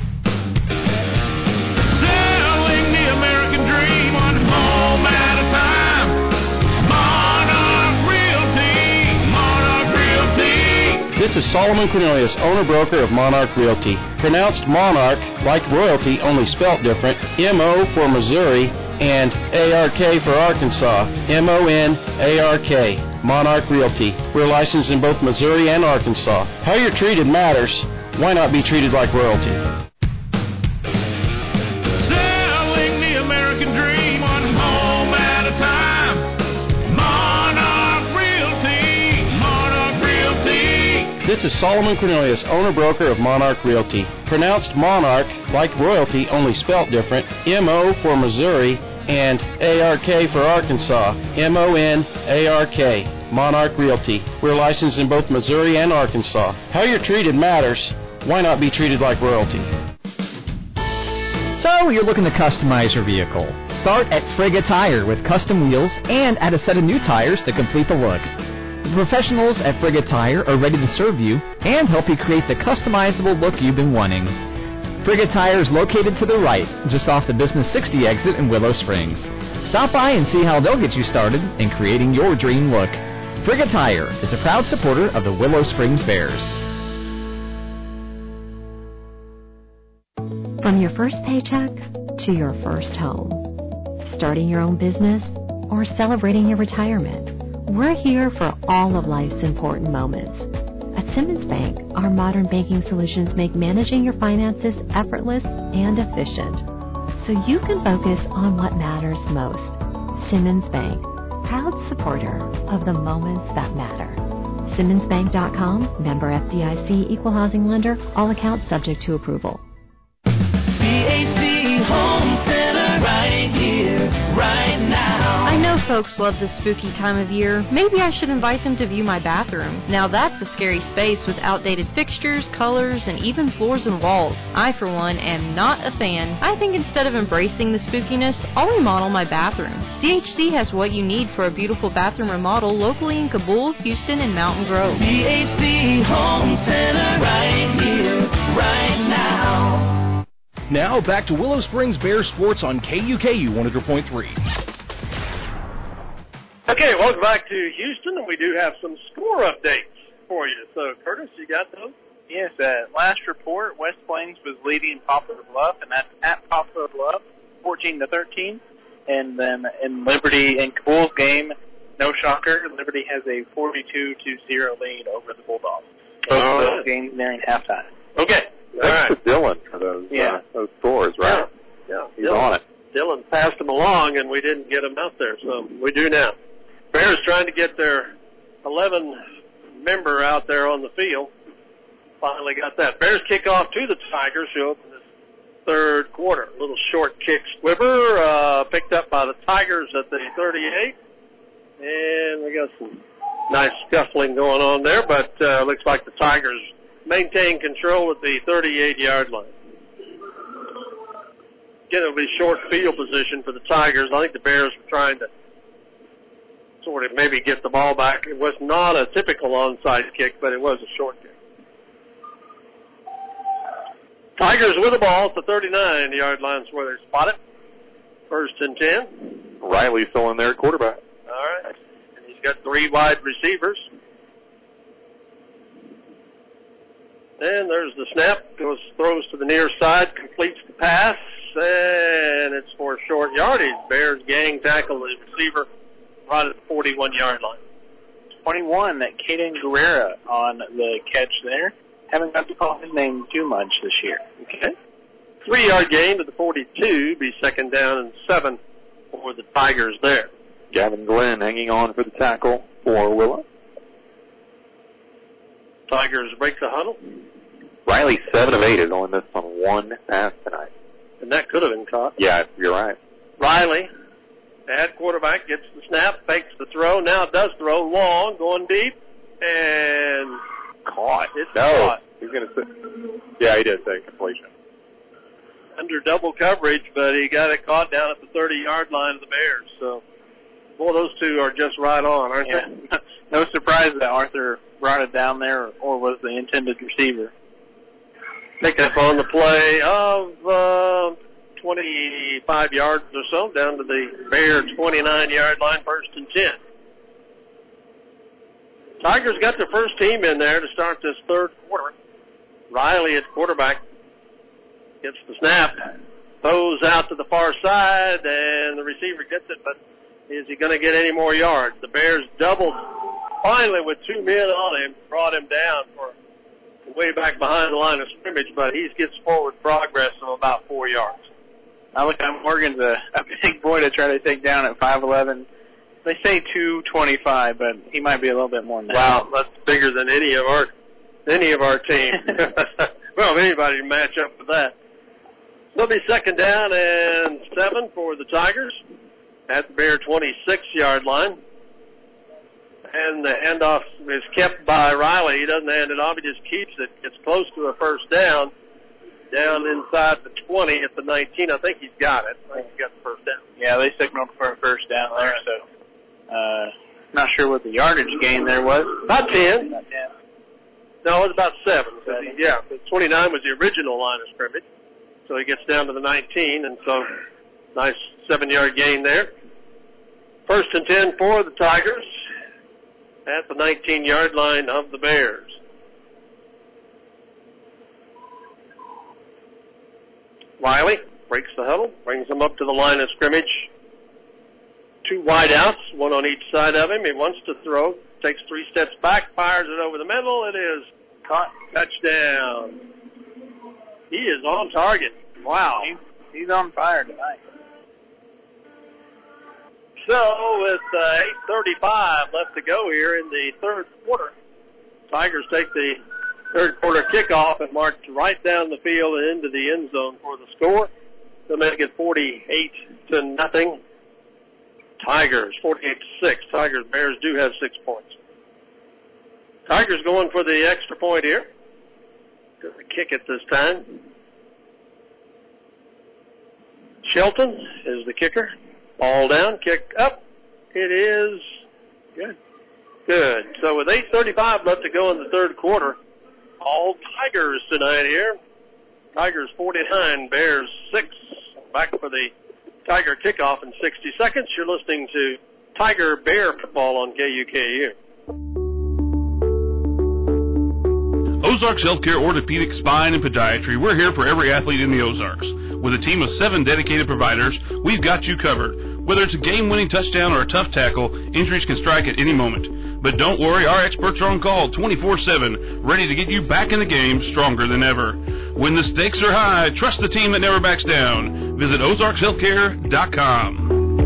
Selling the American dream one home at a time. Monarch Realty, Monarch Realty. This is Solomon Cornelius, owner-broker of Monarch Realty. Pronounced Monarch, like royalty, only spelt different. M O for Missouri and A R K for Arkansas. M O N A R K. Monarch Realty. We're licensed in both Missouri and Arkansas. How you're treated matters. Why not be treated like royalty? Selling the American dream one home at a time. Monarch Realty, Monarch Realty. This is Solomon Cornelius, owner-broker of Monarch Realty. Pronounced Monarch, like royalty, only spelt different. M O for Missouri and A R K for Arkansas. M O N A R K. Monarch Realty. We're licensed in both Missouri and Arkansas. How you're treated matters. Why not be treated like royalty? So you're looking to customize your vehicle. Start at Frigga Tire with custom wheels and add a set of new tires to complete the look. The professionals at Frigga Tire are ready to serve you and help you create the customizable look you've been wanting. Frigga Tire is located to the right, just off the Business sixty exit in Willow Springs. Stop by and see how they'll get you started in creating your dream look. Frigga Tire is a proud supporter of the Willow Springs Bears. From your first paycheck to your first home, starting your own business or celebrating your retirement, we're here for all of life's important moments. At Simmons Bank, our modern banking solutions make managing your finances effortless and efficient, so you can focus on what matters most. Simmons Bank, proud supporter of the moments that matter. Simmons Bank dot com, member F D I C, equal housing lender, all accounts subject to approval. C H C Home Center right here, right now. I know folks love the spooky time of year. Maybe I should invite them to view my bathroom. Now that's a scary space with outdated fixtures, colors, and even floors and walls. I, for one, am not a fan. I think instead of embracing the spookiness, I'll remodel my bathroom. C H C has what you need for a beautiful bathroom remodel locally in Kabul, Houston, and Mountain Grove. C H C Home Center right here, right now. Now back to Willow Springs Bears Sports on K U K U one hundred point three. Okay, welcome back to Houston, and we do have some score updates for you. So, Curtis, you got those? Yes, uh, last report, West Plains was leading Poplar Bluff, and that's at Poplar Bluff, fourteen to thirteen. And then in Liberty and Cabul's game, no shocker, Liberty has a forty-two to zero lead over the Bulldogs. Both of those right. games nearing halftime. Okay. All right. To Dylan for those yeah. uh, those scores, right? Yeah. yeah. He's Dylan, on it. Dylan passed them along, and we didn't get them out there, so we do now. Bears trying to get their eleven member out there on the field. Finally got that. Bears kick off to the Tigers who open this third quarter. A little short kick squibber, uh, picked up by the Tigers at the thirty-eight. And we got some nice scuffling going on there, but uh, looks like the Tigers maintain control at the thirty-eight-yard line. Again, it'll be short field position for the Tigers. I think the Bears were trying to sort of maybe get the ball back. It was not a typical onside kick, but it was a short kick. Tigers with the ball at the thirty-nine-yard line is where they spot it. First and ten. Riley still in there at quarterback. All right. And he's got three wide receivers. And there's the snap. Goes, throws to the near side, completes the pass, and it's for short yardage. Bears gang tackle the receiver right at the forty-one-yard line. twenty-one, that Caden Guerrera on the catch there. Haven't got to call his name too much this year. Okay. Three-yard gain to the forty-two. Be second down and seven for the Tigers there. Gavin Glenn hanging on for the tackle for Willow. Tigers break the huddle. Riley, seven of eight, is only missed on one pass tonight. And that could have been caught. Yeah, you're right. Riley, at quarterback, gets the snap, fakes the throw. Now does throw long, going deep, and caught. It's no, caught. He's going to say, yeah, he did say completion. Under double coverage, but he got it caught down at the thirty-yard line of the Bears. So, boy, those two are just right on, aren't yeah. they? No surprise that Arthur brought it down there or was the intended receiver. Pick up on the play of uh, twenty-five yards or so down to the Bears twenty-nine-yard line, first and ten. Tigers got their first team in there to start this third quarter. Riley at quarterback gets the snap, throws out to the far side, and the receiver gets it, but is he going to get any more yards? The Bears doubled finally with two men on him, brought him down for way back behind the line of scrimmage, but he gets forward progress of about four yards. I look at Morgan's a, a big boy to try to take down at five eleven. They say two twenty-five, but he might be a little bit more than that. Wow, that's bigger than any of our any of our team. Well, if anybody can match up with that. It'll be second down and seven for the Tigers at the Bear twenty-six-yard line. And the handoff is kept by Riley. He doesn't hand it off. He just keeps it. It's close to a first down. Down inside the twenty at the nineteen. I think he's got it. I think he's got the first down. Yeah, they signaled for a first down there, so uh, not sure what the yardage gain there was. About ten. About ten. No, it was about seven. seven. Yeah, the twenty-nine was the original line of scrimmage. So he gets down to the nineteen, and so nice seven-yard gain there. First and ten for the Tigers at the nineteen-yard line of the Bears. Riley breaks the huddle, brings them up to the line of scrimmage. Two wideouts, one on each side of him. He wants to throw, takes three steps back, fires it over the middle. It is caught, touchdown. He is on target. Wow. He's, he's on fire tonight. So with uh, eight thirty-five left to go here in the third quarter, Tigers take the third quarter kickoff and march right down the field and into the end zone for the score. They'll make it forty-eight to nothing. Tigers, forty-eight to six. Tigers, Bears do have six points. Tigers going for the extra point here. Going to kick it this time. Shelton is the kicker. Ball down, kick up. It is good. Good. So with eight thirty-five left to go in the third quarter, all Tigers tonight here. Tigers forty-nine, Bears six. Back for the Tiger kickoff in sixty seconds. You're listening to Tiger Bear football on K U K U. Ozarks Healthcare Orthopedic, Spine, and Podiatry. We're here for every athlete in the Ozarks. With a team of seven dedicated providers, we've got you covered. Whether it's a game-winning touchdown or a tough tackle, injuries can strike at any moment. But don't worry, our experts are on call twenty-four seven, ready to get you back in the game stronger than ever. When the stakes are high, trust the team that never backs down. Visit ozarks healthcare dot com.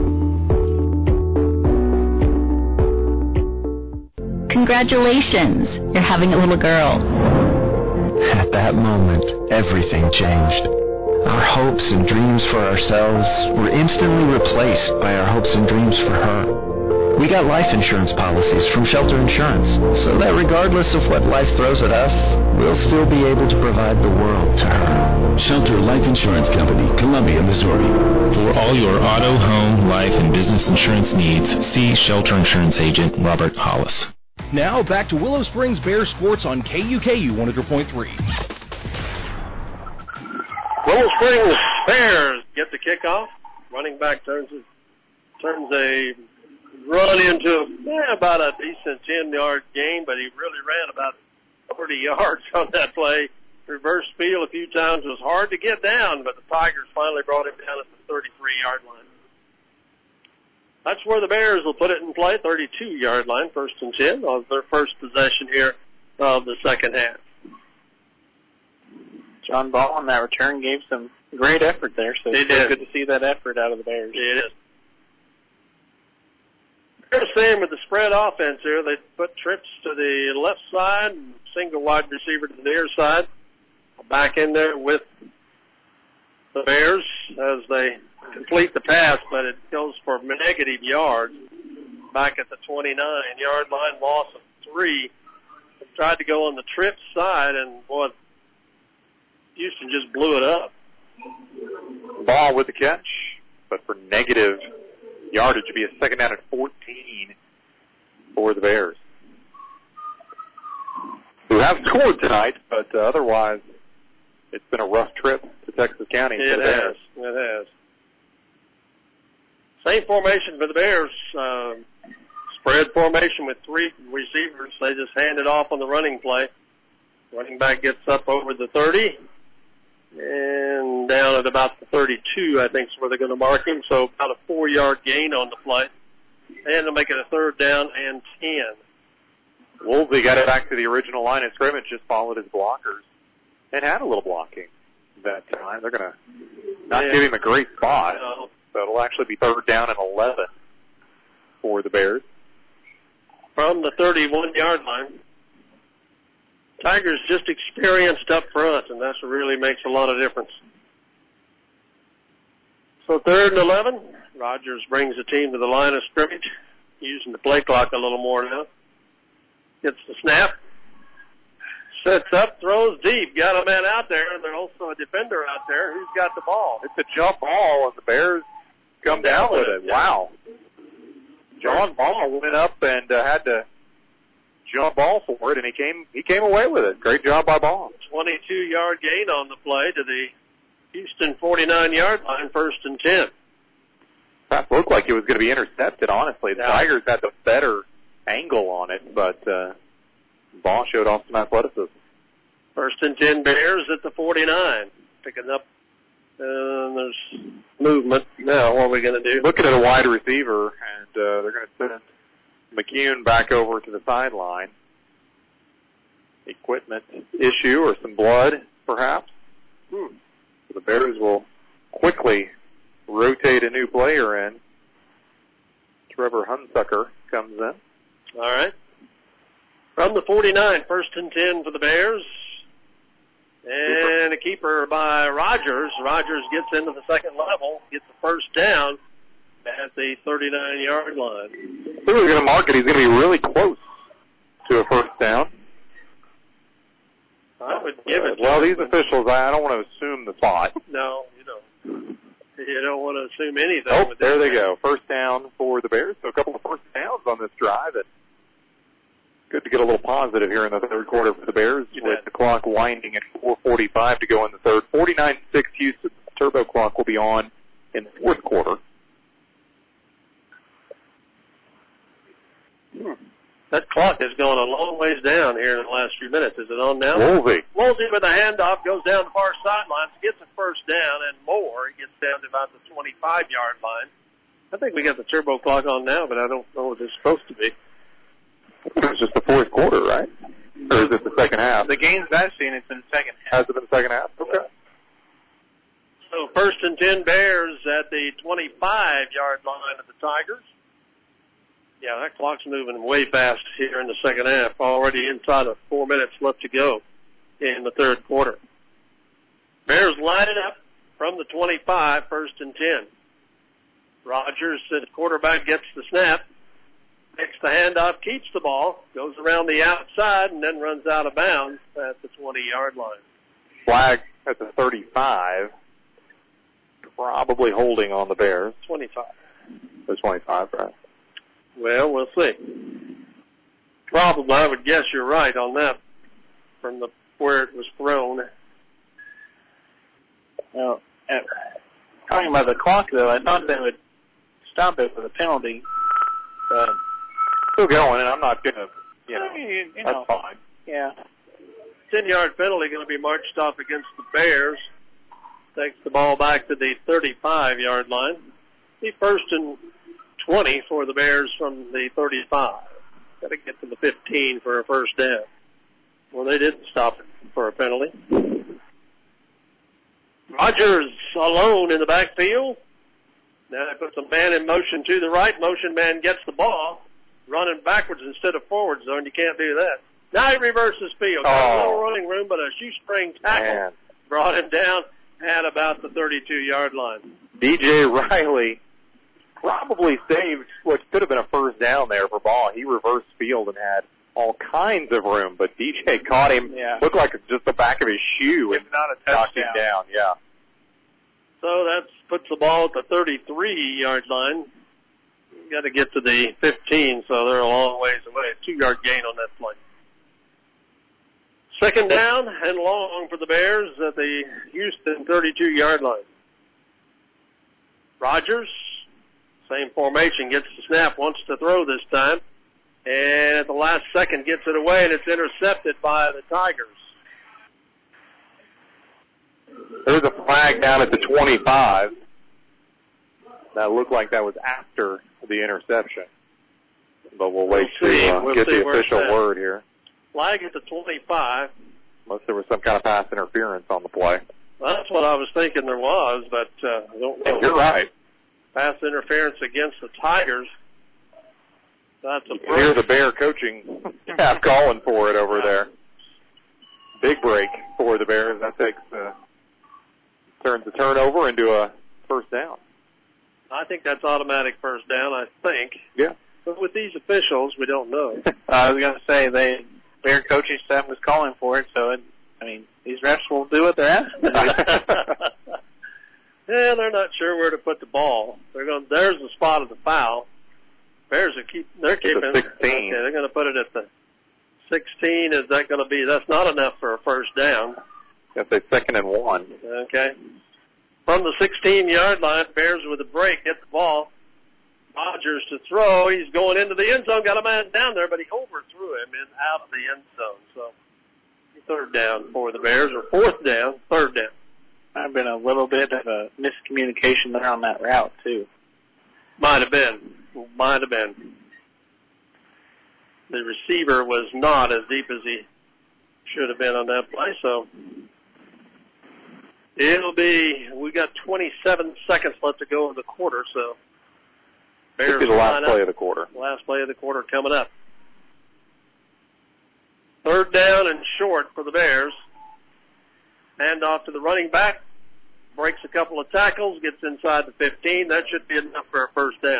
Congratulations, you're having a little girl. At that moment, everything changed. Our hopes and dreams for ourselves were instantly replaced by our hopes and dreams for her. We got life insurance policies from Shelter Insurance, so that regardless of what life throws at us, we'll still be able to provide the world to her. Shelter Life Insurance Company, Columbia, Missouri. For all your auto, home, life, and business insurance needs, see Shelter Insurance Agent Robert Hollis. Now back to Willow Springs Bears sports on K U K U one hundred point three. Willow Springs Bears get the kickoff. Running back turns a, turns a run into eh, about a decent ten-yard gain, but he really ran about thirty yards on that play. Reverse field a few times. It was hard to get down, but the Tigers finally brought him down at the thirty-three-yard line. That's where the Bears will put it in play, thirty-two-yard line, first and ten, on their first possession here of the second half. John Ball on that return gave some great effort there, so it's really good to see that effort out of the Bears. It is. Bears staying with the spread offense here. They put trips to the left side and single wide receiver to the near side. Back in there with the Bears as they complete the pass, but it goes for negative yards. Back at the twenty-nine-yard line, loss of three. They tried to go on the trip side, and boy, Houston just blew it up. Ball with the catch, but for negative yardage, it'd be a second down at fourteen for the Bears, who have scored tonight, but uh, otherwise it's been a rough trip to Texas County. It has. It has. Same formation for the Bears. Um, spread formation with three receivers. They just hand it off on the running play. Running back gets up over the thirty. And down at about the thirty-two, I think is where they're going to mark him. So about a four-yard gain on the play. And they'll make it a third down and ten. Woolsey got it back to the original line of scrimmage, just followed his blockers, and had a little blocking that time. They're going to not yeah. give him a great spot. No. So it'll actually be third down and eleven for the Bears. From the thirty-one-yard line. Tigers just experienced up front, and that's what really makes a lot of difference. So third and eleven. Rogers brings the team to the line of scrimmage, using the play clock a little more now. Gets the snap. Sets up, throws deep. Got a man out there, and there's also a defender out there. Who's got the ball? It's a jump ball, and the Bears come down with it. Wow. John Ball went up and uh, had to jump ball for it, and he came he came away with it. Great job by Ball. twenty-two-yard gain on the play to the Houston forty-nine-yard line, first and ten. That looked like it was going to be intercepted, honestly. The yeah. Tigers had the better angle on it, but uh, Ball showed off some athleticism. First and ten, Bears at the forty-nine. Picking up, uh, there's movement. Now, what are we going to do? Looking at a wide receiver, and uh, they're going to send McCune back over to the sideline. Equipment issue or some blood, perhaps. Hmm. So the Bears will quickly rotate a new player in. Trevor Hunsucker comes in. All right. From the forty-nine, first and ten for the Bears. And a keeper by Rogers. Rogers gets into the second level, gets the first down at the thirty-nine-yard line. If we were going to mark it, he's going to be really close to a first down. I would give it uh, Well, to these him. officials, I don't want to assume the spot. No, you don't. You don't want to assume anything. Oh, with there this they go. First down for the Bears. So a couple of first downs on this drive. And Good to get a little positive here in the third quarter for the Bears with the clock winding at four forty-five to go in the third. forty-nine six Houston. Turbo clock will be on in the fourth quarter. Hmm. That clock has gone a long ways down here in the last few minutes. Is it on now? Woolsey. Woolsey with a handoff goes down the far sidelines, gets a first down and more. He gets down to about the twenty-five-yard line. I think we got the turbo clock on now, but I don't know what it's supposed to be. It's just the fourth quarter, right? Or is it the second half? The games I've seen, it's been second half. Has it been the second half? Okay. So first and ten Bears at the twenty-five-yard line of the Tigers. Yeah, that clock's moving way fast here in the second half. Already inside of four minutes left to go in the third quarter. Bears line it up from the twenty-five, first and ten. Rogers, the quarterback, gets the snap. Makes the handoff, keeps the ball, goes around the outside, and then runs out of bounds at the twenty-yard line. Flag at the thirty-five. Probably holding on the Bears. twenty-five. The twenty-five, right? Well, we'll see. Probably, I would guess you're right on that from the where it was thrown. Well, uh, talking about the clock, though, I thought they would stop it with a penalty. But still going, and I'm not going to, you know, you, you that's know, fine. Yeah. ten-yard penalty going to be marched off against the Bears. Takes the ball back to the thirty-five-yard line. The first and twenty for the Bears from the thirty-five. Got to get to the fifteen for a first down. Well, they didn't stop it for a penalty. Rogers alone in the backfield. Now they put some man in motion to the right. Motion man gets the ball, running backwards instead of forwards, though, and you can't do that. Now he reverses field. Got Oh. a little running room, but a shoestring tackle Man. brought him down at about the thirty-two-yard line. D J Riley probably saved what could have been a first down there for ball. He reversed field and had all kinds of room, but D J caught him. Yeah. Looked like just the back of his shoe and It's not a knocked him touchdown. down. Yeah. So that puts the ball at the thirty-three-yard line. Got to get to the fifteen, so they're a long ways away. A two-yard gain on that play. Second down and long for the Bears at the Houston thirty-two-yard line. Rogers, same formation, gets the snap, wants to throw this time, and at the last second gets it away, and it's intercepted by the Tigers. There's a flag down at the twenty-five. That looked like that was after the interception. But we'll wait We'll see. to uh, We'll get see the where it's official at. word here. Flag at the twenty-five. Unless there was some kind of pass interference on the play. Well, that's what I was thinking there was, but uh, I don't know. You're right. Pass interference against the Tigers. That's a You hear the Bear coaching staff calling for it over there. Big break for the Bears. That takes uh, turns the turnover into a first down. I think that's automatic first down, I think. Yeah. But with these officials, we don't know. I was going to say they their coaching staff was calling for it, so it, I mean these refs will do what they're asked to do. Yeah, they're not sure where to put the ball. They're going. There's the spot of the foul. Bears are keep. They're keeping. the sixteen. Okay, they're going to put it at the sixteen. Is that going to be? That's not enough for a first down. That's a second and one. Okay. From the sixteen-yard line, Bears with a break get the ball. Rogers to throw. He's going into the end zone. Got a man down there, but he overthrew him in out of the end zone. So third down for the Bears, or fourth down, third down. Might have been a little bit of a miscommunication there on that route too. Might have been. Might have been. The receiver was not as deep as he should have been on that play, so it'll be, we got twenty-seven seconds left to go in the quarter, so Bears This is the last line up. play of the quarter. Last play of the quarter coming up. Third down and short for the Bears. Hand off to the running back. Breaks a couple of tackles, gets inside the fifteen. That should be enough for a first down.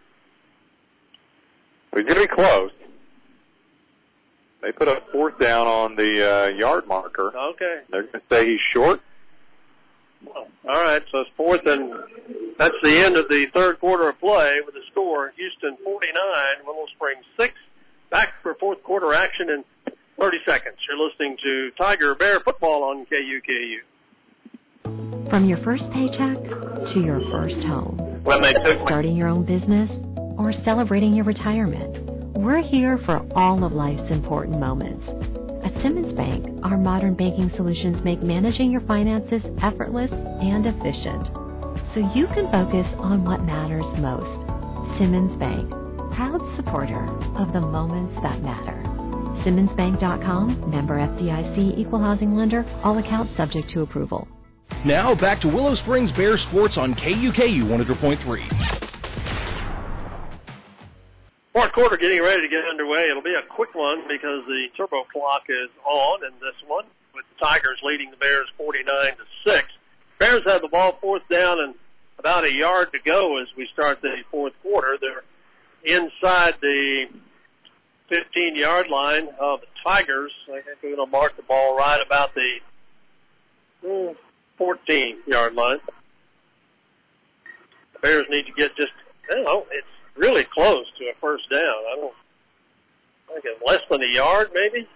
He's going to be close. They put a fourth down on the uh, yard marker. Okay. They're going to say he's short. All right, so it's fourth, and that's the end of the third quarter of play with the score Houston forty-nine, Willow Springs six. back for fourth quarter action in thirty seconds. You're listening to Tiger Bear Football on K U K U. From your first paycheck to your first home. When they took Starting your own business or celebrating your retirement. We're here for all of life's important moments. At Simmons Bank, our modern banking solutions make managing your finances effortless and efficient, so you can focus on what matters most. Simmons Bank, proud supporter of the moments that matter. Simmons Bank dot com, member F D I C, equal housing lender, all accounts subject to approval. Now back to Willow Springs Bears sports on K U K U one hundred point three. Fourth quarter getting ready to get underway. It'll be a quick one because the turbo clock is on in this one, with the Tigers leading the Bears forty-nine to six. Bears have the ball fourth down and about a yard to go as we start the fourth quarter. They're inside the fifteen-yard line of the Tigers. I think we're going to mark the ball right about the fourteen-yard line. The Bears need to get just, I don't know, it's really close to a first down. I don't I think it's less than a yard, maybe.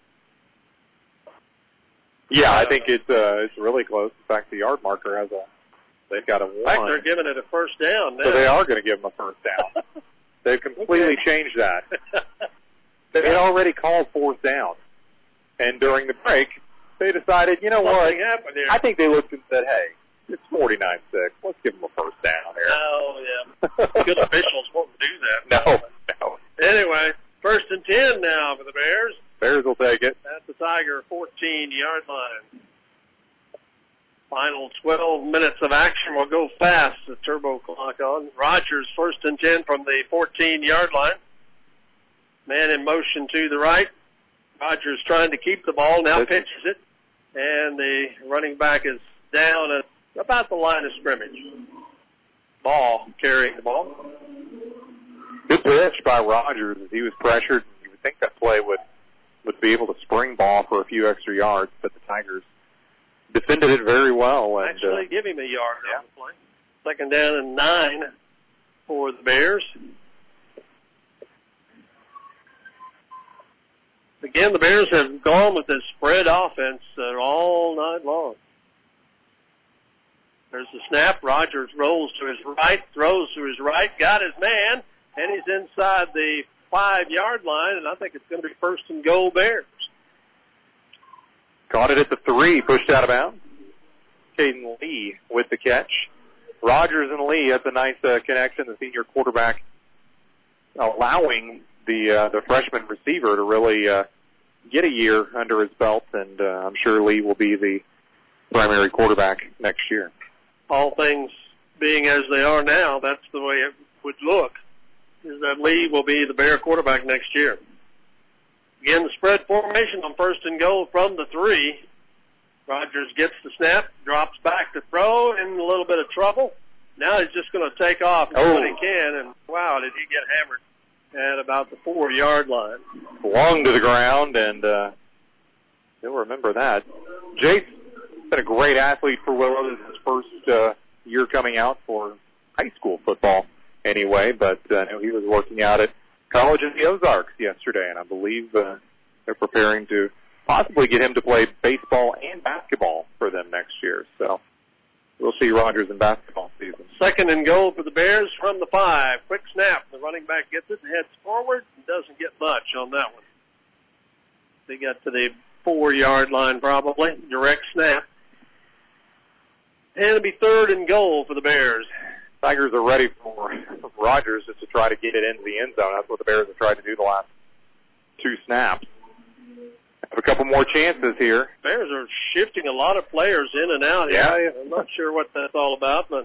Yeah, I think it's uh, it's really close. In fact, the yard marker has a they've got a one. In fact, they're giving it a first down now. So they are going to give them a first down. They've completely Okay. changed that. They had already called fourth down, and during the break, they decided, you know what? Something happened here. I think they looked and said, hey, it's forty-nine six. Let's give them a first down here. Oh, yeah. Good officials won't do that. No, no. Anyway, first and ten now for the Bears. Bears will take it. At the Tiger fourteen-yard line. Final twelve minutes of action will go fast. The turbo clock on. Rogers first and ten from the fourteen-yard line. Man in motion to the right. Rogers trying to keep the ball. Now pitches it. And the running back is down at about the line of scrimmage. Ball carrying the ball. Good pitch by Rogers as he was pressured. You would think that play would, would be able to spring ball for a few extra yards, but the Tigers defended it very well. And, Actually, uh, give him a yard on the play. Second down and nine for the Bears. Again, the Bears have gone with this spread offense uh, all night long. There's the snap. Rogers rolls to his right, throws to his right, got his man, and he's inside the five-yard line, and I think it's going to be first and goal Bears. Caught it at the three, pushed out of bounds. Caden Lee with the catch. Rogers and Lee, that's a nice uh, connection. The senior quarterback allowing the uh, the freshman receiver to really uh, get a year under his belt, and uh, I'm sure Lee will be the primary quarterback next year. All things being as they are now, that's the way it would look, is that Lee will be the Bear quarterback next year. Again, the spread formation on first and goal from the three. Rogers gets the snap, drops back to throw, in a little bit of trouble. Now he's just going to take off and do Oh. what he can, and wow, did he get hammered at about the four-yard line. Long to the ground, and uh, you'll remember that. Jake's been a great athlete for Willow. This is his first uh, year coming out for high school football anyway, but uh, I know he was working out at college in the Ozarks yesterday, and I believe uh, they're preparing to possibly get him to play baseball and basketball for them next year. So we'll see Rogers in basketball season. Second and goal for the Bears from the five. Quick snap. The running back gets it and heads forward and doesn't get much on that one. They got to the four-yard line probably. Direct snap. And it'll be third and goal for the Bears. Tigers are ready for Rogers just to try to get it into the end zone. That's what the Bears have tried to do the last two snaps. Have a couple more chances here. Bears are shifting a lot of players in and out here. Yeah. I'm not sure what that's all about, but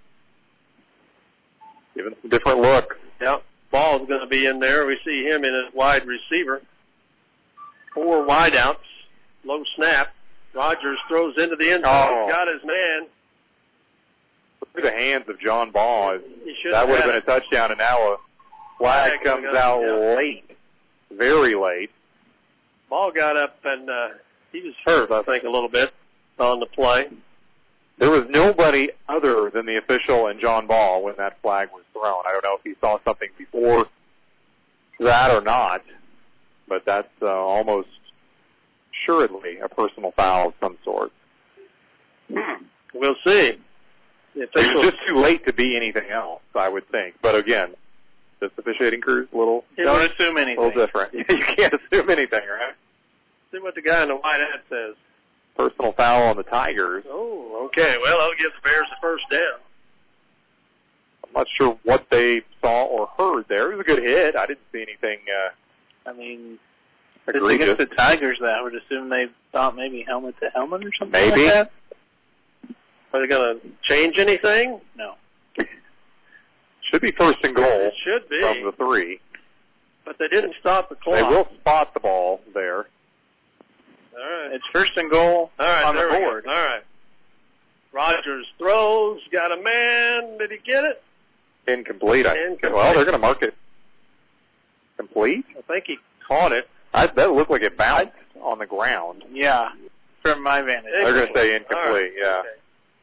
Giving some different looks. yeah, ball's going to be in there. We see him in as wide receiver. Four wideouts. Low snap. Rogers throws into the end zone. Oh. Got his man. Through the hands of John Ball. He should That would have had been a touchdown, and now a flag Flag comes goes, out yeah. late, very late. Ball got up, and uh, he was hurt, I think, a little bit on the play. There was nobody other than the official and John Ball when that flag was thrown. I don't know if he saw something before that or not, but that's uh, almost assuredly a personal foul of some sort. We'll see. It's just too late to be anything else, I would think. But again, this officiating crew's a little, Don't assume anything. a little different. You can't assume anything, right? See what the guy in the white hat says. Personal foul on the Tigers. Oh, okay. Well, that'll give the Bears the first down. I'm not sure what they saw or heard there. It was a good hit. I didn't see anything uh, I mean, egregious. against the Tigers, I would assume they thought maybe helmet to helmet or something Maybe. like that. Are they going to change anything? No. Should be first and goal It should be. from the three. But they didn't stop the clock. They will spot the ball there. All right. It's first and goal All right, on the there we go. board. All right. Rogers throws, got a man. Did he get it? Incomplete. I, Incomplete. Well, they're going to mark it complete. I think he caught it. I, that looked like it bounced on the ground. Yeah, from my vantage. They're going to say incomplete, All right. yeah. Okay.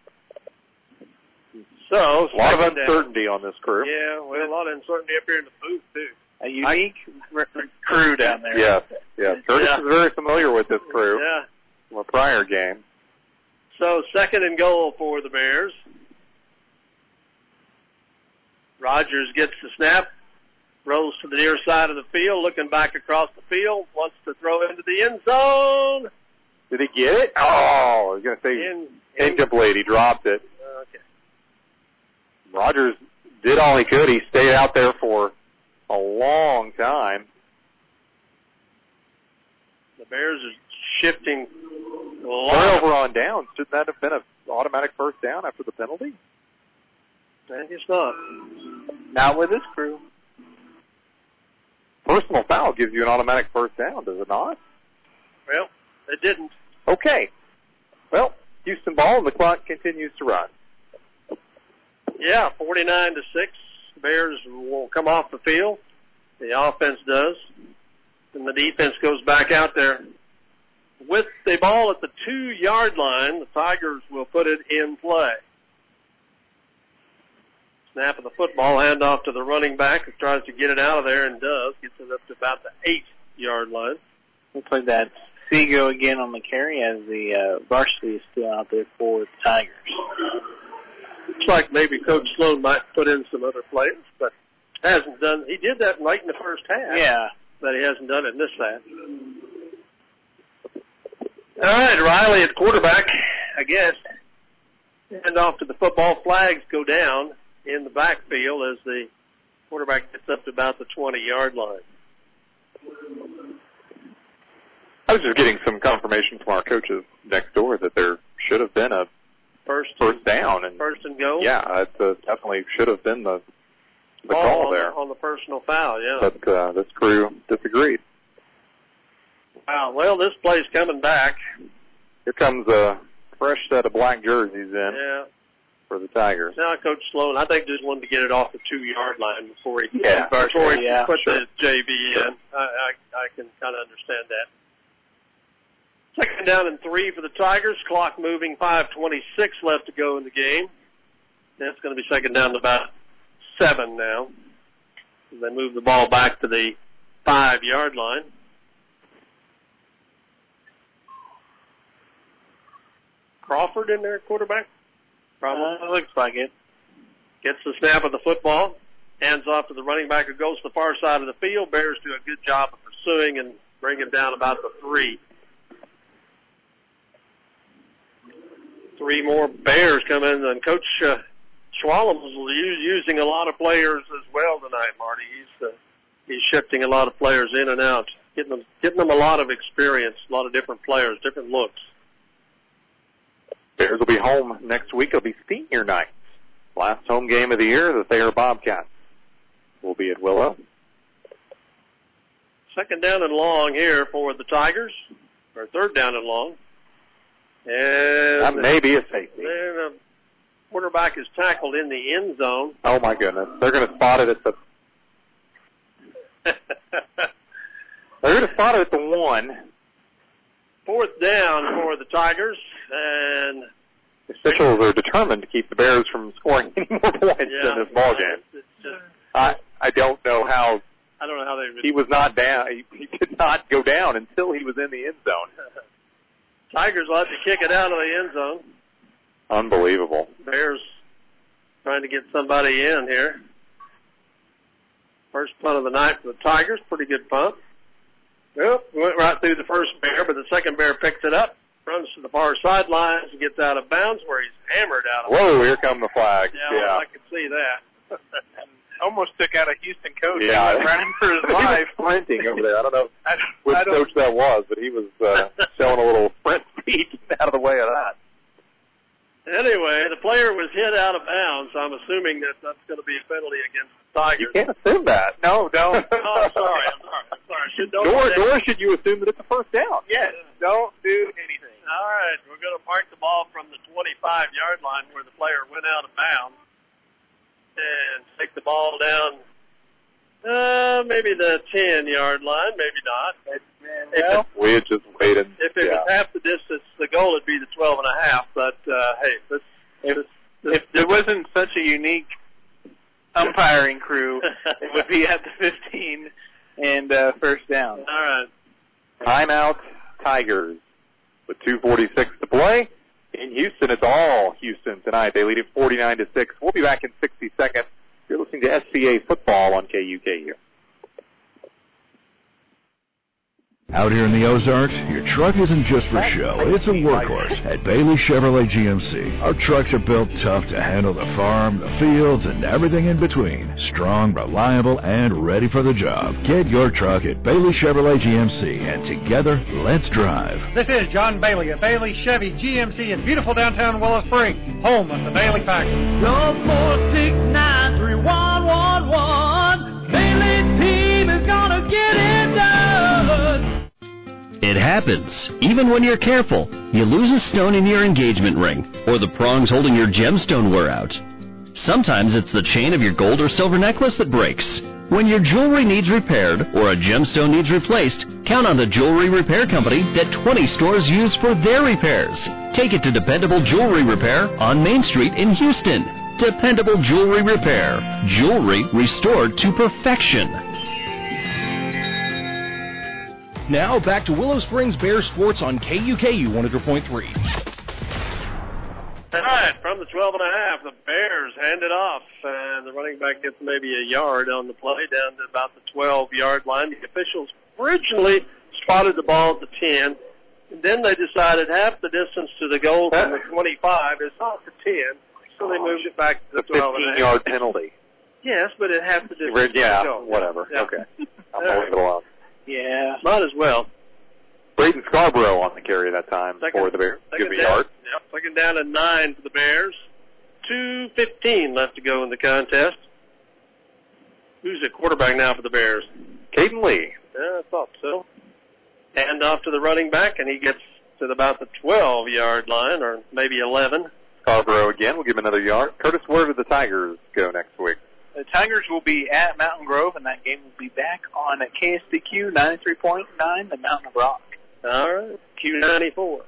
So, A lot of second down. uncertainty on this crew. Yeah, well, a lot of uncertainty up here in the booth, too. A unique r- r- crew down there. Yes, yes. Curtis Yeah. is very familiar with this crew Yeah. from a prior game. So, second and goal for the Bears. Rogers gets the snap, rolls to the near side of the field, looking back across the field, wants to throw into the end zone. Did he get it? Oh, I was going to say In, in, incomplete. He dropped it. okay. Rogers did all he could. He stayed out there for a long time. The Bears are shifting a lot. Turnover on downs. Shouldn't that have been an automatic first down after the penalty? I guess not. Not with this crew. Personal foul gives you an automatic first down, does it not? Well, it didn't. Okay. Well, Houston ball, and the clock continues to run. Yeah, forty-nine to six. The Bears will come off the field. The offense does. And the defense goes back out there. With the ball at the two-yard line, the Tigers will put it in play. Snap of the football, handoff to the running back who tries to get it out of there and does. Gets it up to about the eight-yard line. Looks like that's Seago again on the carry as the uh, varsity is still out there for the Tigers. Looks like maybe Coach Sloan might put in some other players, but hasn't done. He did that right in the first half. Yeah. But he hasn't done it in this half. All right, Riley at quarterback, I guess. Hand off to the football. Flags go down in the backfield as the quarterback gets up to about the twenty-yard line. I was just getting some confirmation from our coaches next door that there should have been a First, first down. And first and goal. yeah, it uh, definitely should have been the, the Ball call on there. The, on the personal foul, yeah. But uh, this crew disagreed. Wow, well, this play's coming back. Here comes a fresh set of black jerseys in Yeah. for the Tigers. Now, Coach Sloan, I think just wanted to get it off the two-yard line before he, Yeah, before he yeah, put sure. the J V Sure. in. I, I, I can kind of understand that. Second down and three for the Tigers. Clock moving. five twenty-six left to go in the game. That's going to be second down to about seven now. And they move the ball back to the five-yard line. Crawford in there, quarterback? Probably. Uh, looks like it. Gets the snap of the football. Hands off to the running back who goes to the far side of the field. Bears do a good job of pursuing and bring him down about the three. Three more Bears come in, and Coach uh, Schwalem is using a lot of players as well tonight, Marty. He's uh, he's shifting a lot of players in and out, getting them getting them a lot of experience, a lot of different players, different looks. Bears will be home next week. It'll be senior night. Last home game of the year, the Thayer Bobcats will be at Willow. Second down and long here for the Tigers, or third down and long. And That may be a safety. then the quarterback is tackled in the end zone. Oh my goodness. They're going to spot it at the They're going to spot it at the one. Fourth down for the Tigers, and The officials are determined to keep the Bears from scoring any more points yeah, in this ball game. It's just, I I don't know how I don't know how they would. He was not down. He, he did not go down until he was in the end zone. Tigers will have to kick it out of the end zone. Unbelievable. Bears trying to get somebody in here. First punt of the night for the Tigers. Pretty good punt. Yep, went right through the first Bear, but the second Bear picks it up, runs to the far sidelines, and gets out of bounds where he's hammered out of Whoa, bounds. here come the flags. Yeah, Yeah. well, I could see that. Almost took out a Houston coach. Yeah. He was running for his life. He was sprinting over there. I don't know I, which I don't, coach that was, but he was uh, showing a little sprint speed out of the way of that. Anyway, the player was hit out of bounds. I'm assuming that that's going to be a penalty against the Tigers. You can't assume that. No, don't. Oh, I'm sorry. I'm sorry. I'm sorry. Should don't Nor, do that. nor should you assume that it's a first down. Yes, don't do anything. All right, we're going to mark the ball from the twenty-five-yard line where the player went out of bounds and take the ball down uh, maybe the ten-yard line, maybe not. If Well, it, We had just waited. if it yeah. was half the distance, the goal would be the twelve and a half. But, uh, hey, this, if, this, this, if there wasn't such a unique umpiring crew, it would be at the fifteen and uh, first down. all right. Timeout, Tigers, with two forty-six to play. In Houston, it's all Houston tonight. They lead it forty-nine to six. We'll be back in sixty seconds. You're listening to S C A Football on K U K U. Out here in the Ozarks, your truck isn't just for show. It's a workhorse at Bailey Chevrolet G M C. Our trucks are built tough to handle the farm, the fields, and everything in between. Strong, reliable, and ready for the job. Get your truck at Bailey Chevrolet G M C, and together, let's drive. This is John Bailey at Bailey Chevy G M C in beautiful downtown Willow Spring, home of the Bailey Packers. Go four six nine three one one one. Bailey team is gonna get it done. It happens. Even when you're careful, you lose a stone in your engagement ring, or the prongs holding your gemstone wear out. Sometimes it's the chain of your gold or silver necklace that breaks. When your jewelry needs repaired or a gemstone needs replaced, count on the Jewelry Repair Company that twenty stores use for their repairs. Take it to Dependable Jewelry Repair on Main Street in Houston. Dependable Jewelry Repair. Jewelry restored to perfection. Now back to Willow Springs Bears Sports on K U K U one hundred point three. All right, from the twelve and a half, the Bears hand it off, and the running back gets maybe a yard on the play down to about the twelve-yard line. The officials originally spotted the ball at the ten, and then they decided half the distance to the goal from the twenty-five is not the ten, so they moved it back to the The twelve and a half. fifteen-yard penalty. Yes, but it half the distance Yeah, to the goal. whatever. Yeah. Okay. I'm going to leave it alone. Yeah. Might as well. Braden Scarborough on the carry that time Second, for the Bears. Give second me a down, yard. Yep, second down and nine for the Bears. two fifteen left to go in the contest. Who's the quarterback now for the Bears? Caden Lee. Yeah, I thought so. Hand off to the running back, and he gets to about the twelve-yard line, or maybe eleven. Scarborough again. We'll give him another yard. Curtis, where do the Tigers go next week? The Tigers will be at Mountain Grove, and that game will be back on at K S D Q ninety-three point nine, the Mountain of Rock. All right, Q ninety-four.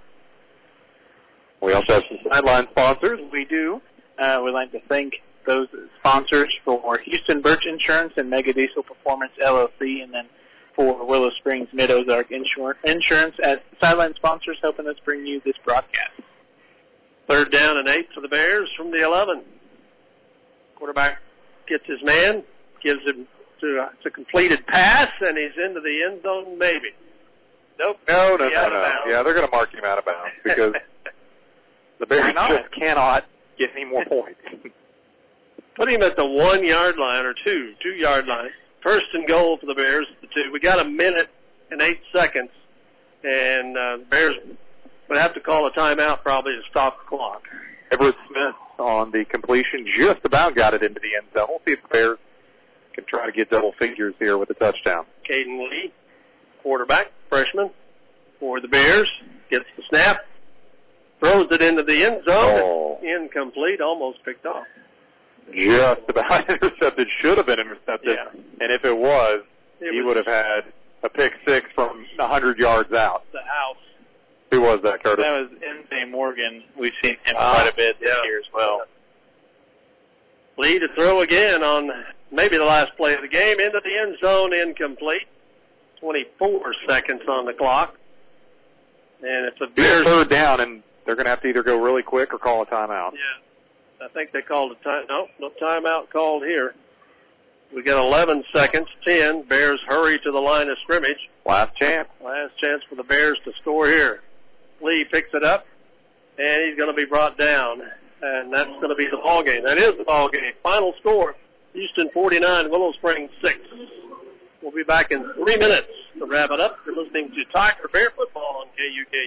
We also have some sideline sponsors. We do. Uh, we'd like to thank those sponsors for Houston Birch Insurance and Mega Diesel Performance L L C, and then for Willow Springs Mid-Ozark Insur- Insurance as sideline sponsors helping us bring you this broadcast. Third down and eight for the Bears from the eleven. Quarterback gets his man, gives him to a, it's a completed pass, and he's into the end zone maybe. Nope. No, no, He no, out of no. bounds. Yeah, they're going to mark him out of bounds because the Bears just cannot get any more points. Put him at the one-yard line or two, two-yard line. First and goal for the Bears, the two. We got a minute and eight seconds, and uh, the Bears would have to call a timeout probably to stop the clock. Everett Smith on the completion just about got it into the end zone. We'll see if the Bears can try to get double figures here with a touchdown. Caden Lee, quarterback, freshman for the Bears, gets the snap, throws it into the end zone. Oh. Incomplete, almost picked off. Just about intercepted. Should have been intercepted. Yeah. And if it was, It he was- would have had a pick six from one hundred yards out. The house. Who was that, Curtis? That was N J Morgan. We've seen him Ah, quite a bit this yeah. year as well. Lee to throw again on maybe the last play of the game, into the end zone, incomplete. twenty-four seconds on the clock. And it's a Bears third down, and they're going to have to either go really quick or call a timeout. Yeah, I think they called a time. No, no timeout called here. We got eleven seconds, ten. Bears hurry to the line of scrimmage. Last chance. Last chance for the Bears to score here. Lee picks it up, and he's going to be brought down, and that's going to be the ball game. That is the ball game. Final score: Houston forty-nine, Willow Springs six. We'll be back in three minutes to wrap it up. You're listening to Tiger Bear Football on K U K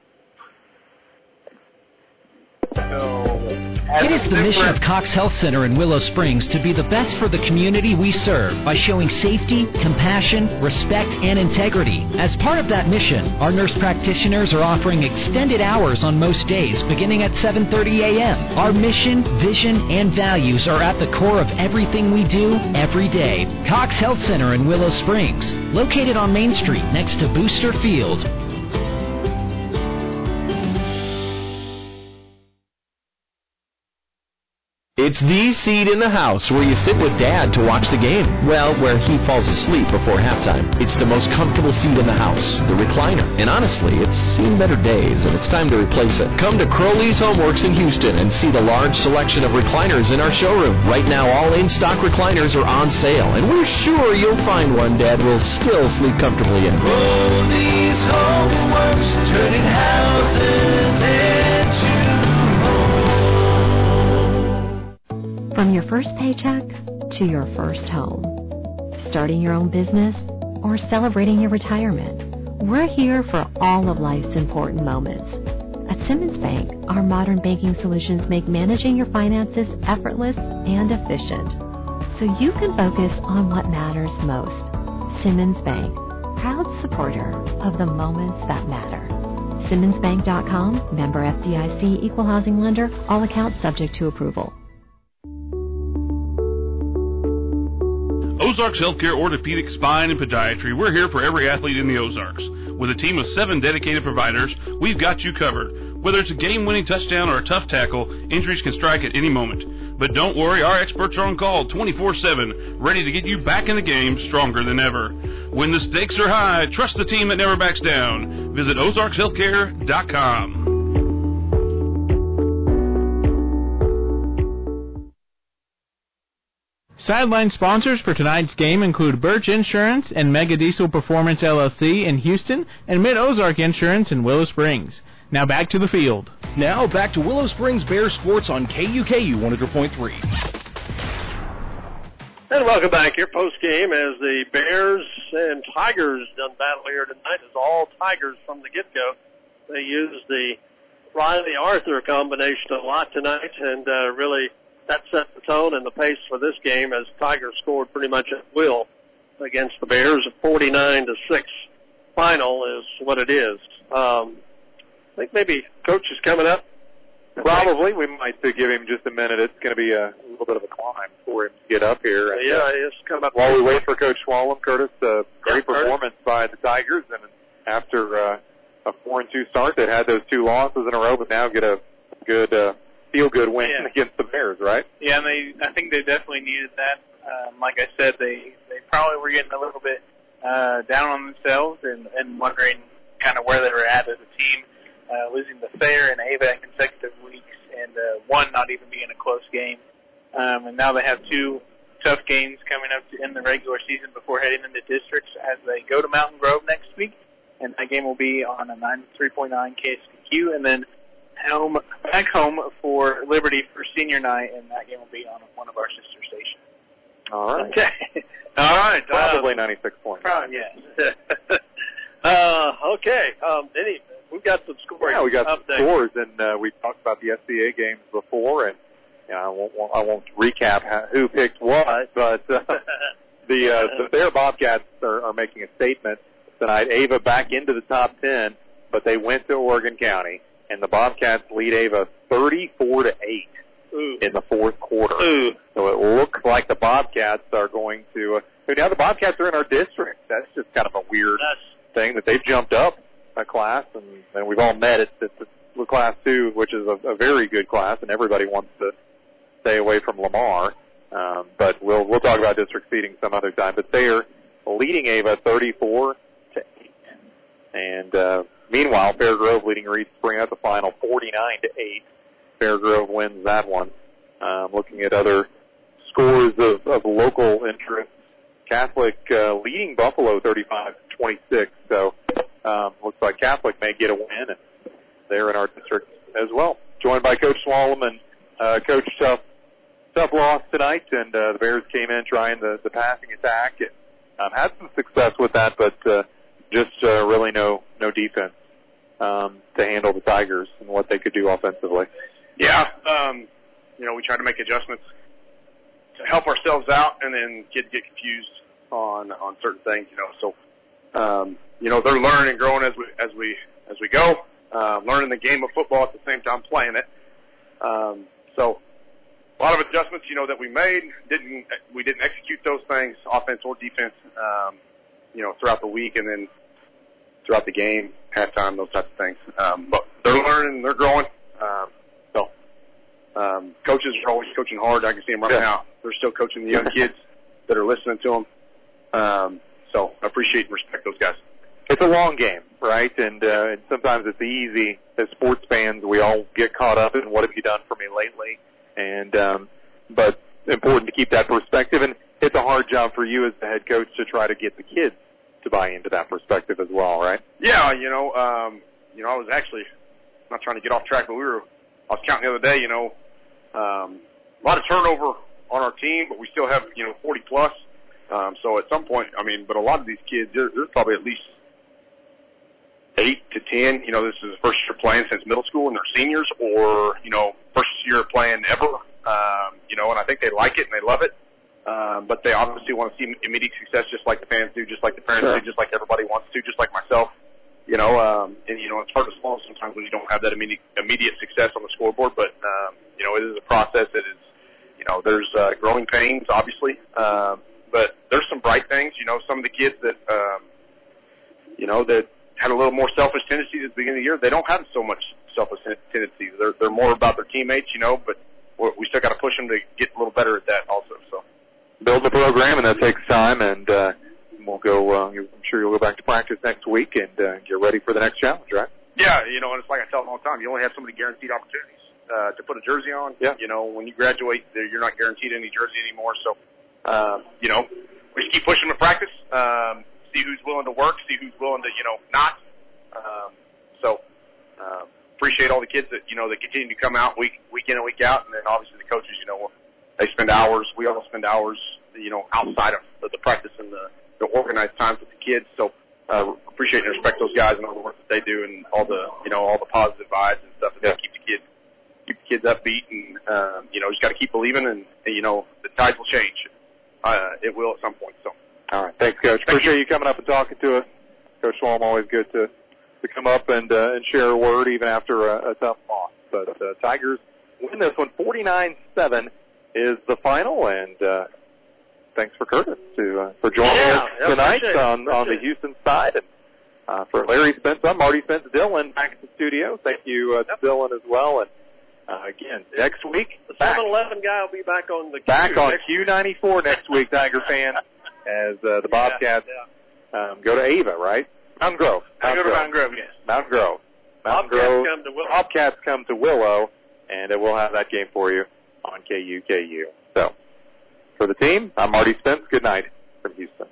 U. It is the mission of Cox Health Center in Willow Springs to be the best for the community we serve by showing safety, compassion, respect, and integrity. As part of that mission, our nurse practitioners are offering extended hours on most days beginning at seven thirty a.m. Our mission, vision, and values are at the core of everything we do every day. Cox Health Center in Willow Springs, located on Main Street next to Booster Field. It's the seat in the house where you sit with Dad to watch the game. Well, where he falls asleep before halftime. It's the most comfortable seat in the house, the recliner. And honestly, it's seen better days, and it's time to replace it. Come to Crowley's Homeworks in Houston and see the large selection of recliners in our showroom. Right now, all in-stock recliners are on sale, and we're sure you'll find one Dad will still sleep comfortably in. Crowley's Homeworks, turning houses into From your first paycheck to your first home, starting your own business or celebrating your retirement, we're here for all of life's important moments. At Simmons Bank, our modern banking solutions make managing your finances effortless and efficient, so you can focus on what matters most. Simmons Bank, proud supporter of the moments that matter. Simmons Bank dot com, member F D I C, equal housing lender, all accounts subject to approval. Ozarks Healthcare Orthopedic, Spine, and Podiatry. We're here for every athlete in the Ozarks. With a team of seven dedicated providers, we've got you covered. Whether it's a game-winning touchdown or a tough tackle, injuries can strike at any moment. But don't worry, our experts are on call twenty-four seven, ready to get you back in the game stronger than ever. When the stakes are high, trust the team that never backs down. Visit Ozarks Healthcare dot com. Sideline sponsors for tonight's game include Birch Insurance and Mega Diesel Performance L L C in Houston and Mid-Ozark Insurance in Willow Springs. Now back to the field. Now back to Willow Springs Bears Sports on K U K U one hundred point three. And welcome back here post-game as the Bears and Tigers done battle here tonight. It's all Tigers from the get-go. They used the Riley-Arthur combination a lot tonight, and uh, really that set the tone and the pace for this game as Tigers scored pretty much at will against the Bears. A forty-nine to six final is what it is. Um, I think maybe Coach is coming up. Probably. We might give him just a minute. It's going to be a little bit of a climb for him to get up here. And, yeah, uh, he has to come up. While we wait for Coach Swallam, Curtis, uh, great yeah, performance Curtis. by the Tigers. And after uh, a four and two start, they'd had those two losses in a row, but now get a good uh, feel-good win yeah. against the Bears, right? Yeah, and they, I think they definitely needed that. Um, like I said, they, they probably were getting a little bit uh, down on themselves and, and wondering kind of where they were at as a team, uh, losing the Thayer and Ava in consecutive weeks, and uh, one not even being a close game. Um, and now they have two tough games coming up to end the regular season before heading into districts as they go to Mountain Grove next week, and that game will be on a ninety-three point nine K S P Q, and then home back home for Liberty for senior night, and that game will be on one of our sister stations. All right. Okay. All right. Probably uh, ninety-six points. Probably, yes. uh, okay. Um, any, we've got some scores. Yeah, we got some updates. scores, and uh, we talked about the S B A games before, and you know, I won't, won't I won't recap how, who picked what, but uh, the uh, the Bear Bobcats are, are making a statement tonight. Ava back into the top ten, but they went to Oregon County, and the Bobcats lead Ava thirty-four to eight Ooh. in the fourth quarter. Ooh. So it looks like the Bobcats are going to. Uh, now the Bobcats are in our district. That's just kind of a weird That's, thing that they've jumped up a class, and, and we've all met at, at the class two, which is a, a very good class, and everybody wants to stay away from Lamar. Um, but we'll we'll talk about district seeding some other time. But they're leading Ava thirty-four to eight. And uh, meanwhile, Fairgrove leading Reed Spring at the final forty-nine to eight. Fairgrove wins that one. Um, looking at other scores of, of local interest, Catholic uh, leading Buffalo thirty-five to twenty-six. So um, looks like Catholic may get a win, and they're in our district as well. Joined by Coach Swallam and uh, Coach Tough. Tough loss tonight, and uh, the Bears came in trying the, the passing attack and um, had some success with that, but uh, just uh, really no no defense um, to handle the Tigers and what they could do offensively. Yeah, um, you know, we try to make adjustments to help ourselves out, and then kids get confused on on certain things. You know, so um, you know they're learning and growing as we as we as we go, uh, learning the game of football at the same time playing it. Um, so. A lot of adjustments, you know, that we made. Didn't we didn't execute those things, offense or defense, um, you know, throughout the week and then throughout the game, halftime, those types of things. Um, but they're learning, they're growing. Um, so um, coaches are always coaching hard. I can see them right yeah. now. They're still coaching the young kids that are listening to them. Um, so I appreciate and respect those guys. It's a long game, right? And, uh, and sometimes it's easy as sports fans. We all get caught up in what have you done for me lately. And, um, but important to keep that perspective. And it's a hard job for you as the head coach to try to get the kids to buy into that perspective as well, right? Yeah, you know, um, you know, I was actually not trying to get off track, but we were, I was counting the other day, you know, um, a lot of turnover on our team, but we still have, you know, forty plus. Um, so at some point, I mean, but a lot of these kids, there, there's probably at least eight to ten, you know, this is the first year playing since middle school and they're seniors, or, you know, first year playing ever, um, you know, and I think they like it and they love it. Um, but they obviously want to see immediate success just like the fans do, just like the parents sure. do, just like everybody wants to, just like myself, you know, um, and, you know, it's hard to swallow sometimes when you don't have that immediate, immediate success on the scoreboard, but, um, you know, it is a process that is, you know, there's, uh, growing pains, obviously, um, but there's some bright things, you know, some of the kids that, um, you know, that, had a little more selfish tendencies at the beginning of the year. They don't have so much selfish tendencies. They're they're more about their teammates, you know. But we still got to push them to get a little better at that, also. So build the program, and that takes time. And uh, we'll go. Uh, I'm sure you'll go back to practice next week and uh, get ready for the next challenge, right? Yeah, you know, and it's like I tell them all the time. You only have so many guaranteed opportunities uh, to put a jersey on. Yeah. You know, when you graduate, you're not guaranteed any jersey anymore. So, uh, you know, we just keep pushing them in practice. Um, see who's willing to work, see who's willing to, you know, not. Um, so, uh, appreciate all the kids that, you know, that continue to come out week, week in and week out. And then obviously the coaches, you know, they spend hours, we all spend hours, you know, outside of the, the practice and the, the organized times with the kids. So, uh, appreciate and respect those guys and all the work that they do and all the, you know, all the positive vibes and stuff that yeah. they keep the kids, keep the kids upbeat and, um, you know, just got to keep believing and, and, you know, the tides will change. Uh, it will at some point. So. All right. Thanks, Coach. Thank Appreciate you. you coming up and talking to us. Coach Swallam, always good to, to come up and, uh, and share a word even after a, a tough loss. But uh, Tigers win this one. forty-nine seven is the final. And uh, thanks for Curtis to, uh, for joining yeah, us tonight on, on the Houston side. And uh, for Larry Spence, I'm Marty Spence, Dylan back at the studio. Thank you, uh, to Dylan as well. And uh, again, next week, the seven eleven guy will be back on the Q. Back on Q ninety-four next week, Tiger fan. As uh, the Bobcats yeah, yeah. Um, go to Ava, right? Mountain Grove. I go to Mountain Grove, yes. Mountain Grove. Mountain Bobcats Grove. come to Willow. Bobcats come to Willow, and uh, we'll have that game for you on K U K U. So, for the team, I'm Marty Spence. Good night from Houston.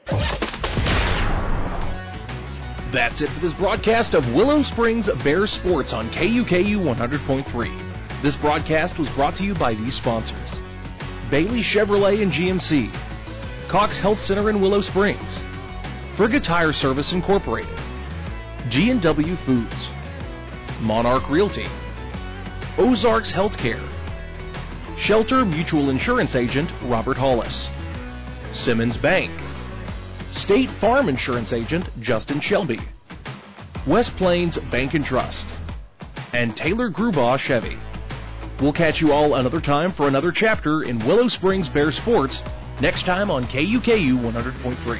That's it for this broadcast of Willow Springs Bears Sports on K U K U one hundred point three. This broadcast was brought to you by these sponsors: Bailey Chevrolet and G M C, Cox Health Center in Willow Springs, Frigga Tire Service Incorporated, G and W Foods, Monarch Realty, Ozarks Healthcare, Shelter Mutual Insurance Agent Robert Hollis, Simmons Bank, State Farm Insurance Agent Justin Shelby, West Plains Bank and Trust, and Taylor Grubaugh Chevy. We'll catch you all another time for another chapter in Willow Springs Bear Sports next time on K U K U one hundred point three.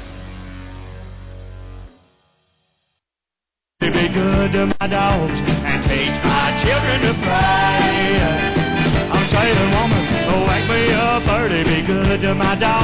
Be good to my dogs and teach my children to play. I'm saying, woman, wake me up my dog.